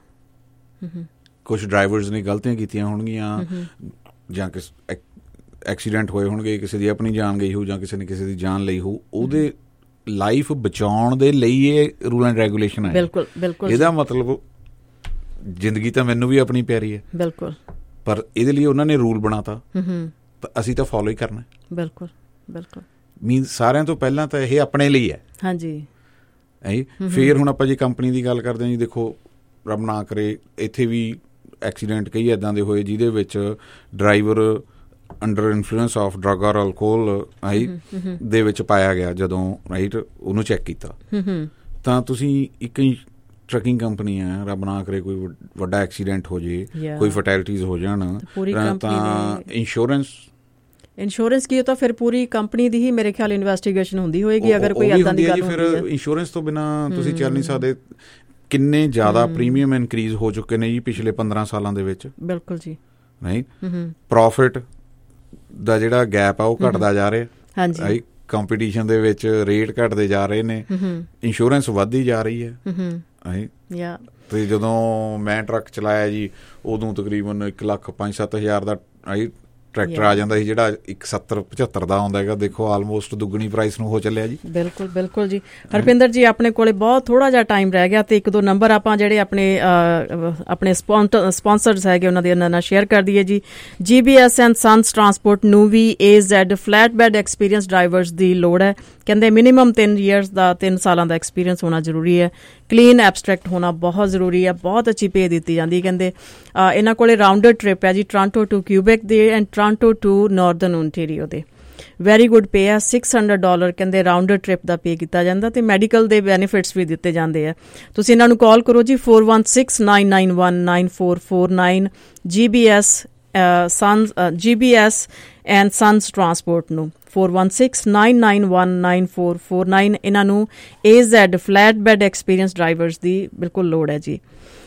Speaker 3: ਕੁਛ ਡਰਾਈਵਰਸ ਨੇ ਗਲਤੀਆਂ ਕੀਤੀਆਂ ਹੋਣਗੀਆਂ ਜਾਂ ਕਿਸ ਐਕਸੀਡੈਂਟ ਹੋਏ ਹੋਣਗੇ, ਕਿਸੇ ਦੀ ਆਪਣੀ ਜਾਨ ਗਈ ਹੋਊ ਜਾਂ ਕਿਸੇ ਨੇ ਕਿਸੇ ਦੀ ਜਾਨ ਲਈ ਹੋਊ, ਉਹਦੇ ਲਾਈਫ ਬਚਾਉਣ ਦੇ ਲਈ ਇਹ ਰੂਲ ਐਂਡ ਰੈਗੂਲੇਸ਼ਨ ਹੈ।
Speaker 2: ਬਿਲਕੁਲ ਬਿਲਕੁਲ,
Speaker 3: ਇਹਦਾ ਮਤਲਬ ਜ਼ਿੰਦਗੀ ਤਾਂ ਮੈਨੂੰ ਵੀ ਆਪਣੀ ਪਿਆਰੀ ਹੈ, ਬਿਲਕੁਲ, ਪਰ ਇਹਦੇ ਲਈ ਉਹਨਾਂ ਨੇ ਰੂਲ ਬਣਾਤਾ ਤਾਂ ਅਸੀਂ ਤਾਂ ਫੋਲੋ ਹੀ ਕਰਨਾ।
Speaker 2: ਬਿਲਕੁਲ ਬਿਲਕੁਲ,
Speaker 3: ਮੀਨ ਸਾਰਿਆਂ ਤੋਂ ਪਹਿਲਾਂ ਤਾਂ ਇਹ ਆਪਣੇ ਲਈ ਹੈ।
Speaker 2: ਹਾਂਜੀ,
Speaker 3: ਫਿਰ ਹੁਣ ਆਪਾਂ ਜੇ ਕੰਪਨੀ ਦੀ ਗੱਲ ਕਰਦੇ ਹਾਂ ਜੀ, ਦੇਖੋ ਰੱਬ ਨਾ ਕਰੇ ਇੱਥੇ ਵੀ ਐਕਸੀਡੈਂਟ ਕਈ ਇੱਦਾਂ ਦੇ ਹੋਏ ਜਿਹਦੇ ਵਿੱਚ driver under influence of drug ਔਰ ਅਲਕੋਹਲ ਆਈ ਦੇ ਵਿੱਚ ਪਾਇਆ ਗਿਆ ਜਦੋਂ ਰਾਈਟ ਉਹਨੂੰ ਚੈੱਕ ਕੀਤਾ ਤਾਂ ਤੁਸੀਂ ਇੱਕ ਟਰੱਕਿੰਗ ਕੰਪਨੀ ਹੈ, ਰੱਬ ਨਾ ਕਰੇ ਕੋਈ ਵੱਡਾ ਐਕਸੀਡੈਂਟ ਹੋ ਜੇ, ਕੋਈ ਫੈਟੈਲਿਟੀਜ਼ ਹੋ ਜਾਣ ਤਾਂ ਇੰਸ਼ੋਰੈਂਸ
Speaker 2: ਇੰਸ਼ੋਰੈਂਸ ਕੀ ਤਾਂ ਫਿਰ ਪੂਰੀ ਕੰਪਨੀ ਦੀ ਹੀ ਮੇਰੇ ਖਿਆਲ ਇਨਵੈਸਟੀਗੇਸ਼ਨ ਹੁੰਦੀ ਹੋਏਗੀ ਅਗਰ ਕੋਈ ਏਦਾਂ ਦੀ ਗੱਲ ਹੁੰਦੀ ਹੈ।
Speaker 3: ਫਿਰ ਇੰਸ਼ੋਰੈਂਸ ਤੋਂ ਬਿਨਾਂ ਤੁਸੀਂ ਚੱਲ ਨਹੀਂ ਸਕਦੇ। ਕਿੰਨੇ ਜ਼ਿਆਦਾ ਪ੍ਰੀਮੀਅਮ ਇਨਕਰੀਜ਼ ਹੋ ਚੁੱਕੇ ਨੇ ਜੀ ਪਿਛਲੇ ਪੰਦਰਾਂ ਸਾਲਾਂ ਦੇ ਵਿੱਚ।
Speaker 2: ਬਿਲਕੁਲ ਜੀ।
Speaker 3: ਨਹੀਂ ਪ੍ਰੋਫਿਟ ਦਾ ਜਿਹੜਾ ਗੈਪ ਆ ਉਹ ਘਟਦਾ ਜਾ ਰਿਹਾ।
Speaker 2: ਹਾਂਜੀ
Speaker 3: ਕੰਪੀਟੀਸ਼ਨ ਦੇ ਵਿੱਚ ਰੇਟ ਘਟਦੇ ਜਾ ਰਹੇ ਨੇ, ਇੰਸ਼ੋਰੈਂਸ ਵੱਧਦੀ ਜਾ ਰਹੀ ਹੈ। ਤੇ ਜਦੋਂ ਮੈਂ ਟਰੱਕ ਚਲਾਇਆ ਜੀ ਉਦੋਂ ਤਕਰੀਬਨ ਇੱਕ ਲੱਖ ਪੰਜ ਸੱਤ ਹਜ਼ਾਰ ਦਾ ਟਰੈਕਟਰ ਆ ਜਾਂਦਾ ਸੀ ਜਿਹੜਾ ਇੱਕ ਸੱਤਰ ਪਝੱਤਰ ਦਾ ਆਉਂਦਾ ਹੈਗਾ। ਦੇਖੋ ਆਲਮੋਸਟ ਦੁੱਗਣੀ ਪ੍ਰਾਈਸ ਨੂੰ ਹੋ ਚੱਲਿਆ ਜੀ।
Speaker 2: ਬਿਲਕੁਲ ਬਿਲਕੁਲ ਜੀ। ਹਰਪਿੰਦਰ ਜੀ ਆਪਣੇ ਕੋਲੇ ਬਹੁਤ ਥੋੜਾ ਜਿਹਾ ਟਾਈਮ ਰਹਿ ਗਿਆ ਤੇ ਇੱਕ ਦੋ ਨੰਬਰ ਆਪਾਂ ਜਿਹੜੇ ਆਪਣੇ ਆਪਣੇ ਸਪਾਂਸਰਸ ਹੈਗੇ ਉਹਨਾਂ ਦੇ ਉਹਨਾਂ ਨਾਲ ਸ਼ੇਅਰ ਕਰ ਦਈਏ ਜੀ। G B S and sons transport ਨੂੰ ਵੀ A Z flat bed experience drivers ਦੀ ਲੋੜ ਹੈ। ਕਹਿੰਦੇ ਮਿਨੀਮਮ ਤਿੰਨ ਈਅਰਸ ਦਾ ਤਿੰਨ ਸਾਲਾਂ ਦਾ ਐਕਸਪੀਰੀਅੰਸ ਹੋਣਾ ਜ਼ਰੂਰੀ ਹੈ। ਕਲੀਨ ਐਬਸਟਰੈਕਟ ਹੋਣਾ ਬਹੁਤ ਜ਼ਰੂਰੀ ਹੈ। ਬਹੁਤ ਅੱਛੀ ਪੇ ਦਿੱਤੀ ਜਾਂਦੀ। ਕਹਿੰਦੇ ਇਹਨਾਂ ਕੋਲੇ ਰਾਊਂਡਡ ਟ੍ਰਿਪ ਹੈ ਜੀ ਟੋਰਾਂਟੋ ਟੂ ਕਿਊਬੈਕ ਦੇ and Toronto to northern Ontario ਦੇ। ਵੈਰੀ ਗੁੱਡ ਪੇ ਹੈ। ਸਿਕਸ ਹੰਡਰਡ ਡਾਲਰ ਕਹਿੰਦੇ ਰਾਊਂਡਡ ਟ੍ਰਿਪ ਦਾ ਪੇ ਕੀਤਾ ਜਾਂਦਾ ਤੇ ਮੈਡੀਕਲ ਦੇ ਬੈਨੀਫਿਟਸ ਵੀ ਦਿੱਤੇ ਜਾਂਦੇ ਆ। ਤੁਸੀਂ ਇਹਨਾਂ ਨੂੰ ਕਾਲ ਕਰੋ ਜੀ four one six nine nine one nine four four nine G B S sons G B S and sons transport ਨੂੰ four one six nine nine one nine four four nine. ਇਹਨਾਂ ਨੂੰ A Z flat bed experience drivers ਦੀ ਬਿਲਕੁਲ ਲੋੜ ਹੈ ਜੀ।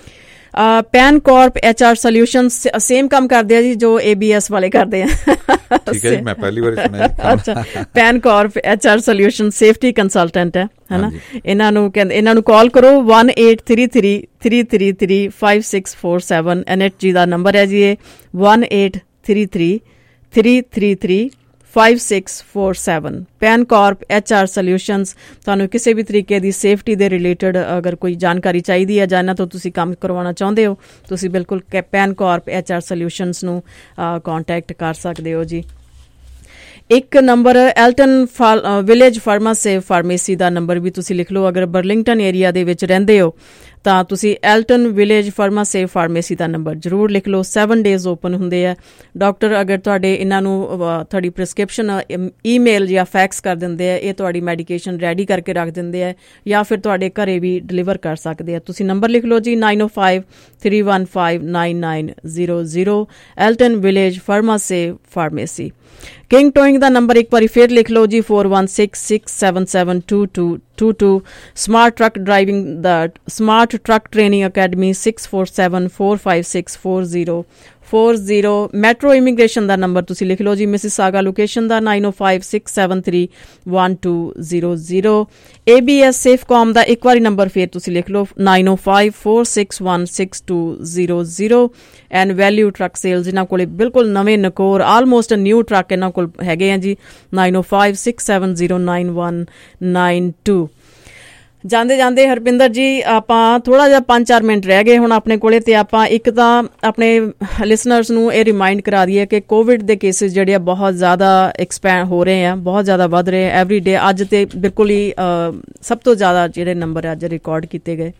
Speaker 2: Pan Corp H R solution same ਕੰਮ ਕਰਦੇ ਆ ਜੀ ਜੋ ਏ ਬੀ ਐਸ ਵਾਲੇ ਕਰਦੇ ਆ।
Speaker 3: ਠੀਕ ਹੈ, ਮੈਂ ਪਹਿਲੀ ਵਾਰ ਸੁਣਿਆ।
Speaker 2: ਅੱਛਾ, Pan Corp H R solution safety consultant ਹੈ ਹਨਾ। ਇਹਨਾਂ ਨੂੰ ਕਹਿੰਦੇ ਇਹਨਾਂ ਨੂੰ ਕਾਲ ਕਰੋ one eight three three three three three five six four seven. ਐਨਐਚ ਜੀ ਦਾ ਨੰਬਰ ਹੈ ਜੀ ਇਹ one eight three three three three three five six four seven. Pan Corp H R solutions. ਤੁਹਾਨੂੰ ਕਿਸੇ ਵੀ ਤਰੀਕੇ ਦੀ ਸੇਫਟੀ ਦੇ ਰਿਲੇਟਡ ਅਗਰ ਕੋਈ ਜਾਣਕਾਰੀ ਚਾਹੀਦੀ ਹੈ ਜਾਂ ਇਹਨਾਂ ਤੋਂ ਤੁਸੀਂ ਕੰਮ ਕਰਵਾਉਣਾ ਚਾਹੁੰਦੇ ਹੋ ਤੁਸੀਂ ਬਿਲਕੁਲ Pan Corp H R solutions ਨੂੰ ਕੰਟੈਕਟ ਕਰ ਸਕਦੇ ਹੋ ਜੀ। ਇੱਕ number Alton village Pharmasave pharmacy ਦਾ ਨੰਬਰ ਵੀ ਤੁਸੀਂ ਲਿਖ ਲਓ। ਅਗਰ ਬਰਲਿੰਗਟਨ ਏਰੀਆ ਦੇ ਵਿੱਚ ਰਹਿੰਦੇ ਹੋ ਤਾਂ ਤੁਸੀਂ ਐਲਟਨ ਵਿਲੇਜ ਫਾਰਮਾਸੇਵ ਫਾਰਮੇਸੀ ਦਾ ਨੰਬਰ ਜ਼ਰੂਰ ਲਿਖ ਲਓ। ਸੈਵਨ ਡੇਜ਼ ਓਪਨ ਹੁੰਦੇ ਆ। ਡਾਕਟਰ ਅਗਰ ਤੁਹਾਡੇ ਇਹਨਾਂ ਨੂੰ ਤੁਹਾਡੀ ਪ੍ਰਿਸਕ੍ਰਿਪਸ਼ਨ ਈਮੇਲ ਜਾਂ ਫੈਕਸ ਕਰ ਦਿੰਦੇ ਆ, ਇਹ ਤੁਹਾਡੀ ਮੈਡੀਕੇਸ਼ਨ ਰੈਡੀ ਕਰਕੇ ਰੱਖ ਦਿੰਦੇ ਆ ਜਾਂ ਫਿਰ ਤੁਹਾਡੇ ਘਰੇ ਵੀ ਡਿਲੀਵਰ ਕਰ ਸਕਦੇ ਆ। ਤੁਸੀਂ ਨੰਬਰ ਲਿਖ ਲਓ ਜੀ ਨਾਈਨ ਓ five three one five nine nine zero zero Alton village Pharmasave pharmacy. King towing ਦਾ ਨੰਬਰ ਇੱਕ ਵਾਰੀ ਫਿਰ ਲਿਖ ਲਓ ਜੀ four one six six seven seven two two two two. Smart truck driving ਦਾ Smart truck training academy six four seven four five six four zero four zero. Metro immigration ਦਾ ਨੰਬਰ ਤੁਸੀਂ ਲਿਖ ਲਓ ਜੀ ਮਿਸਿਸਾਗਾ ਲੋਕੇਸ਼ਨ ਦਾ nine O five six seven three one two zero zero. A B S Safecom ਦਾ ਇੱਕ ਵਾਰੀ ਨੰਬਰ ਫਿਰ ਤੁਸੀਂ ਲਿਖ ਲਓ nine O five four six one six two zero zero. And Value truck sales ਇਹਨਾਂ ਕੋਲੇ ਬਿਲਕੁਲ ਨਵੇਂ ਨਕੋਰ ਆਲਮੋਸਟ ਨਿਊ ਟਰੱਕ ਇਹਨਾਂ ਕੋਲ ਹੈਗੇ ਆ ਜੀ ਨਾਈਨ ਓ five six seven zero nine one nine two. ਜਾਂਦੇ ਜਾਂਦੇ ਹਰਪਿੰਦਰ ਜੀ ਆਪਾਂ ਥੋੜਾ ਜਿਹਾ ਪੰਜ ਚਾਰ ਮਿੰਟ ਰਹਿ ਗਏ ਹੁਣ ਆਪਣੇ ਕੋਲੇ ਤੇ ਆਪਾਂ ਇੱਕ ਤਾਂ ਆਪਣੇ ਲਿਸਨਰਸ ਨੂੰ ਇਹ ਰਿਮਾਈਂਡ ਕਰਾ ਦਈਏ ਕਿ ਕੋਵਿਡ ਦੇ ਕੇਸਿਸ ਜਿਹੜੇ ਆ ਬਹੁਤ ਜ਼ਿਆਦਾ ਐਕਸਪੈਂਡ ਹੋ ਰਹੇ ਆ, ਬਹੁਤ ਜ਼ਿਆਦਾ ਵੱਧ ਰਹੇ ਆ ਐਵਰੀ ਡੇ। ਅੱਜ ਤੇ ਬਿਲਕੁਲ ਹੀ ਸਭ ਤੋਂ ਜ਼ਿਆਦਾ ਜਿਹੜੇ ਨੰਬਰ ਅੱਜ ਰਿਕਾਰਡ ਕੀਤੇ ਗਏ।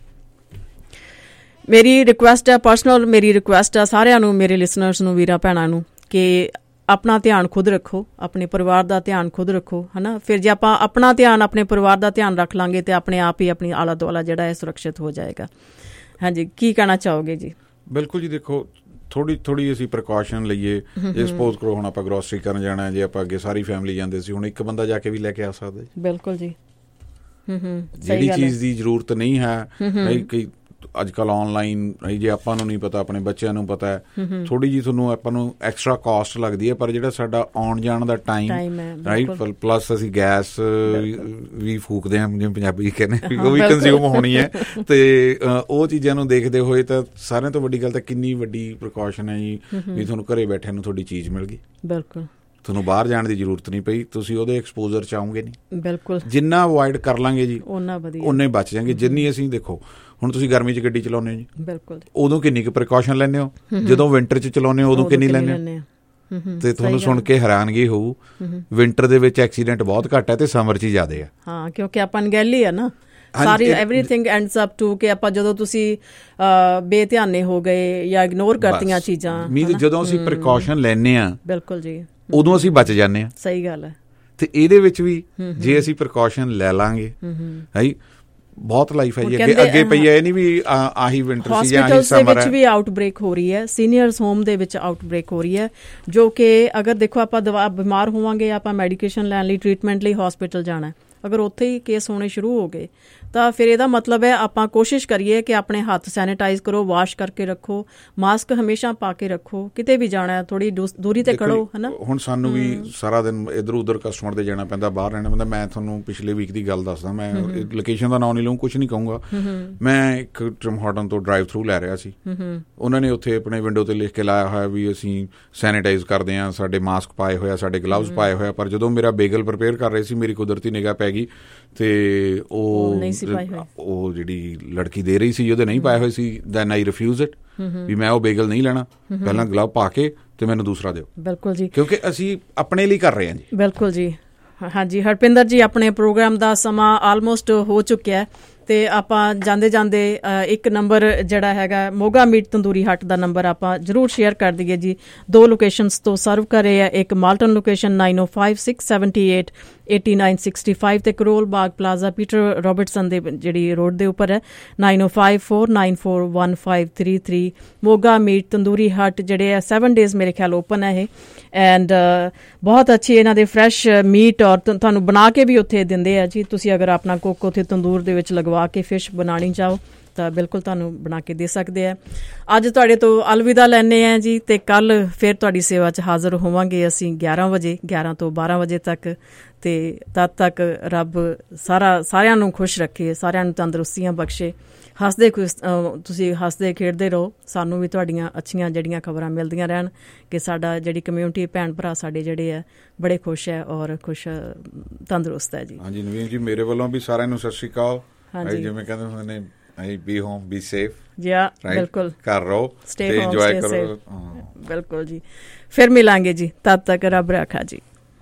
Speaker 2: ਮੇਰੀ ਰਿਕੁਐਸਟ ਹੈ, ਪਰਸਨਲ ਮੇਰੀ ਰਿਕੁਐਸਟ ਹੈ ਸਾਰਿਆਂ ਨੂੰ, ਮੇਰੇ ਲਿਸਨਰਸ ਨੂੰ, ਵੀਰਾਂ ਭੈਣਾਂ ਨੂੰ ਕਿ ਆਪਣਾ ਧਿਆਨ ਖੁਦ ਰੱਖੋ, ਆਪਣੇ ਪਰਿਵਾਰ ਦਾ ਧਿਆਨ ਖੁਦ ਰੱਖੋ ਹੈ ਨਾ। ਫਿਰ ਜੇ ਆਪਾਂ ਆਪਣਾ ਧਿਆਨ ਆਪਣੇ ਪਰਿਵਾਰ ਦਾ ਧਿਆਨ ਰੱਖ ਲਾਂਗੇ ਤੇ ਆਪਣੇ ਆਪ ਹੀ ਆਪਣੀ ਆਲਾ ਦੁਆਲਾ ਜਿਹੜਾ ਹੈ ਸੁਰੱਖਿਅਤ ਹੋ ਜਾਏਗਾ। ਹਾਂਜੀ, ਕੀ ਕਹਿਣਾ ਚਾਹੋਗੇ ਜੀ?
Speaker 3: ਬਿਲਕੁਲ ਜੀ, ਦੇਖੋ ਥੋੜੀ ਥੋੜੀ ਅਸੀਂ ਪ੍ਰੀਕਾਸ਼ਨ ਲਈਏ। ਜੇ ਸਪੋਜ਼ ਕਰੋ ਹੁਣ ਆਪਾਂ ਗਰੋਸਰੀ ਕਰਨ ਜਾਣਾ, ਜੇ ਆਪਾਂ ਅੱਗੇ ਸਾਰੀ ਫੈਮਿਲੀ ਜਾਂਦੇ ਸੀ, ਹੁਣ ਇੱਕ ਬੰਦਾ ਜਾ ਕੇ ਵੀ ਲੈ ਕੇ ਆ ਸਕਦਾ ਜੀ।
Speaker 2: ਬਿਲਕੁਲ ਜੀ।
Speaker 3: ਜਿਹੜੀ ਚੀਜ਼ ਦੀ ਜ਼ਰੂਰਤ ਨਹੀਂ ਹੈ, ਕਈ ਅੱਜ ਕੱਲ੍ਹ ਔਨਲਾਈਨ ਜੇ ਆਪਾਂ ਨੂੰ ਨਹੀਂ ਪਤਾ, ਆਪਣੇ ਬੱਚਿਆਂ ਨੂੰ ਪਤਾ ਹੈ, ਥੋੜ੍ਹੀ ਜਿਹੀ ਤੁਹਾਨੂੰ ਆਪਾਂ ਨੂੰ ਐਕਸਟਰਾ ਕਾਸਟ ਲੱਗਦੀ ਹੈ, ਪਰ ਜਿਹੜਾ ਸਾਡਾ ਆਉਣ ਜਾਣ ਦਾ ਟਾਈਮ ਰਾਈਟ ਪਲੱਸ ਅਸੀਂ ਗੈਸ ਵੀ ਫੂਕਦੇ ਹਾਂ ਜਿਵੇਂ ਪੰਜਾਬੀ ਕਹਿੰਦੇ, ਉਹ ਵੀ ਕੰਜ਼ਿਊਮ ਹੋਣੀ ਹੈ। ਤੇ ਉਹ ਚੀਜ਼ਾਂ ਨੂੰ ਦੇਖਦੇ ਹੋਏ ਤਾਂ ਸਾਰਿਆਂ ਤੋਂ ਵੱਡੀ ਗੱਲ ਤਾਂ ਕਿੰਨੀ ਵੱਡੀ ਪ੍ਰੀਕਾਸ਼ਨ ਹੈ ਜੀ ਵੀ ਤੁਹਾਨੂੰ ਘਰੇ ਬੈਠਿਆਂ ਨੂੰ ਤੁਹਾਡੀ ਚੀਜ਼ ਮਿਲ ਗਈ।
Speaker 2: ਬਿਲਕੁਲ,
Speaker 3: ਤੁਹਾਨੂੰ ਬਾਹਰ ਜਾਣ ਦੀ ਜ਼ਰੂਰਤ ਨਹੀਂ ਪਈ, ਤੁਸੀਂ ਉਹਦੇ ਐਕਸਪੋਜ਼ਰ ਚ ਆਉਂਗੇ ਨਹੀਂ।
Speaker 2: ਬਿਲਕੁਲ,
Speaker 3: ਜਿੰਨਾ ਅਵੋਇਡ ਕਰ ਲਾਂਗੇ ਜੀ
Speaker 2: ਓਨਾ ਵਧੀਆ,
Speaker 3: ਓਨੇ ਬਚ ਜਾਣਗੇ। ਜਿੰਨੀ ਅਸੀਂ ਦੇਖੋ ਹੁਣ ਤੁਸੀਂ ਗਰਮੀ ਚ ਗੱਡੀ ਚਲਾਉਂਦੇ ਹੋ ਜੀ,
Speaker 2: ਬਿਲਕੁਲ,
Speaker 3: ਉਦੋਂ ਕਿੰਨੀ ਕੁ ਪ੍ਰੀਕਾਸ਼ਨ ਲੈਂਦੇ ਹੋ, ਜਦੋਂ ਵਿੰਟਰ ਚ ਚਲਾਉਂਦੇ ਹੋ ਉਦੋਂ ਕਿੰਨੀ ਲੈਂਦੇ ਹੋ। ਤੇ ਤੁਹਾਨੂੰ ਸੁਣ ਕੇ ਹੈਰਾਨਗੀ ਹੋਊ, ਵਿੰਟਰ ਦੇ ਵਿੱਚ ਐਕਸੀਡੈਂਟ ਬਹੁਤ ਘੱਟ ਹੈ ਤੇ ਸਮਰ ਚ ਹੀ ਜ਼ਿਆਦਾ ਹੈ।
Speaker 2: ਹਾਂ, ਕਿਉਂਕਿ ਆਪਾਂ ਅਣਗਹਿਲੀ ਆ ਨਾ, ਸਾਰੀ ਐਵਰੀਥਿੰਗ ਐਂਡਸ ਅਪ ਟੂ ਕਿ ਆਪਾਂ ਜਦੋਂ ਤੁਸੀਂ ਬੇਧਿਆਨੇ ਹੋ ਗਏ ਜਾਂ ਇਗਨੋਰ ਕਰਤੀਆਂ ਚੀਜ਼ਾਂ,
Speaker 3: ਮੀਨਸ ਜਦੋਂ ਅਸੀਂ ਪ੍ਰੀਕਾਸ਼ਨ ਲੈਂਦੇ ਆ,
Speaker 2: ਬਿਲਕੁਲ ਜੀ,
Speaker 3: ਉਦੋਂ ਅਸੀਂ ਬਚ ਜਾਂਦੇ ਆ।
Speaker 2: ਸਹੀ ਗੱਲ ਹੈ।
Speaker 3: ਤੇ ਇਹਦੇ ਵਿੱਚ ਵੀ ਜੇ ਅਸੀਂ ਪ੍ਰੀਕਾਸ਼ਨ ਲੈ ਲਾਂਗੇ ਹੈ ਬਹੁਤ ਲਾਈਫ ਹੈ ਜੀ ਅੱਗੇ ਅੱਗੇ ਪਈ ਹੈ। ਇਹ ਨਹੀਂ ਵੀ ਆਹੀ ਵਿੰਟਰ ਸੀ ਜਾਂ ਆਹੀ ਸਮਰ ਹੈ।
Speaker 2: ਹਸਪੀਟਲ ਦੇ ਵਿੱਚ ਵੀ ਆਊਟਬ੍ਰੇਕ ਹੋ ਰਹੀ ਹੈ, ਸੀਨੀਅਰਸ ਹੋਮ ਦੇ ਵਿੱਚ ਆਊਟਬ੍ਰੇਕ ਹੋ ਰਹੀ ਹੈ, ਜੋ ਕਿ ਅਗਰ ਦੇਖੋ ਆਪਾਂ ਦਵਾ ਬਿਮਾਰ ਹੋਵਾਂਗੇ, ਆਪਾਂ ਮੈਡੀਕੇਸ਼ਨ ਲੈਣ ਲਈ, ਟ੍ਰੀਟਮੈਂਟ ਲਈ ਹਸਪੀਟਲ ਜਾਣਾ, ਅਗਰ ਉੱਥੇ ਹੀ ਕੇਸ ਹੋਣੇ ਸ਼ੁਰੂ ਹੋ ਗਏ ਤਾਂ ਫਿਰ ਇਹਦਾ ਮਤਲਬ ਹੈ ਆਪਾਂ ਕੋਸ਼ਿਸ਼ ਕਰੀਏ ਕਿ ਆਪਣੇ ਹੱਥ ਸੈਨੀਟਾਈਜ਼ ਕਰੋ, ਵਾਸ਼ ਕਰਕੇ ਰੱਖੋ, ਮਾਸਕ ਹਮੇਸ਼ਾ ਪਾ ਕੇ ਰੱਖੋ, ਕਿਤੇ ਵੀ ਜਾਣਾ ਥੋੜੀ ਦੂਰੀ ਤੇ ਖੜੋ, ਹੈ ਨਾ।
Speaker 3: ਹੁਣ ਸਾਨੂੰ ਵੀ ਸਾਰਾ ਦਿਨ ਇੱਧਰ ਉੱਧਰ ਕਸਟਮਰ ਦੇ ਜਾਣਾ ਪੈਂਦਾ, ਬਾਹਰ ਰਹਿਣਾ ਪੈਂਦਾ। ਮੈਂ ਤੁਹਾਨੂੰ ਪਿਛਲੇ ਵੀਕ ਦੀ ਗੱਲ ਦੱਸਦਾ, ਮੈਂ ਲੋਕੇਸ਼ਨ ਦਾ ਨਾਂ ਨਹੀਂ ਲਊਂ, ਕੁਛ ਨਹੀਂ ਕਹੂੰਗਾ। ਮੈਂ ਇੱਕ ਟਿਮ ਹਾਰਟਨ ਤੋਂ ਡਰਾਈਵ ਥਰੂ ਲੈ ਰਿਹਾ ਸੀ, ਉਹਨਾਂ ਨੇ ਉੱਥੇ ਆਪਣੇ ਵਿੰਡੋ ਤੇ ਲਿਖ ਕੇ ਲਾਇਆ ਹੋਇਆ ਵੀ ਅਸੀਂ ਸੈਨੀਟਾਈਜ਼ ਕਰਦੇ ਹਾਂ, ਸਾਡੇ ਮਾਸਕ ਪਾਏ ਹੋਇਆ, ਸਾਡੇ ਗਲਵਜ਼ ਪਾਏ ਹੋਇਆ। ਪਰ ਜਦੋਂ ਮੇਰਾ ਬੇਗਲ ਪ੍ਰੀਪੇਅਰ ਕਰ ਰਹੇ ਸੀ, ਮੇਰੀ ਕੁਦਰਤੀ ਨਿਗਾਹ ਪੈ ਗਈ ਤੇ ਉਹ ਉਹ ਜਿਹੜੀ ਲੜਕੀ ਦੇ ਰਹੀ ਸੀ ਉਹਦੇ ਨਹੀਂ ਪਾਏ ਹੋਏ ਸੀ। ਦੈਨ ਆਈ ਰਿਫਿਊਜ਼ ਇਟ ਵੀ ਮੈਂ ਉਹ ਬੇਗਲ ਨਹੀਂ ਲੈਣਾ, ਪਹਿਲਾਂ ਗਲਵ ਪਾ ਕੇ ਤੇ ਮੈਨੂੰ ਦੂਸਰਾ ਦਿਓ।
Speaker 2: ਬਿਲਕੁਲ ਜੀ,
Speaker 3: ਕਿਉਂਕਿ ਅਸੀਂ ਆਪਣੇ ਲਈ ਕਰ ਰਹੇ ਹਾਂ ਜੀ।
Speaker 2: ਬਿਲਕੁਲ ਜੀ। ਹਾਂਜੀ ਹਰਪਿੰਦਰ ਜੀ, ਆਪਣੇ ਪ੍ਰੋਗਰਾਮ ਦਾ ਸਮਾਂ ਆਲਮੋਸਟ ਹੋ ਚੁੱਕਿਆ ਹੈ ਤੇ ਆਪਾਂ ਜਾਂਦੇ ਜਾਂਦੇ ਇੱਕ ਨੰਬਰ ਜਿਹੜਾ ਹੈਗਾ ਮੋਗਾ ਮੀਟ ਤੰਦੂਰੀ ਹੱਟ ਦਾ ਨੰਬਰ ਆਪਾਂ ਜ਼ਰੂਰ ਸ਼ੇਅਰ ਕਰ ਦਈਏ ਜੀ। ਦੋ ਲੋਕੇਸ਼ਨਸ ਤੋਂ ਸਰਵ ਕਰ ਰਹੇ ਆ, ਇੱਕ ਮਾਲਟਨ ਲੋਕੇਸ਼ਨ ਨਾਈਨ ਓ five six seventy eight eighty nine sixty five ਤੇ Karol Bagh plaza Peter Robertson ਦੇ ਜਿਹੜੀ ਰੋਡ ਦੇ ਉੱਪਰ ਹੈ, ਨਾਈਨ ਓ five four nine four one five three three. Moga meat tandoori hut ਜਿਹੜੇ ਆ ਸੈਵਨ ਡੇਜ਼ ਮੇਰੇ ਖਿਆਲ ਓਪਨ ਹੈ ਇਹ, ਐਂਡ ਬਹੁਤ ਅੱਛੀ ਇਹਨਾਂ ਦੇ ਫਰੈਸ਼ ਮੀਟ ਔਰ ਤੁਹਾਨੂੰ ਬਣਾ ਕੇ ਵੀ ਉੱਥੇ ਦਿੰਦੇ ਆ ਜੀ। ਤੁਸੀਂ ਅਗਰ ਆਪਣਾ ਕੁੱਕ ਉੱਥੇ ਤੰਦੂਰ ਦੇ ਵਿੱਚ ਲਗਵਾ ਕੇ ਫਿਸ਼ ਬਣਾਉਣੀ ਚਾਹੋ ਤਾਂ ਬਿਲਕੁਲ ਤੁਹਾਨੂੰ ਬਣਾ ਕੇ ਦੇ ਸਕਦੇ ਆ। ਅੱਜ ਤੁਹਾਡੇ ਤੋਂ ਅਲਵਿਦਾ ਲੈਂਦੇ ਆ ਜੀ, ਤੇ ਕੱਲ੍ਹ ਫਿਰ ਤੁਹਾਡੀ ਸੇਵਾ 'ਚ ਹਾਜ਼ਰ ਹੋਵਾਂਗੇ ਅਸੀਂ ਗਿਆਰਾਂ ਵਜੇ ਗਿਆਰਾਂ ਤੋਂ ਬਾਰਾਂ ਵਜੇ ਤੱਕ। ਤੇ ਤਦ ਤੱਕ ਰੱਬ ਸਾਰਾ ਸਾਰਿਆਂ ਨੂੰ ਖੁਸ਼ ਰੱਖੇ, ਸਾਰਿਆਂ ਨੂੰ ਤੰਦਰੁਸਤੀਆਂ ਬਖਸ਼ੇ, ਹੱਸਦੇ ਤੁਸੀਂ ਹੱਸਦੇ ਖੇਡਦੇ ਰਹੋ, ਸਾਨੂੰ ਵੀ ਤੁਹਾਡੀਆਂ ਅੱਛੀਆਂ ਜਿਹੜੀਆਂ ਖਬਰਾਂ ਮਿਲਦੀਆਂ ਰਹਿਣ ਕਿ ਸਾਡਾ ਜਿਹੜੀ ਕਮਿਊਨਿਟੀ ਭੈਣ ਭਰਾ ਸਾਡੇ ਜਿਹੜੇ ਆ ਬੜੇ ਖੁਸ਼ ਹੈ ਔਰ ਖੁਸ਼ ਤੰਦਰੁਸਤ ਹੈ ਜੀ।
Speaker 3: ਹਾਂਜੀ ਨਵੀਨ ਜੀ, ਮੇਰੇ ਵੱਲੋਂ ਵੀ ਸਾਰਿਆਂ ਨੂੰ ਸਤਿ ਸ਼੍ਰੀ ਅਕਾਲ। ਹਾਂਜੀ, ਜਿਵੇਂ ਕਹਿੰਦੇ ਹੁੰਦੇ ਨੇ I B home B safe
Speaker 2: ਜੀ। ਹਾਂ ਬਿਲਕੁਲ,
Speaker 3: ਘਰ ਰਹੋ ਤੇ ਇੰਜੋਏ ਕਰੋ।
Speaker 2: ਬਿਲਕੁਲ ਜੀ, ਫਿਰ ਮਿਲਾਂਗੇ ਜੀ, ਤਦ ਤੱਕ ਰੱਬ ਰਾਖਾ ਜੀ।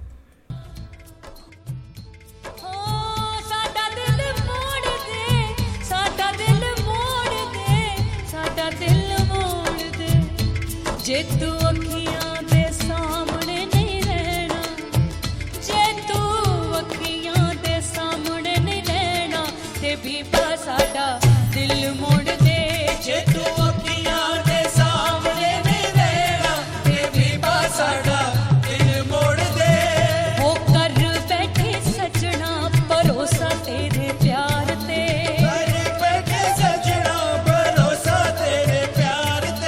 Speaker 6: ਜੇ ਤੂੰ ਅੱਖੀਆਂ ਦੇ ਸਾਹਮਣੇ ਨਹੀਂ ਰਹਿਣਾ, ਜੇ ਤੂੰ ਅੱਖੀਆਂ ਦੇ ਸਾਹਮਣੇ ਨਹੀਂ ਰਹਿਣਾ, ਤੇ ਬੀਬਾ ਸਾਡਾ ਦਿਲ ਮੋੜ ਦੇ। ਜੇ ਤੂੰ ਅੱਖੀਆਂ ਦੇ ਸਾਹਮਣੇ ਨਹੀਂ ਰਹਿਣਾ, ਤੇ ਬੀਬਾ ਸਾਡਾ ਦਿਲ ਮੋੜ ਦੇ। ਹੋ ਕਰ ਬੈਠੇ ਸੱਜਣਾ ਭਰੋਸਾ ਤੇਰੇ ਪਿਆਰ ਤੇ, ਕਰ ਬੈਠੇ ਸੱਜਣਾ ਭਰੋਸਾ ਤੇਰੇ ਪਿਆਰ ਤੇ।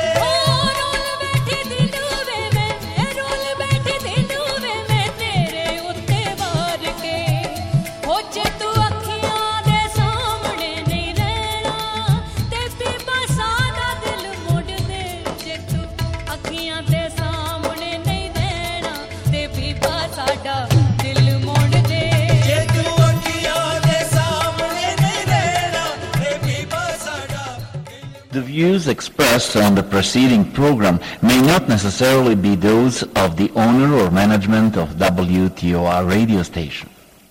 Speaker 7: The views expressed on the preceding program may not necessarily be those of the owner or management of W T O R radio station.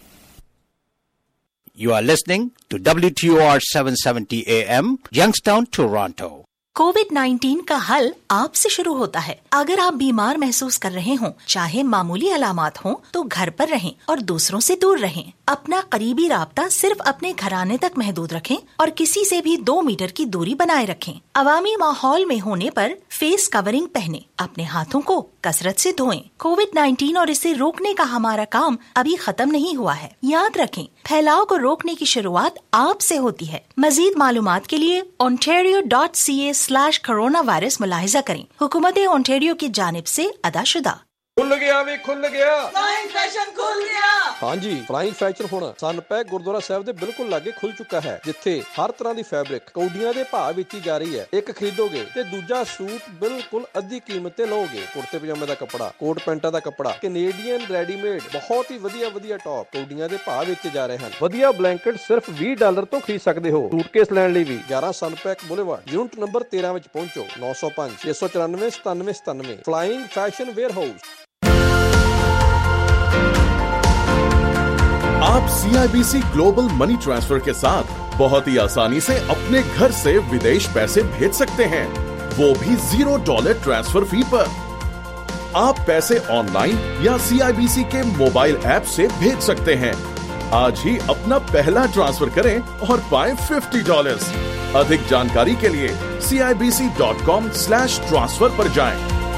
Speaker 8: You are listening to W T O R seven seventy A M, Youngstown, Toronto.
Speaker 9: COVID nineteen का हल आपसे शुरू होता है। अगर आप बीमार महसूस कर रहे हों, चाहे मामूली अलामात हों, तो घर पर रहें और दूसरों से दूर रहें। अपना करीबी राब्ता सिर्फ अपने घराने तक महदूद रखें और किसी से भी दो मीटर की दूरी बनाए रखें। अवामी माहौल में होने पर फेस कवरिंग पहने, अपने हाथों को कसरत से धोएं। कोविड नाइन्टीन और इसे रोकने का हमारा काम अभी खत्म नहीं हुआ है। याद रखें, फैलाव को रोकने की शुरुआत आपसे होती है। मजीद मालूमात के लिए Ontario dot C A slash corona virus मुलाहिजा करें। हुकूमत ओंटारियो की जानिब से अदाशुदा।
Speaker 10: खुल गया भी खुल गया,
Speaker 11: फ्लाइंग फैशन खुल गया।
Speaker 10: हाँ जी, फ्लाइंग फैशन ਹੁਣ ਸਨਪੈਕ ਗੁਰਦੁਆਰਾ ਸਾਹਿਬ ਦੇ ਬਿਲਕੁਲ ਲਾਗੇ ਖੁੱਲ ਚੁੱਕਾ ਹੈ, ਜਿੱਥੇ ਹਰ ਤਰ੍ਹਾਂ ਦੀ ਫੈਬਰਿਕ ਕੌਡੀਆਂ ਦੇ ਭਾਅ ਵਿੱਚ ਹੀ ਜਾ ਰਹੀ ਹੈ। ਇੱਕ ਖਰੀਦੋਗੇ ਤੇ ਦੂਜਾ ਸੂਟ ਬਿਲਕੁਲ ਅੱਧੀ ਕੀਮਤ ਤੇ ਲਓਗੇ। ਕੁੜਤੇ ਪਜਾਮੇ ਦਾ ਕੱਪੜਾ, ਕੋਟ ਪੈਂਟਾਂ ਦਾ ਕੱਪੜਾ, ਕੈਨੇਡੀਅਨ ਰੈਡੀਮੇਡ, ਬਹੁਤ ਹੀ ਵਧੀਆ ਵਧੀਆ ਟੌਪ ਕੌਡੀਆਂ ਦੇ ਭਾਅ ਵਿੱਚ ਜਾ ਰਹੇ ਹਨ। ਵਧੀਆ ਬਲੈਂਕਟ ਸਿਰਫ ਵੀਹ ਡਾਲਰ ਤੋਂ ਖਰੀਦ ਸਕਦੇ ਹੋ। ਸੂਟਕੇਸ ਲੈਣ ਲਈ ਵੀ ਗਿਆਰਾਂ ਸਨਪੈਕ ਬੁਲੇਵਾਰਡ, ਯੂਨਿਟ ਨੰਬਰ ਤੇਰਾਂ ਵਿੱਚ ਪਹੁੰਚੋ। ਨੌ ਸੌ ਪੰਜ ਛੇ ਸੌ ਚੁਰਾਨਵੇਂ ਸਤਾਨਵੇਂ ਸਤਾਨਵੇਂ। Flying fashion warehouse.
Speaker 12: आप C I B C global money transfer के साथ बहुत ही आसानी से अपने घर से विदेश पैसे भेज सकते हैं, वो भी जीरो डॉलर ट्रांसफर फी पर। आप पैसे ऑनलाइन या सी आई बी सी के मोबाइल ऐप से भेज सकते हैं। आज ही अपना पहला ट्रांसफर करें और पाएं फिफ्टी डॉलर्स। अधिक जानकारी के लिए C I B C dot com slash transfer पर जाएं।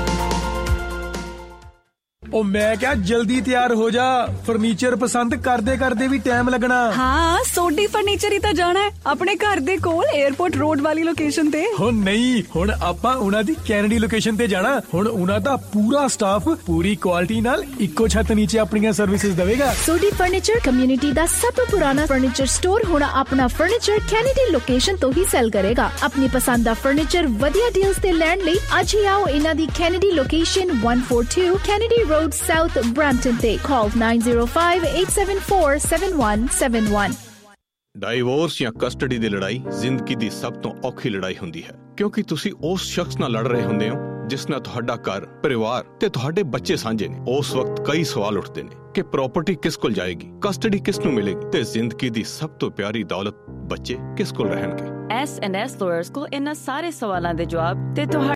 Speaker 13: ओ मैं क्या जल्दी तैयार हो जा, फर्नीचर पसंद करदे करदे भी टाइम लगना।
Speaker 14: हाँ सोडी फर्नीचर ही तो जाना है अपने घर दे कोल एयरपोर्ट रोड वाली लोकेशन ते।
Speaker 13: हो नहीं, हुण आपां उना दी कैनेडी लोकेशन ते जाना। हुण उना दा पूरा स्टाफ पूरी क्वालिटी नाल इक्को छत नीचे अपनी सर्विसेज देवेगा।
Speaker 15: सोडी फर्नीचर कम्युनिटी दा सब तो पुराना फर्नीचर स्टोर हुण अपना फर्नीचर कैनेडी लोकेशन तो ही सेल करेगा। अपनी पसंद दा फर्नीचर वधिया डील्स ते लैण लई अज ही आओ इना दी Kennedy location one four two Kennedy road South Brampton ਤੇ call nine zero five eight seven four seven one seven one।
Speaker 16: Divorce ਜਾਂ ਕਸਟਡੀ ਦੀ ਲੜਾਈ ਜ਼ਿੰਦਗੀ ਦੀ ਸਭ ਤੋਂ ਔਖੀ ਲੜਾਈ ਹੁੰਦੀ ਹੈ, ਕਿਉਂਕਿ ਤੁਸੀਂ ਉਸ ਸ਼ਖਸ ਨਾਲ ਲੜ ਰਹੇ ਹੁੰਦੇ ਹੋ ਜਿਸ ਨਾਲ ਤੁਹਾਡਾ ਘਰ, ਪਰਿਵਾਰ ਤੇ ਤੁਹਾਡੇ ਬੱਚੇ ਸਾਂਝੇ ਨੇ। ਉਸ ਵਕਤ ਕਈ ਸਵਾਲ ਉੱਠਦੇ ਨੇ ਕਿ ਪ੍ਰਾਪਰਟੀ ਕਿਸ ਕੋਲ ਜਾਏਗੀ, ਕਸਟਡੀ ਕਿਸ ਨੂੰ ਮਿਲੇਗੀ ਤੇ ਜ਼ਿੰਦਗੀ ਦੀ ਸਭ ਤੋਂ ਪਿਆਰੀ ਦੌਲਤ ਬੱਚੇ ਕਿਸ ਕੋਲ ਰਹਿਣਗੇ।
Speaker 17: ਐਸ ਐਂਡ ਐਸ ਲਾਇਰਸ ਕੋਲ ਇਹਨਾਂ ਸਾਰੇ ਸਵਾਲਾਂ ਦੇ ਜਵਾਬ ਤੇ